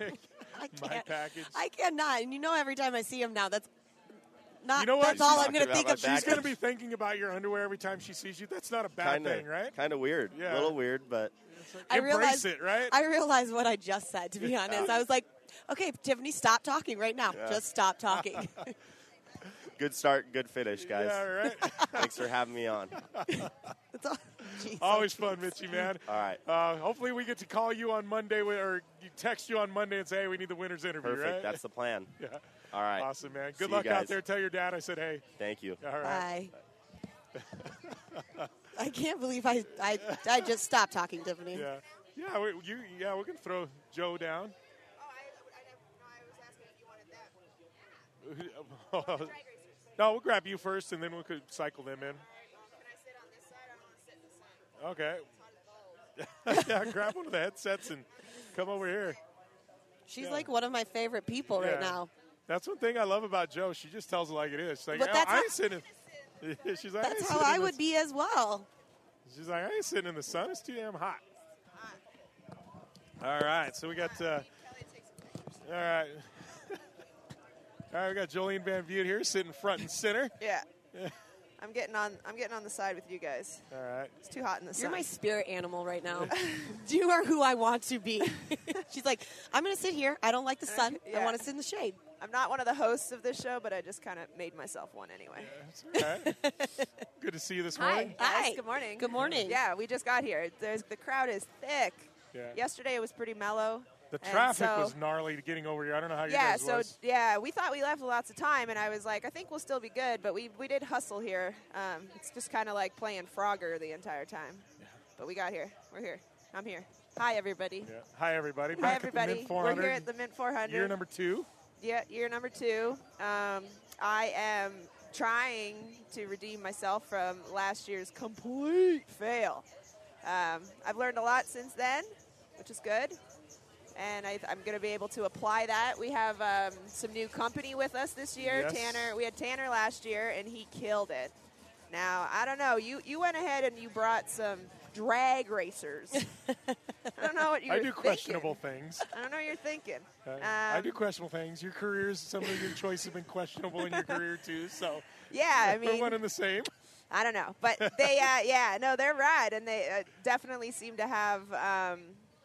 my can't- package. I cannot. And you know, every time I see him now, that's not. You know what? That's all I'm going to think of. She's going to be thinking about your underwear every time she sees you. That's not a bad Kinda, thing, right? Kind of weird. Yeah. A little weird, but I Embrace realized it, right? I realized what I just said. To be honest, I was like, "Okay, Tiffany, stop talking right now. Yeah. Just stop talking." good start, good finish, guys. Yeah, right. Thanks for having me on. That's all. Jeez. Always fun, Mitchie, man. All right. Uh, hopefully, we get to call you on Monday with, or you text you on Monday and say, "Hey, we need the winner's interview." Perfect. Right? That's the plan. Yeah. All right. Awesome, man. See Good you luck out guys. there. Tell your dad I said, "Hey." Thank you. All right. Bye. I can't believe I, I I just stopped talking, Tiffany. Yeah. Yeah. We, you. Yeah. We can throw Joe down. No, we'll grab you first, and then we could cycle them in. Okay. Yeah, grab one of the headsets and come over here. She's Yeah. like one of my favorite people Yeah. right now. That's one thing I love about Joe. She just tells it like it is. She's like, But "Oh, that's I how- ain't sitting." She's like, That's ain't how sitting I in would this." be as well. She's like, I ain't sitting in the sun. It's too damn hot. All right, so we got. Uh, all right. All right, we got Jolene Van Buet here, sitting front and center. Yeah. Yeah. I'm getting on. I'm getting on the side with you guys. All right. It's too hot in the sun. You're my spirit animal right now. You are who I want to be. She's like, I'm going to sit here. I don't like the sun. Yeah. I want to sit in the shade. I'm not one of the hosts of this show, but I just kind of made myself one anyway. Yeah, that's all right. Good to see you this morning. Hi. Hi. Yes, good morning. Good morning. Yeah, we just got here. There's the crowd is thick. Yeah. Yesterday it was pretty mellow. The and traffic so- was gnarly getting over here. I don't know how you yeah, guys so was. yeah, we thought we left lots of time, and I was like, I think we'll still be good, but we we did hustle here. Um, it's just kind of like playing Frogger the entire time. Yeah. But we got here. We're here. I'm here. Hi, everybody. Yeah. Hi, everybody. Hi, Back everybody. At the Mint four We're hundred. here at the Mint four hundred. Year number two. Yeah, year number two. Um, I am trying to redeem myself from last year's complete fail. Um, I've learned a lot since then, which is good. And I, I'm going to be able to apply that. We have um, some new company with us this year. Yes. Tanner, we had Tanner last year, and he killed it. Now, I don't know. You you went ahead and you brought some drag racers. I don't know what you're I do thinking. questionable things. I don't know what you're thinking. Uh, Um, I do questionable things. Your careers, some of your choices have been questionable in your career too. So Yeah, I we're mean, one and the same. I don't know, but they, uh, yeah, no, they're right, and they uh, definitely seem to have um,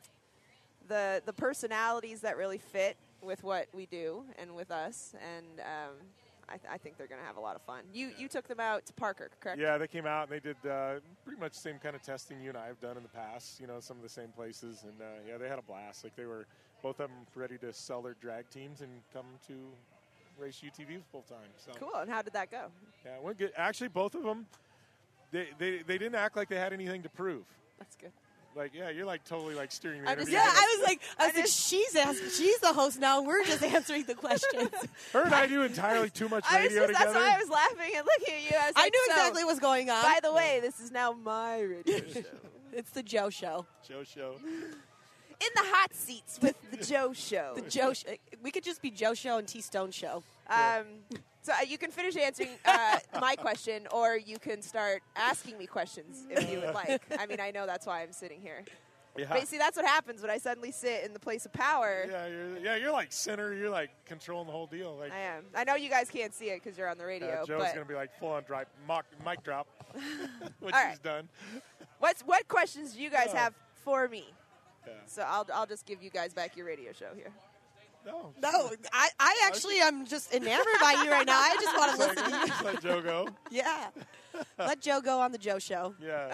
the the personalities that really fit with what we do and with us, and um, I, th- I think they're going to have a lot of fun. You you took them out to Parker, correct? Yeah, they came out and they did uh, pretty much the same kind of testing you and I have done in the past. You know, some of the same places, and uh, yeah, they had a blast. Like they were both of them ready to sell their drag teams and come to race U T V full time. So Cool. And how did that go? yeah, it went good. Actually, both of them, they, they they didn't act like they had anything to prove. That's good. Like, yeah, you're like totally like steering the I'm just, interview. yeah, I was like, I was like, she's ask, she's the host now. We're just answering the questions. Her and I do entirely too much I was radio just, that's together. why I was laughing and looking at you. I, was I like, knew so, exactly what's going on. By the way, this is now my radio show. It's the Joe Show. Joe Show. In the hot seats with the Joe Show. The Joe Show. We could just be Joe Show and T Stone Show. Um, so uh, you can finish answering uh, my question, or you can start asking me questions if you would like. I mean, I know that's why I'm sitting here. Yeah. But see, that's what happens when I suddenly sit in the place of power. Yeah, you're, yeah, you're like center. You're like controlling the whole deal. Like, I am. I know you guys can't see it because you're on the radio. uh, Joe's but gonna be like full on drop, mock, mic drop, which All he's right. done. what's what questions do you guys Oh. have for me? Yeah. So I'll I'll just give you guys back your radio show here. No, No, I, I actually am just enamored by you right now. I just want to Just listen let- to just you. let Joe go. Yeah. Let Joe go on the Joe Show. Yeah.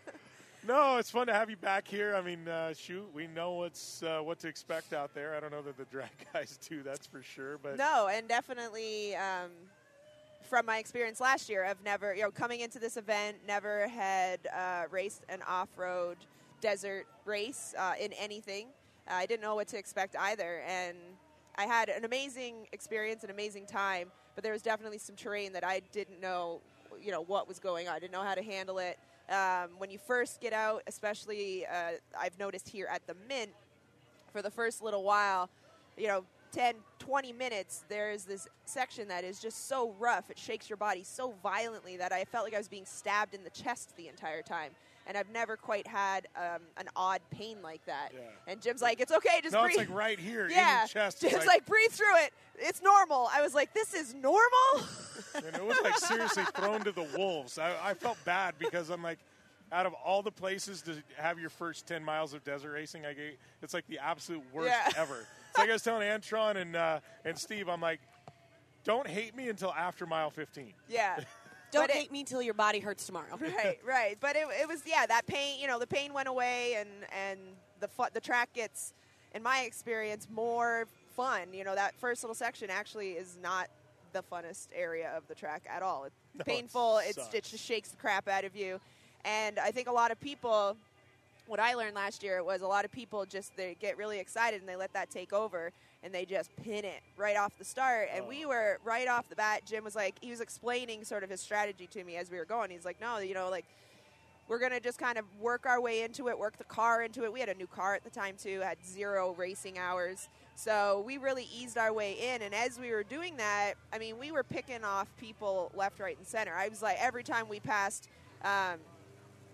No, it's fun to have you back here. I mean, uh, shoot, we know what's uh, what to expect out there. I don't know that the drag guys do, that's for sure. But No, and definitely um, from my experience last year, I've never, you know, coming into this event, never had uh, raced an off-road desert race uh, in anything. Uh, I didn't know what to expect either, and I had an amazing experience, an amazing time, but there was definitely some terrain that I didn't know, you know, what was going on. I didn't know how to handle it. Um, when you first get out, especially uh, I've noticed here at the Mint, for the first little while, you know, ten, twenty minutes, there's this section that is just so rough. It shakes your body so violently that I felt like I was being stabbed in the chest the entire time. And I've never quite had um, an odd pain like that. Yeah. And Jim's like, it's okay, just no, breathe. it's like right here yeah. in your chest. Jim's It's like, breathe through it. It's normal. I was like, this is normal? and it was like seriously thrown to the wolves. I, I felt bad because I'm like, out of all the places to have your first ten miles of desert racing, I gave, it's like the absolute worst Yeah. ever. It's like I was telling Antron and uh, and Steve, I'm like, don't hate me until after mile fifteen. Yeah. Don't But it- hate me till your body hurts tomorrow. right, right. But it, it was, yeah, that pain, you know, the pain went away, and, and the fu- the track gets, in my experience, more fun. You know, that first little section actually is not the funnest area of the track at all. It's No, it painful. It's, sucks. it just shakes the crap out of you. And I think a lot of people, what I learned last year was a lot of people just, they get really excited and they let that take over. And they just pin it right off the start. And Oh. we were right off the bat. Jim was like, he was explaining sort of his strategy to me as we were going. He's like, no, you know, like, we're going to just kind of work our way into it, work the car into it. We had a new car at the time, too, had zero racing hours. So we really eased our way in. And as we were doing that, I mean, we were picking off people left, right, and center. I was like, every time we passed um,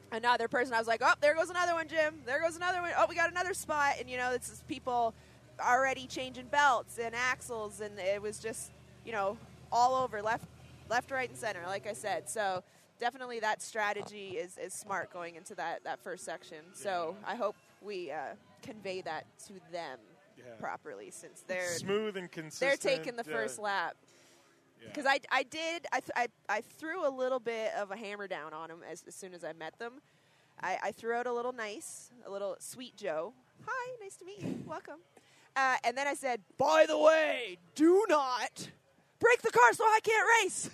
another person. I was like, oh, there goes another one, Jim. There goes another one. Oh, we got another spot. And, you know, it's just people already changing belts and axles. And it was just, you know, all over, left, left, right, and center, like I said. So definitely that strategy is, is smart going into that, that first section. So I hope we uh, convey that to them yeah. properly since they're smooth and consistent. They're taking the first uh, lap. Because yeah. I, I did, I, th- I, I threw a little bit of a hammer down on them as, as soon as I met them. I, I threw out a little nice, a little sweet Joe. Hi, nice to meet you. Welcome. Uh, and then I said, by the way, do not break the car so I can't race.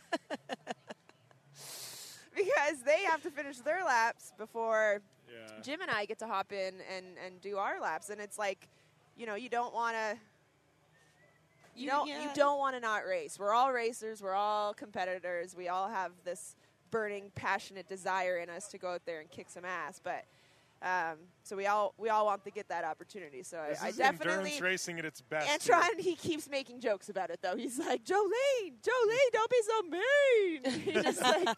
Because they have to finish their laps before yeah. Jim and I get to hop in and, and do our laps. And it's like, you know, you don't want to. You don't. Yeah. You don't want to not race. We're all racers. We're all competitors. We all have this burning, passionate desire in us to go out there and kick some ass. But um, so we all we all want to get that opportunity. So this I, is I definitely endurance racing at its best. Antron, he keeps making jokes about it though. He's like, Jolene, Jolene, don't be so mean. He just like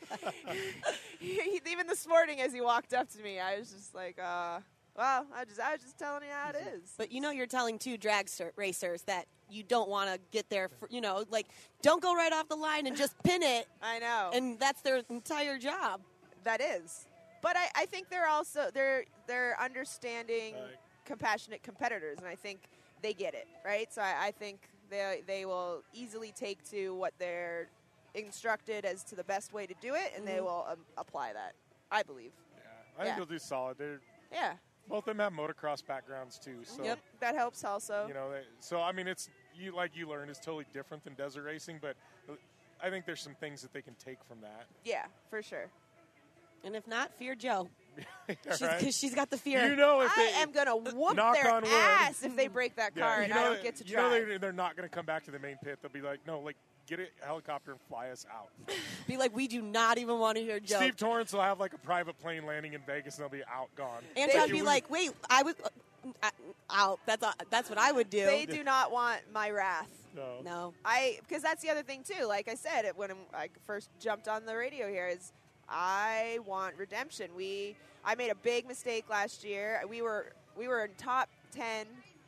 he, even this morning as he walked up to me, I was just like, uh. Well, I just I was just telling you how it is. But you know you're telling two drag sur- racers that you don't want to get there, for, you know, like, don't go right off the line and just pin it. I know. And that's their entire job. That is. But I, I think they're also, they're, they're understanding right. compassionate competitors, and I think they get it, right? So I, I think they they will easily take to what they're instructed as to the best way to do it, and mm-hmm. they will um, apply that, I believe. Yeah, I think yeah. they'll do solid. They're yeah. Both of them have motocross backgrounds too, so yep, that helps also. You know, they, so I mean, it's you like you learned, it's totally different than desert racing, but I think there's some things that they can take from that. Yeah, for sure. And if not, fear Joe, because right? she's, she's got the fear. You know, if I they, am gonna whoop knock their on wood. ass if they break that car yeah, and you know, I don't get to you drive. You know, they're, they're not going to come back to the main pit. They'll be like, no, like. Get a helicopter and fly us out. Be like, we do not even want to hear Joe. Steve Torrance will have like a private plane landing in Vegas and they'll be out, gone. And I'd be like, wait, I was uh, out. That's uh, that's what I would do. They do not want my wrath. No. No. I because that's the other thing too. Like I said, it, when I first jumped on the radio here, is I want redemption. We I made a big mistake last year. We were we were in top ten,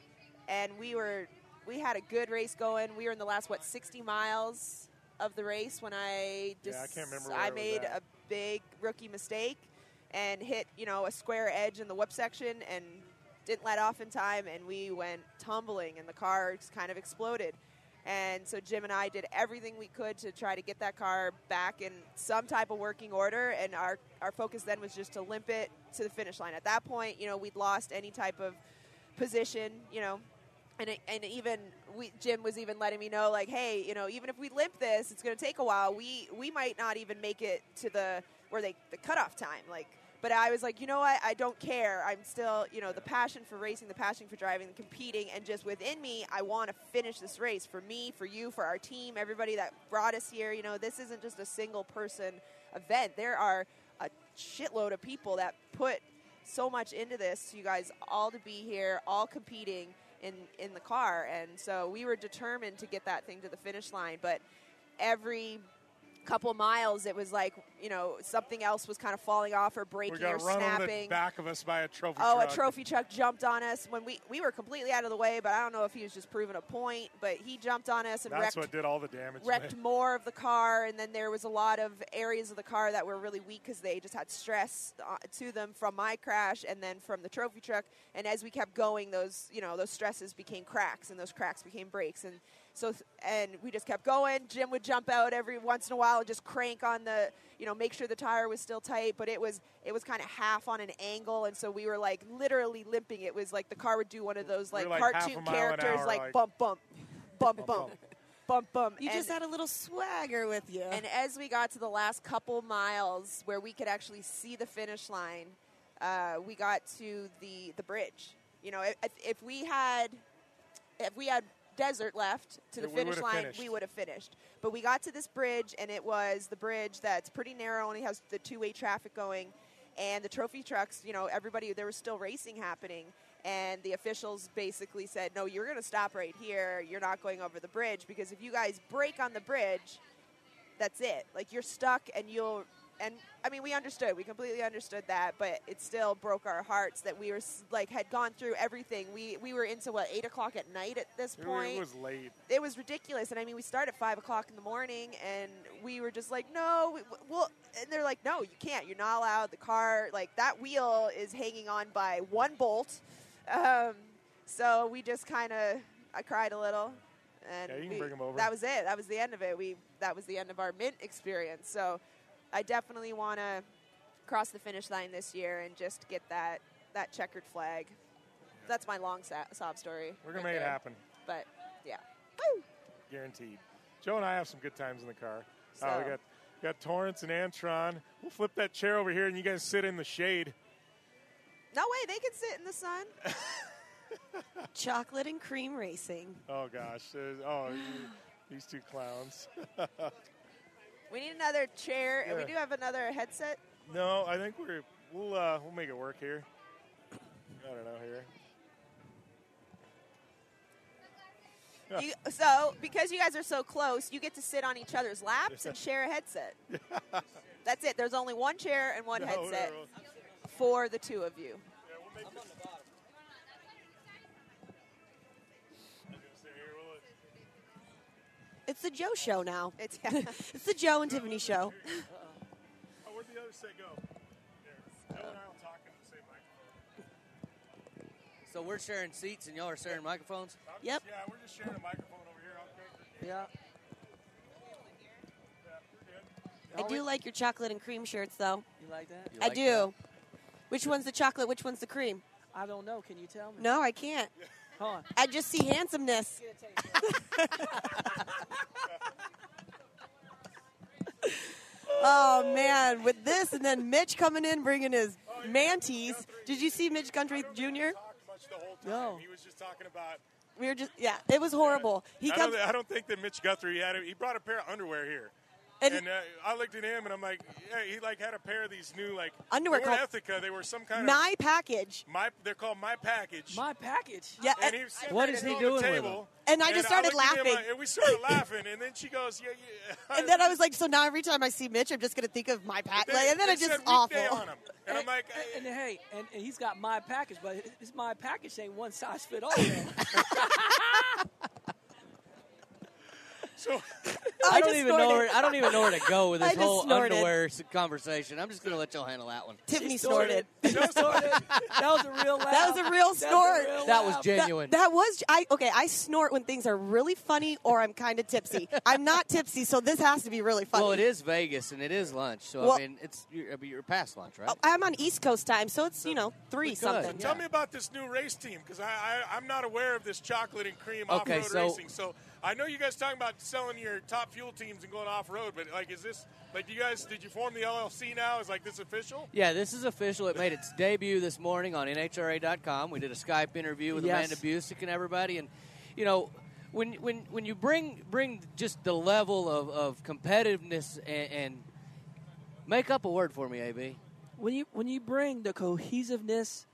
and we were. We had a good race going. We were in the last, what, sixty miles of the race when I just yeah, I can't remember where I it was made at. a big rookie mistake and hit, you know, a square edge in the whip section and didn't let off in time, and we went tumbling, and the car just kind of exploded. And so Jim and I did everything we could to try to get that car back in some type of working order, and our, our focus then was just to limp it to the finish line. At that point, you know, we'd lost any type of position, you know, And it, and even we, Jim was even letting me know, like, hey, you know, even if we limp this, it's going to take a while. We we might not even make it to the where they the cutoff time. Like, but I was like, you know what? I don't care. I'm still, you know, the passion for racing, the passion for driving, and competing, and just within me, I want to finish this race for me, for you, for our team, everybody that brought us here. You know, this isn't just a single person event. There are a shitload of people that put so much into this. You guys all to be here, all competing in in the car, and so we were determined to get that thing to the finish line. But every couple miles, it was like, you know, something else was kind of falling off or breaking we got or run snapping. Over the back of us by a trophy oh, truck. a trophy truck jumped on us when we we were completely out of the way. But I don't know if he was just proving a point. But he jumped on us and That's wrecked, what did all the damage. wrecked man. more of the car. And then there was a lot of areas of the car that were really weak because they just had stress uh, to them from my crash and then from the trophy truck. And as we kept going, those you know those stresses became cracks, and those cracks became breaks. And so and we just kept going. Jim would jump out every once in a while and just crank on the, you know, make sure the tire was still tight, but it was it was kind of half on an angle, and so we were like literally limping. It was like the car would do one of those like, we like cartoon characters, hour, like, like bump, bump, bump, bump, bump, bump. You and, just had a little swagger with you. And as we got to the last couple miles where we could actually see the finish line, uh, we got to the the bridge. You know, if, if we had if we had desert left to the we finish line, finished. we would have finished. But we got to this bridge, and it was the bridge that's pretty narrow, only has the two-way traffic going, and the trophy trucks, you know, everybody, there was still racing happening, and the officials basically said, no, you're going to stop right here. You're not going over the bridge, because if you guys break on the bridge, that's it. Like, you're stuck, and you'll and I mean, we understood. We completely understood that, but it still broke our hearts that we were s- like had gone through everything. We we were into what eight o'clock at night at this point. It was late. It was ridiculous, and I mean, we started at five o'clock in the morning, and we were just like, no, we, well, and they're like, no, you can't. You're not allowed. The car, like that wheel, is hanging on by one bolt. Um, so we just kind of, I cried a little. And Yeah, you can we- bring 'em over. That was it. That was the end of it. We that was the end of our mint experience. So I definitely want to cross the finish line this year and just get that that checkered flag. That's my long sa- sob story. We're gonna right make it there. happen, But yeah, guaranteed. Joe and I have some good times in the car. So- Uh, we got we got Torrance and Antron. We'll flip that chair over here, and you guys sit in the shade. no way they can sit in the sun. Chocolate and cream racing. Oh gosh, There's- oh you- these two clowns. We need another chair, and we Yeah. do have another headset. No, I think we're we'll uh, we'll make it work here. I don't know here. You, so because you guys are so close, you get to sit on each other's laps and share a headset. That's it. There's only one chair and one No, headset no, no. for the two of you. It's the Joe show now. It's, it's the Joe and Tiffany show. Oh, where'd the other set go? There. Joe and I will talk in the same microphone. So we're sharing seats and y'all are sharing microphones? Yep. Yeah, we're just sharing a microphone over here. Okay. Yeah. I do like your chocolate and cream shirts, though. You like that? I do. Which one's the chocolate? Which one's the cream? I don't know. Can you tell me? No, I can't. Hold on. I just see handsomeness. Oh, man. With this, and then Mitch coming in bringing his mantees. Did you see Mitch Guthrie Junior? No. He was just talking about. We were just, yeah, it was horrible. He I, comes. don't, I don't think that Mitch Guthrie had it. He brought a pair of underwear here. And- And, uh, I looked at him and I'm like, yeah, he like had a pair of these new like Underwear they weren't called Ethica. They were some kind My package. of my. They're called My Package. My package. Yeah, And and- he was sitting What there is he on the doing with table, them? And I just started looked at him, laughing. uh, and we started laughing, and then she goes, "Yeah, yeah." And then I was like, so now every time I see Mitch, I'm just going to think of my pack. Like, and then they it's just said awful. weekday on him. And I'm like, And, and hey, and, and he's got my package, but his my package ain't one size fit all. so I don't just even know snorted. where I don't even know where to go with I this just whole snorted. underwear s- conversation. I'm just going to let y'all handle that one. Tiffany snorted. That was a real laugh. That was a real That's a snort. real That was laugh. genuine. That, that was I okay. I snort when things are really funny or I'm kind of tipsy. I'm not tipsy, so this has to be really funny. Well, it is Vegas and it is lunch, so Well- I mean, it's you're, I mean, you're past lunch, right? Oh, I'm on East Coast time, so it's you know three Good. something. Tell me about this new race team, because I, I, I'm not aware of this chocolate and cream Okay, off-road so- racing. So I know you guys talking about selling your top fuel teams and going off-road, but like, is this like you guys? Did you form the L L C now? Is like this official? Yeah, this is official. It made its debut this morning on N H R A dot com. We did a Skype interview with Yes. Amanda Busick and everybody, and you know, when when when you bring bring just the level of, of competitiveness and, and make up a word for me, A B. When you when you bring the cohesiveness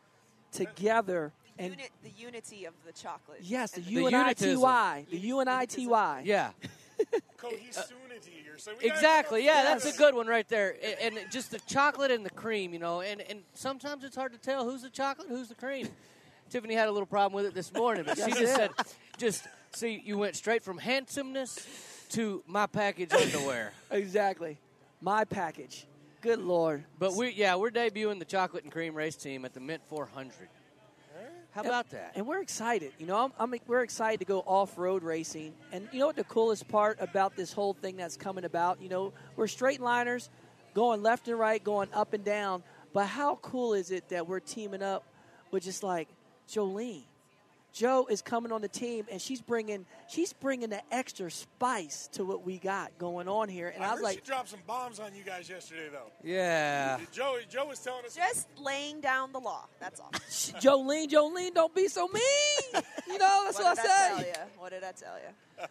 together and Unit, the unity of the chocolate. yes, the and U N I T Y, the U N I T Y. Yeah, Cohesunity or something. exactly. Yeah, that's a good one right there. A- And just the chocolate and the cream, you know, and, and sometimes it's hard to tell who's the chocolate, who's the cream. Tiffany had a little problem with it this morning, but she Yes, just I said, did. just see, you went straight from handsomeness to my package underwear. Exactly. My package. Good Lord. But we, yeah, we're debuting the chocolate and cream race team at the Mint four hundred. How about that? And we're excited. You know, I'm, I'm, we're excited to go off-road racing. And you know what the coolest part about this whole thing that's coming about? You know, we're straight liners, going left and right, going up and down. But how cool is it that we're teaming up with just like Jolene? Joe is coming on the team, and she's bringing she's bringing the extra spice to what we got going on here. And I, I, was heard like, she dropped some bombs on you guys yesterday, though. Yeah. Joe, Joe was telling us. Just laying down the law. That's all. Jolene, Jolene, don't be so mean. You know, that's what, what did I I say. tell you? What did I tell you?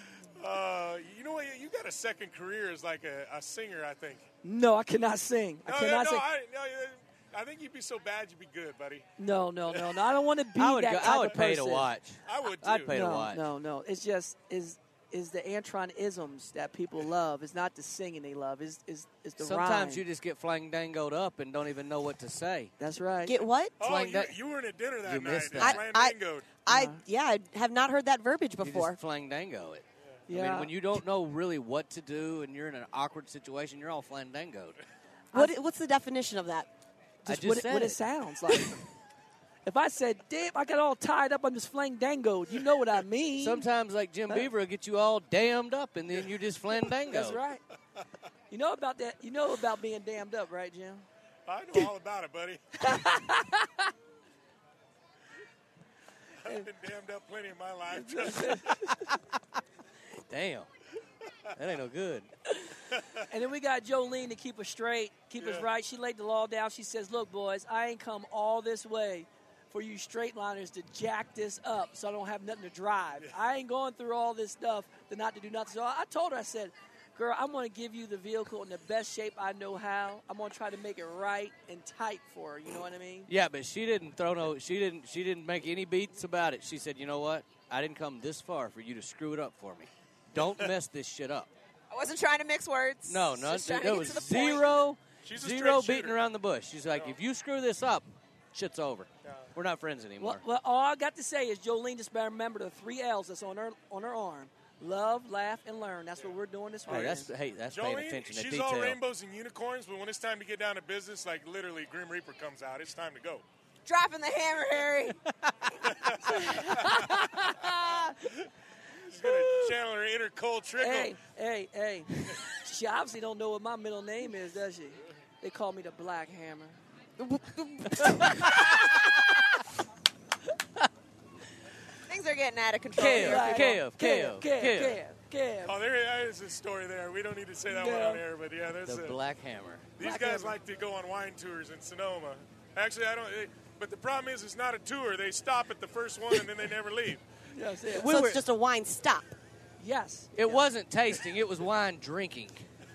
Uh, you know what? You got a second career as like a, a singer, I think. No, I cannot sing. I No, cannot no, sing. I, no, I think you'd be so bad you'd be good, buddy. No, no, no, no. I don't want to be I would that go- type I would of pay to person. watch. I would too. I'd pay no, to watch. No, no. It's just is is the Antron isms that people love. It's not the singing they love. Is is is the Sometimes rhyme. you just get flandangoed up and don't even know what to say. That's right. Get what? Oh, Flang- you, you weren't at dinner that You night. missed It's that. I, flandangoed. I yeah, I have not heard that verbiage You before. just flandango it. I Yeah. mean, when you don't know really what to do and you're in an awkward situation, you're all flandangoed. What, what's the definition of that? I Just just what, it, said what it it. sounds like. If I said, damn, I got all tied up, I'm just flandangoed, you know what I mean. Sometimes, like Jim Beaver, will get you all damned up, and then you just flandango. That's right. You know about that. You know about being damned up, right, Jim? I know all about it, buddy. I've been damned up plenty in my life. Trust me. Damn. That ain't no good. And then we got Jolene to keep us straight, keep us Yeah. right. She laid the law down. She says, look, boys, I ain't come all this way for you straight liners to jack this up so I don't have nothing to drive. I ain't going through all this stuff to not to do nothing. So I told her, I said, girl, I'm going to give you the vehicle in the best shape I know how. I'm going to try to make it right and tight for her. You know what I mean? Yeah, but she didn't throw no. She didn't. She didn't make any beats about it. She said, "You know what? I didn't come this far for you to screw it up for me. Don't mess this shit up." I wasn't trying to mix words. No, no, Just trying to there get was to the point. zero, She's a zero straight beating shooter. around the bush. She's like, if you screw this up, shit's over. We're not friends anymore. Well, well, all I got to say is Jolene just better remember the three L's that's on her on her arm. Love, laugh, and learn. That's what we're doing this Oh, week. that's hey, that's paying Jolene, attention to she's detail. all rainbows and unicorns, but when it's time to get down to business, like literally Grim Reaper comes out, it's time to go. Dropping the hammer, Harry. She's going to channel her inner Cole Trickle. Hey, hey, hey. She obviously don't know what my middle name is, does she? They call me the Black Hammer. Things are getting out of control. Kev, here. Kev, Kev, Kev, Kev, Kev. Kev, Kev. Oh, there is a story there. We don't need to say that one Yeah. on air, but yeah, there's The a, Black Hammer. these Black guys Hammer. like to go on wine tours in Sonoma. Actually, I don't. It, but the problem is, it's not a tour. They stop at the first one and then they never leave. Yes, yes. We so were- it's just a wine stop. Yes. It wasn't tasting; it was wine drinking.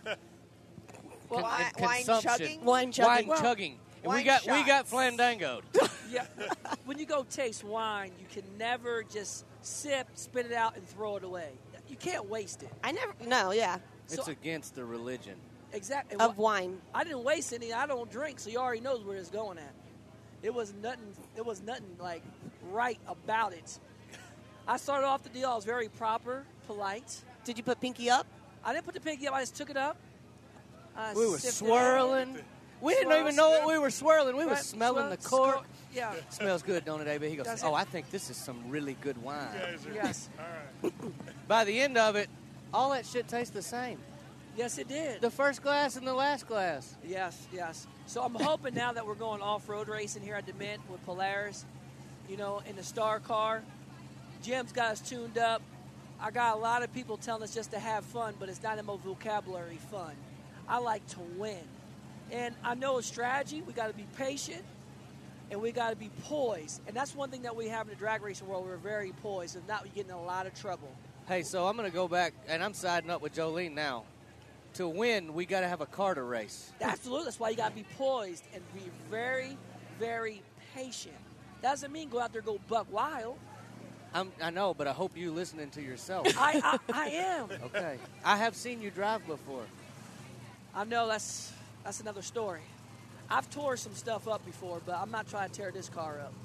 Well, Con- wine- and wine consumption. chugging? Wine chugging. Wine Well, chugging. And we wine got we got shots. flandangoed. Yeah. When you go taste wine, you can never just sip, spit it out, and throw it away. You can't waste it. I never. No, yeah. It's So- against the religion. Exactly. Of wine. I didn't waste any. I don't drink, so you already knows where it's going at. It was nothing. It was nothing like right about it. I started off the deal. I was very proper, polite. Did you put pinky up? I didn't put the pinky up. I just took it up. I We were sipped it. swirling. We didn't Swirl, even know what swirl. we were swirling. We were Right, smelling the swirl, cork. sco- Yeah. Smells good, don't it, A B? He goes, That's oh, it. I think this is some really good wine. You guys are, Yes. All right. By the end of it, all that shit tastes the same. Yes, it did. The first glass and the last glass. Yes, yes. So I'm hoping now that we're going off-road racing here at DeMint with Polaris, you know, in the Star car. Jim's got us tuned up. I got a lot of people telling us just to have fun, but it's not in my vocabulary fun. I like to win. And I know it's strategy. We got to be patient, and we got to be poised. And that's one thing that we have in the drag racing world. We're very poised. If not, we get in a lot of trouble. Hey, so I'm going to go back, and I'm siding up with Jolene now. To win, we got to have a car to race. Absolutely. That's why you got to be poised and be very, very patient. Doesn't mean go out there and go buck wild. I'm, I know, but I hope you listening to yourself. I, I, I am. Okay. I have seen you drive before. I know that's that's another story. I've tore some stuff up before, but I'm not trying to tear this car up.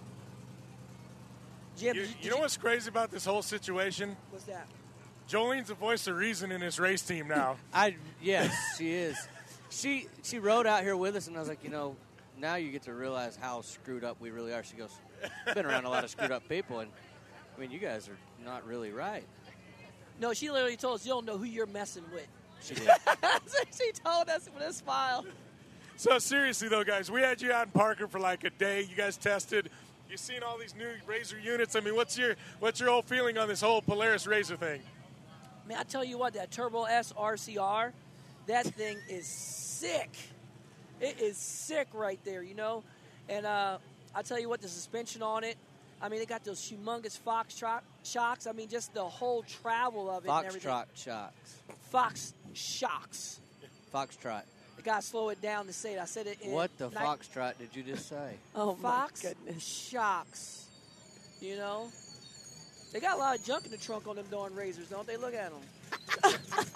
Jim, You, did you, you know what's crazy about this whole situation? what's that? Jolene's the voice of reason in this race team now. I yes, she is. She she rode out here with us, and I was like, you know, now you get to realize how screwed up we really are. She goes, been around a lot of screwed up people, and I mean, you guys are not really right. No, she literally told us you don't know who you're messing with. She did. She told us with a smile. So seriously, though, guys, we had you out in Parker for like a day. You guys tested. You've seen all these new Razor units. I mean, what's your what's your whole feeling on this whole Polaris Razor thing? Man, I tell you what, that Turbo S R C R, that thing is sick. It is sick right there, you know. And uh, I tell you what, the suspension on it. I mean, they got those humongous Fox tro- shocks. I mean, just the whole travel of it and everything. Foxtrot shocks. Fox shocks. Foxtrot. I got to slow it down to say it. I said it in What the ni- foxtrot did you just say? Oh, my Fox goodness. shocks. You know? They got a lot of junk in the trunk on them darn razors, don't they? Look at them.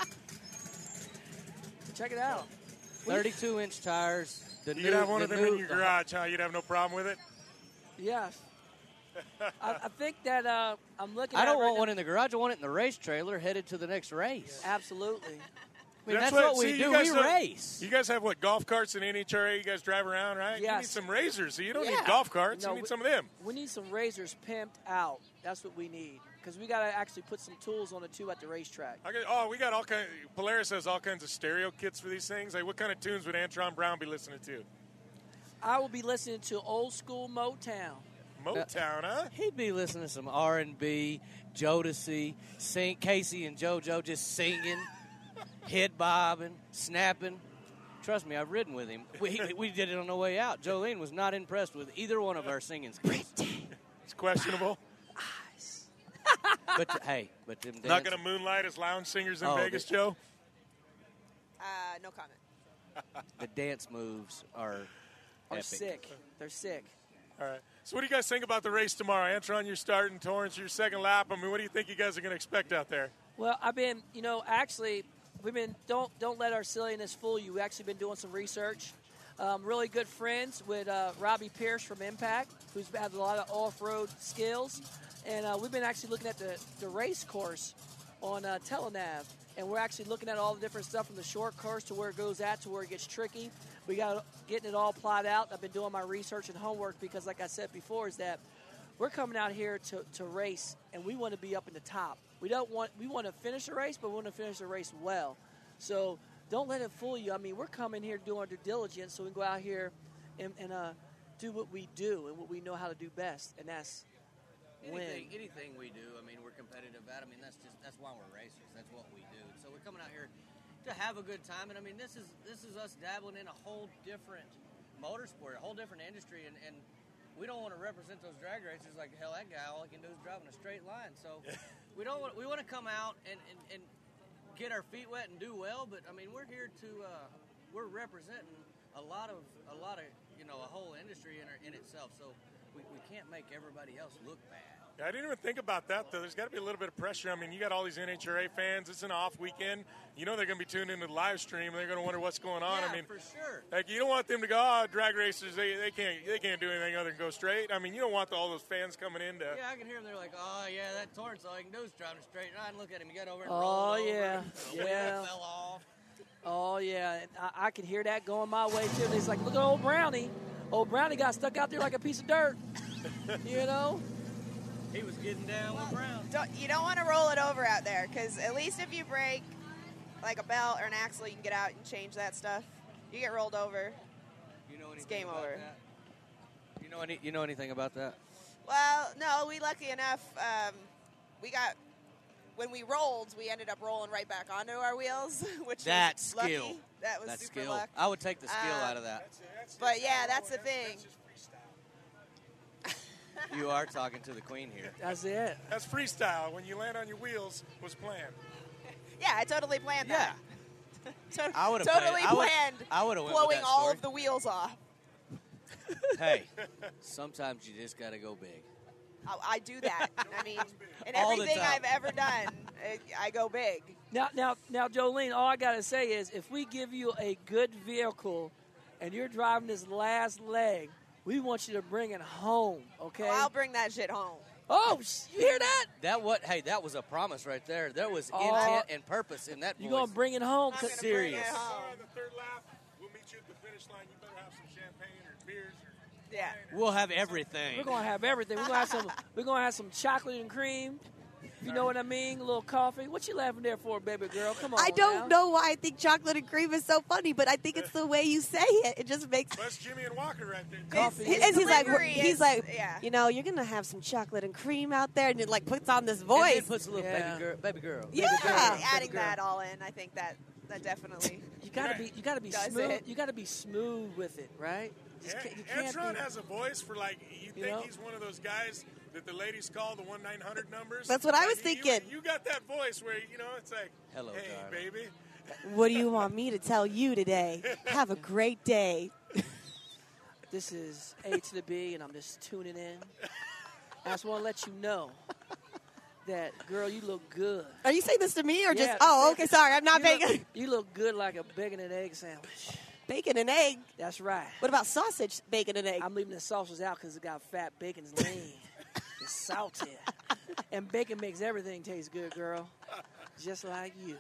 Check it out. thirty-two inch tires. The You new, could have one the of them new, in your garage, huh? You'd have no problem with it? Yes. I, I think that uh, I'm looking I at don't it right want now. one in the garage. I want it in the race trailer headed to the next race. Absolutely. I mean, that's, what, we see, do. you guys We have- race. You guys have, what, golf carts in N H R A? You guys drive around, right? You need Yes. some razors. So you don't Yeah. need golf carts. No, you need we- some of them. We need some razors pimped out. That's what we need. Because we got to actually put some tools on it, too, at the racetrack. I got, oh, we got all kind. Polaris has all kinds of stereo kits for these things. Like, what kind of tunes would Antron Brown be listening to? I will be listening to old school Motown. Motown, huh? He'd be listening to some R and B, Jodeci, sing, Casey and JoJo just singing, head bobbing, snapping. Trust me, I've ridden with him. We, we did it on the way out. Jolene was not impressed with either one of our singing skills. It's questionable. But hey, but them Not dance- going to moonlight as lounge singers in Oh, Vegas, they- Joe? Uh, no comment. the dance moves are They're epic. sick. They're sick. All right. So what do you guys think about the race tomorrow? Antron, you're starting. Torrance, your second lap. I mean, what do you think you guys are going to expect out there? Well, I've been, you know, actually, we've been, don't don't let our silliness fool you. We've actually been doing some research. Um, really good friends with uh, Robbie Pierce from Impact, who's had a lot of off-road skills. And uh, we've been actually looking at the, the race course on uh, Telenav. And we're actually looking at all the different stuff from the short course to where it goes at to where it gets tricky. We got getting it all plotted out. I've been doing my research and homework because, like I said before, is that we're coming out here to, to race, and we want to be up in the top. We don't want we want to finish the race, but we want to finish the race well. So don't let it fool you. I mean, we're coming here doing our due diligence, so we can go out here and, and uh, do what we do and what we know how to do best, and that's win. Anything, anything we do, I mean, we're competitive at. I mean, that's just that's why we're racers. That's what we do. So we're coming out here to have a good time, and I mean, this is this is us dabbling in a whole different motorsport, a whole different industry, and, and we don't want to represent those drag races like hell. That guy, all he can do is drive in a straight line. So we don't want we want to come out and, and, and get our feet wet and do well. But I mean, we're here to uh, we're representing a lot of a lot of you know a whole industry in, our, in itself. So we, we can't make everybody else look bad. I didn't even think about that, though. There's got to be a little bit of pressure. I mean, you got all these N H R A fans. It's an off weekend. You know they're going to be tuned into the live stream. They're going to wonder what's going on. Yeah, I mean, for sure. like you don't want them to go, oh, drag racers, they, they can't they can't do anything other than go straight. I mean, you don't want all those fans coming in to. Yeah, I can hear them. They're like, oh, yeah, that Torrance, all he can do is drive a straight line. Look at him. He got over and Oh, rolled over. yeah. The wheel Yeah. fell off. Oh, yeah. And I, I can hear that going my way, too. And it's like, look at old Brownie. Old Brownie got stuck out there like a piece of dirt. You know? He was getting down with Brown. Don't, you don't want to roll it over out there because at least if you break like a belt or an axle, you can get out and change that stuff. You get rolled over, You know it's anything game about over. that? You know any? You know anything about that? Well, no, we lucky enough, um, we got, when we rolled, we ended up rolling right back onto our wheels, which That was skill. lucky. That was That's super skill. luck. I would take the skill Um, out of that. But yeah, that's the thing. You are talking to the queen here. That's it. That's freestyle. When you land on your wheels, was planned. Yeah, I totally planned that. To- I would've totally played- I would- planned I would've went with blowing that all story. of the wheels off. Hey, sometimes you just got to go big. I, I do that. I mean, in All the everything time. I've ever done, I, I go big. Now, now, now, Jolene, all I got to say is if we give you a good vehicle and you're driving this last leg, we want you to bring it home, okay? Oh, I'll bring that shit home. Oh, sh- you hear that? That what? Hey, that was a promise right there. There was Oh. intent and purpose in that. You voice. going to bring it home? I'm 'Cause- gonna bring Serious. it home. Tomorrow on the third lap, we'll meet you at the finish line. You better have some champagne or beers. Or Yeah. We'll have everything. We're gonna have everything. We're gonna have some. We're gonna have some chocolate and cream. You know what I mean? A little coffee. What you laughing there for, baby girl? Come on. I don't now. know why I think chocolate and cream is so funny, but I think it's the way you say it. It just makes. That's Jimmy and Walker right there. Coffee. His, and he's like, delivery he's is- like, yeah. you know, you're gonna have some chocolate and cream out there, and it like puts on this And voice. then puts a little Yeah. baby girl. Baby girl. Yeah. Baby girl. Adding Baby girl. that all in, I think that that definitely. You gotta be. You gotta be Does smooth. it. You gotta be smooth with it, right? Just can't- you can't Antron be- has a voice for like you think know? he's one of those guys that the ladies call the one nine hundred numbers. That's what I was Like, you- thinking. You, got that voice where you know it's like, Hello, hey darling. baby. What do you want me to tell you today? Have a great day. This is A to the B, and I'm just tuning in. I just want to let you know that, girl, you look good. Are you saying this to me or just? Yeah, Oh, okay. Sorry, I'm not you bacon. Look, you look good like a bacon and egg sandwich. Bacon and egg. That's right. What about sausage, bacon and egg? I'm leaving the sausage out because it got fat. Bacon's lean. It's salty. And bacon makes everything taste good, girl. Just like you.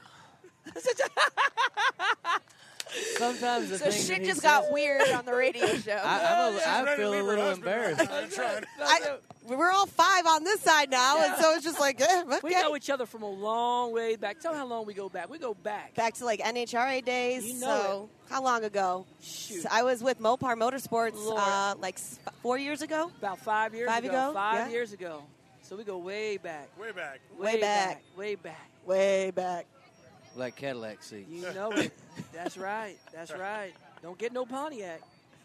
Sometimes the So thing shit that he just says- got weird on the radio show. I, I'm a, I feel a little embarrassed. I, we're all five on this side now, and so it's just like, eh, okay. We know each other from a long way back. Tell me how long we go back. We go back. Back to like N H R A days. You know so how long ago? Shoot. So I was with Mopar Motorsports Lord. uh, like s- four years ago. About five years Five ago. ago? Five Yeah. years ago. So we go way back. Way back. Way, Way back. Way back. Way back. Like Cadillac seats. You know it. That's right. That's right. Don't get no Pontiac.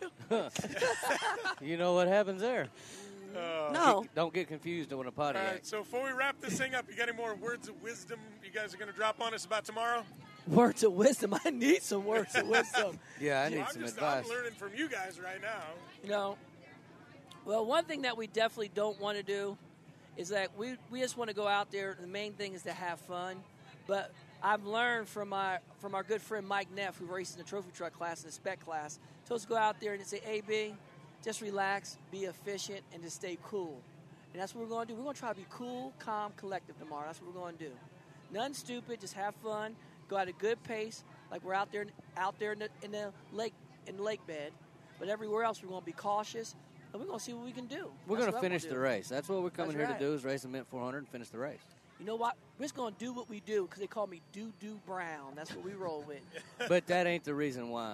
You know what happens there. Uh, No. Don't get confused on a All Pontiac. right, so before we wrap this thing up, you got any more words of wisdom you guys are going to drop on us about tomorrow? Words of wisdom. I need some words of wisdom. Yeah, I need I'm some just, advice. I'm learning from you guys right now. You know, well, one thing that we definitely don't want to do is that we, we just want to go out there. The main thing is to have fun. But I've learned from my from our good friend Mike Neff, who races in the trophy truck class and the spec class, to us go out there and say, A B, just relax, be efficient, and just stay cool. And that's what we're going to do. We're going to try to be cool, calm, collective tomorrow. That's what we're going to do. Nothing stupid. Just have fun. Go at a good pace, like we're out there out there in the, in the lake in the lake bed. But everywhere else, we're going to be cautious, and we're going to see what we can do. We're That's going to what finish I'm the gonna do. race. That's what we're coming That's here right. to do is race the Mint four hundred and finish the race. You know what? We're just going to do what we do because they call me Doo Doo Brown. That's what we roll with. But that ain't the reason why.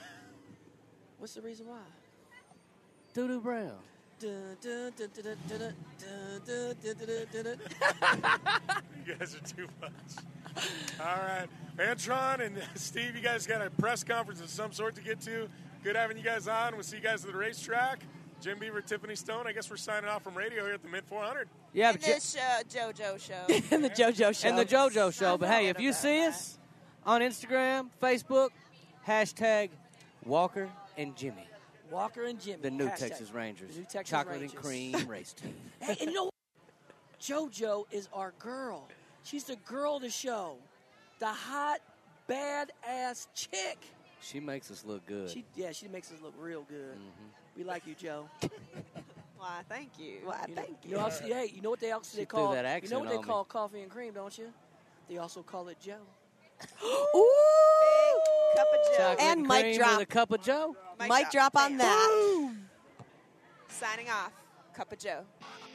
What's the reason why? Doo Doo Brown. Dun, dun, dun, dun, dun, dun, dun, dun, dun, dun, dun. You guys are too much. All right. Antron and Steve, you guys got a press conference of some sort to get to. Good having you guys on. We'll see you guys at the racetrack. Jim Beaver, Tiffany Stone. I guess we're signing off from radio here at the Mint four hundred. Yeah, And but you- this uh, JoJo show. And the JoJo show. and the JoJo show. But hey, if you see us on Instagram, Facebook, hashtag Walker and Jimmy, Walker and Jimmy. the new Hashtag. Texas Rangers, The new Texas chocolate Rangers. and cream race team. Hey, and you know what? JoJo is our girl. She's the girl of the show. The hot, bad-ass chick. She makes us look good. She, yeah, she makes us look real good. Mhm. We like you, Joe. Why, thank you. Why, You know, thank you you. know, else- hey, you know what they also She they threw call that you accent know what they on me. call coffee and cream, don't you? They also call it Joe. Ooh. Cup of Joe. Chocolate And mic cream drop. with a cup of Joe. Mic Mic drop on that. Signing off. Cup of Joe.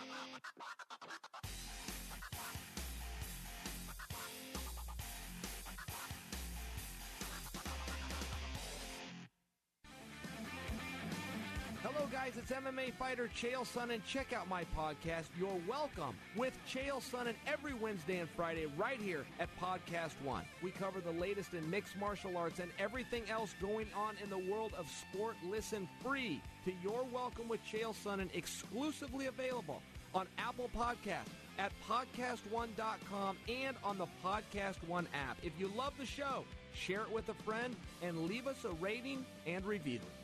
Hello, guys. It's M M A fighter Chael Sonnen. Check out my podcast, You're Welcome, with Chael Sonnen every Wednesday and Friday right here at Podcast One. We cover the latest in mixed martial arts and everything else going on in the world of sport. Listen free to You're Welcome with Chael Sonnen, exclusively available on Apple Podcasts, at podcast one dot com, and on the Podcast One app. If you love the show, share it with a friend and leave us a rating and review.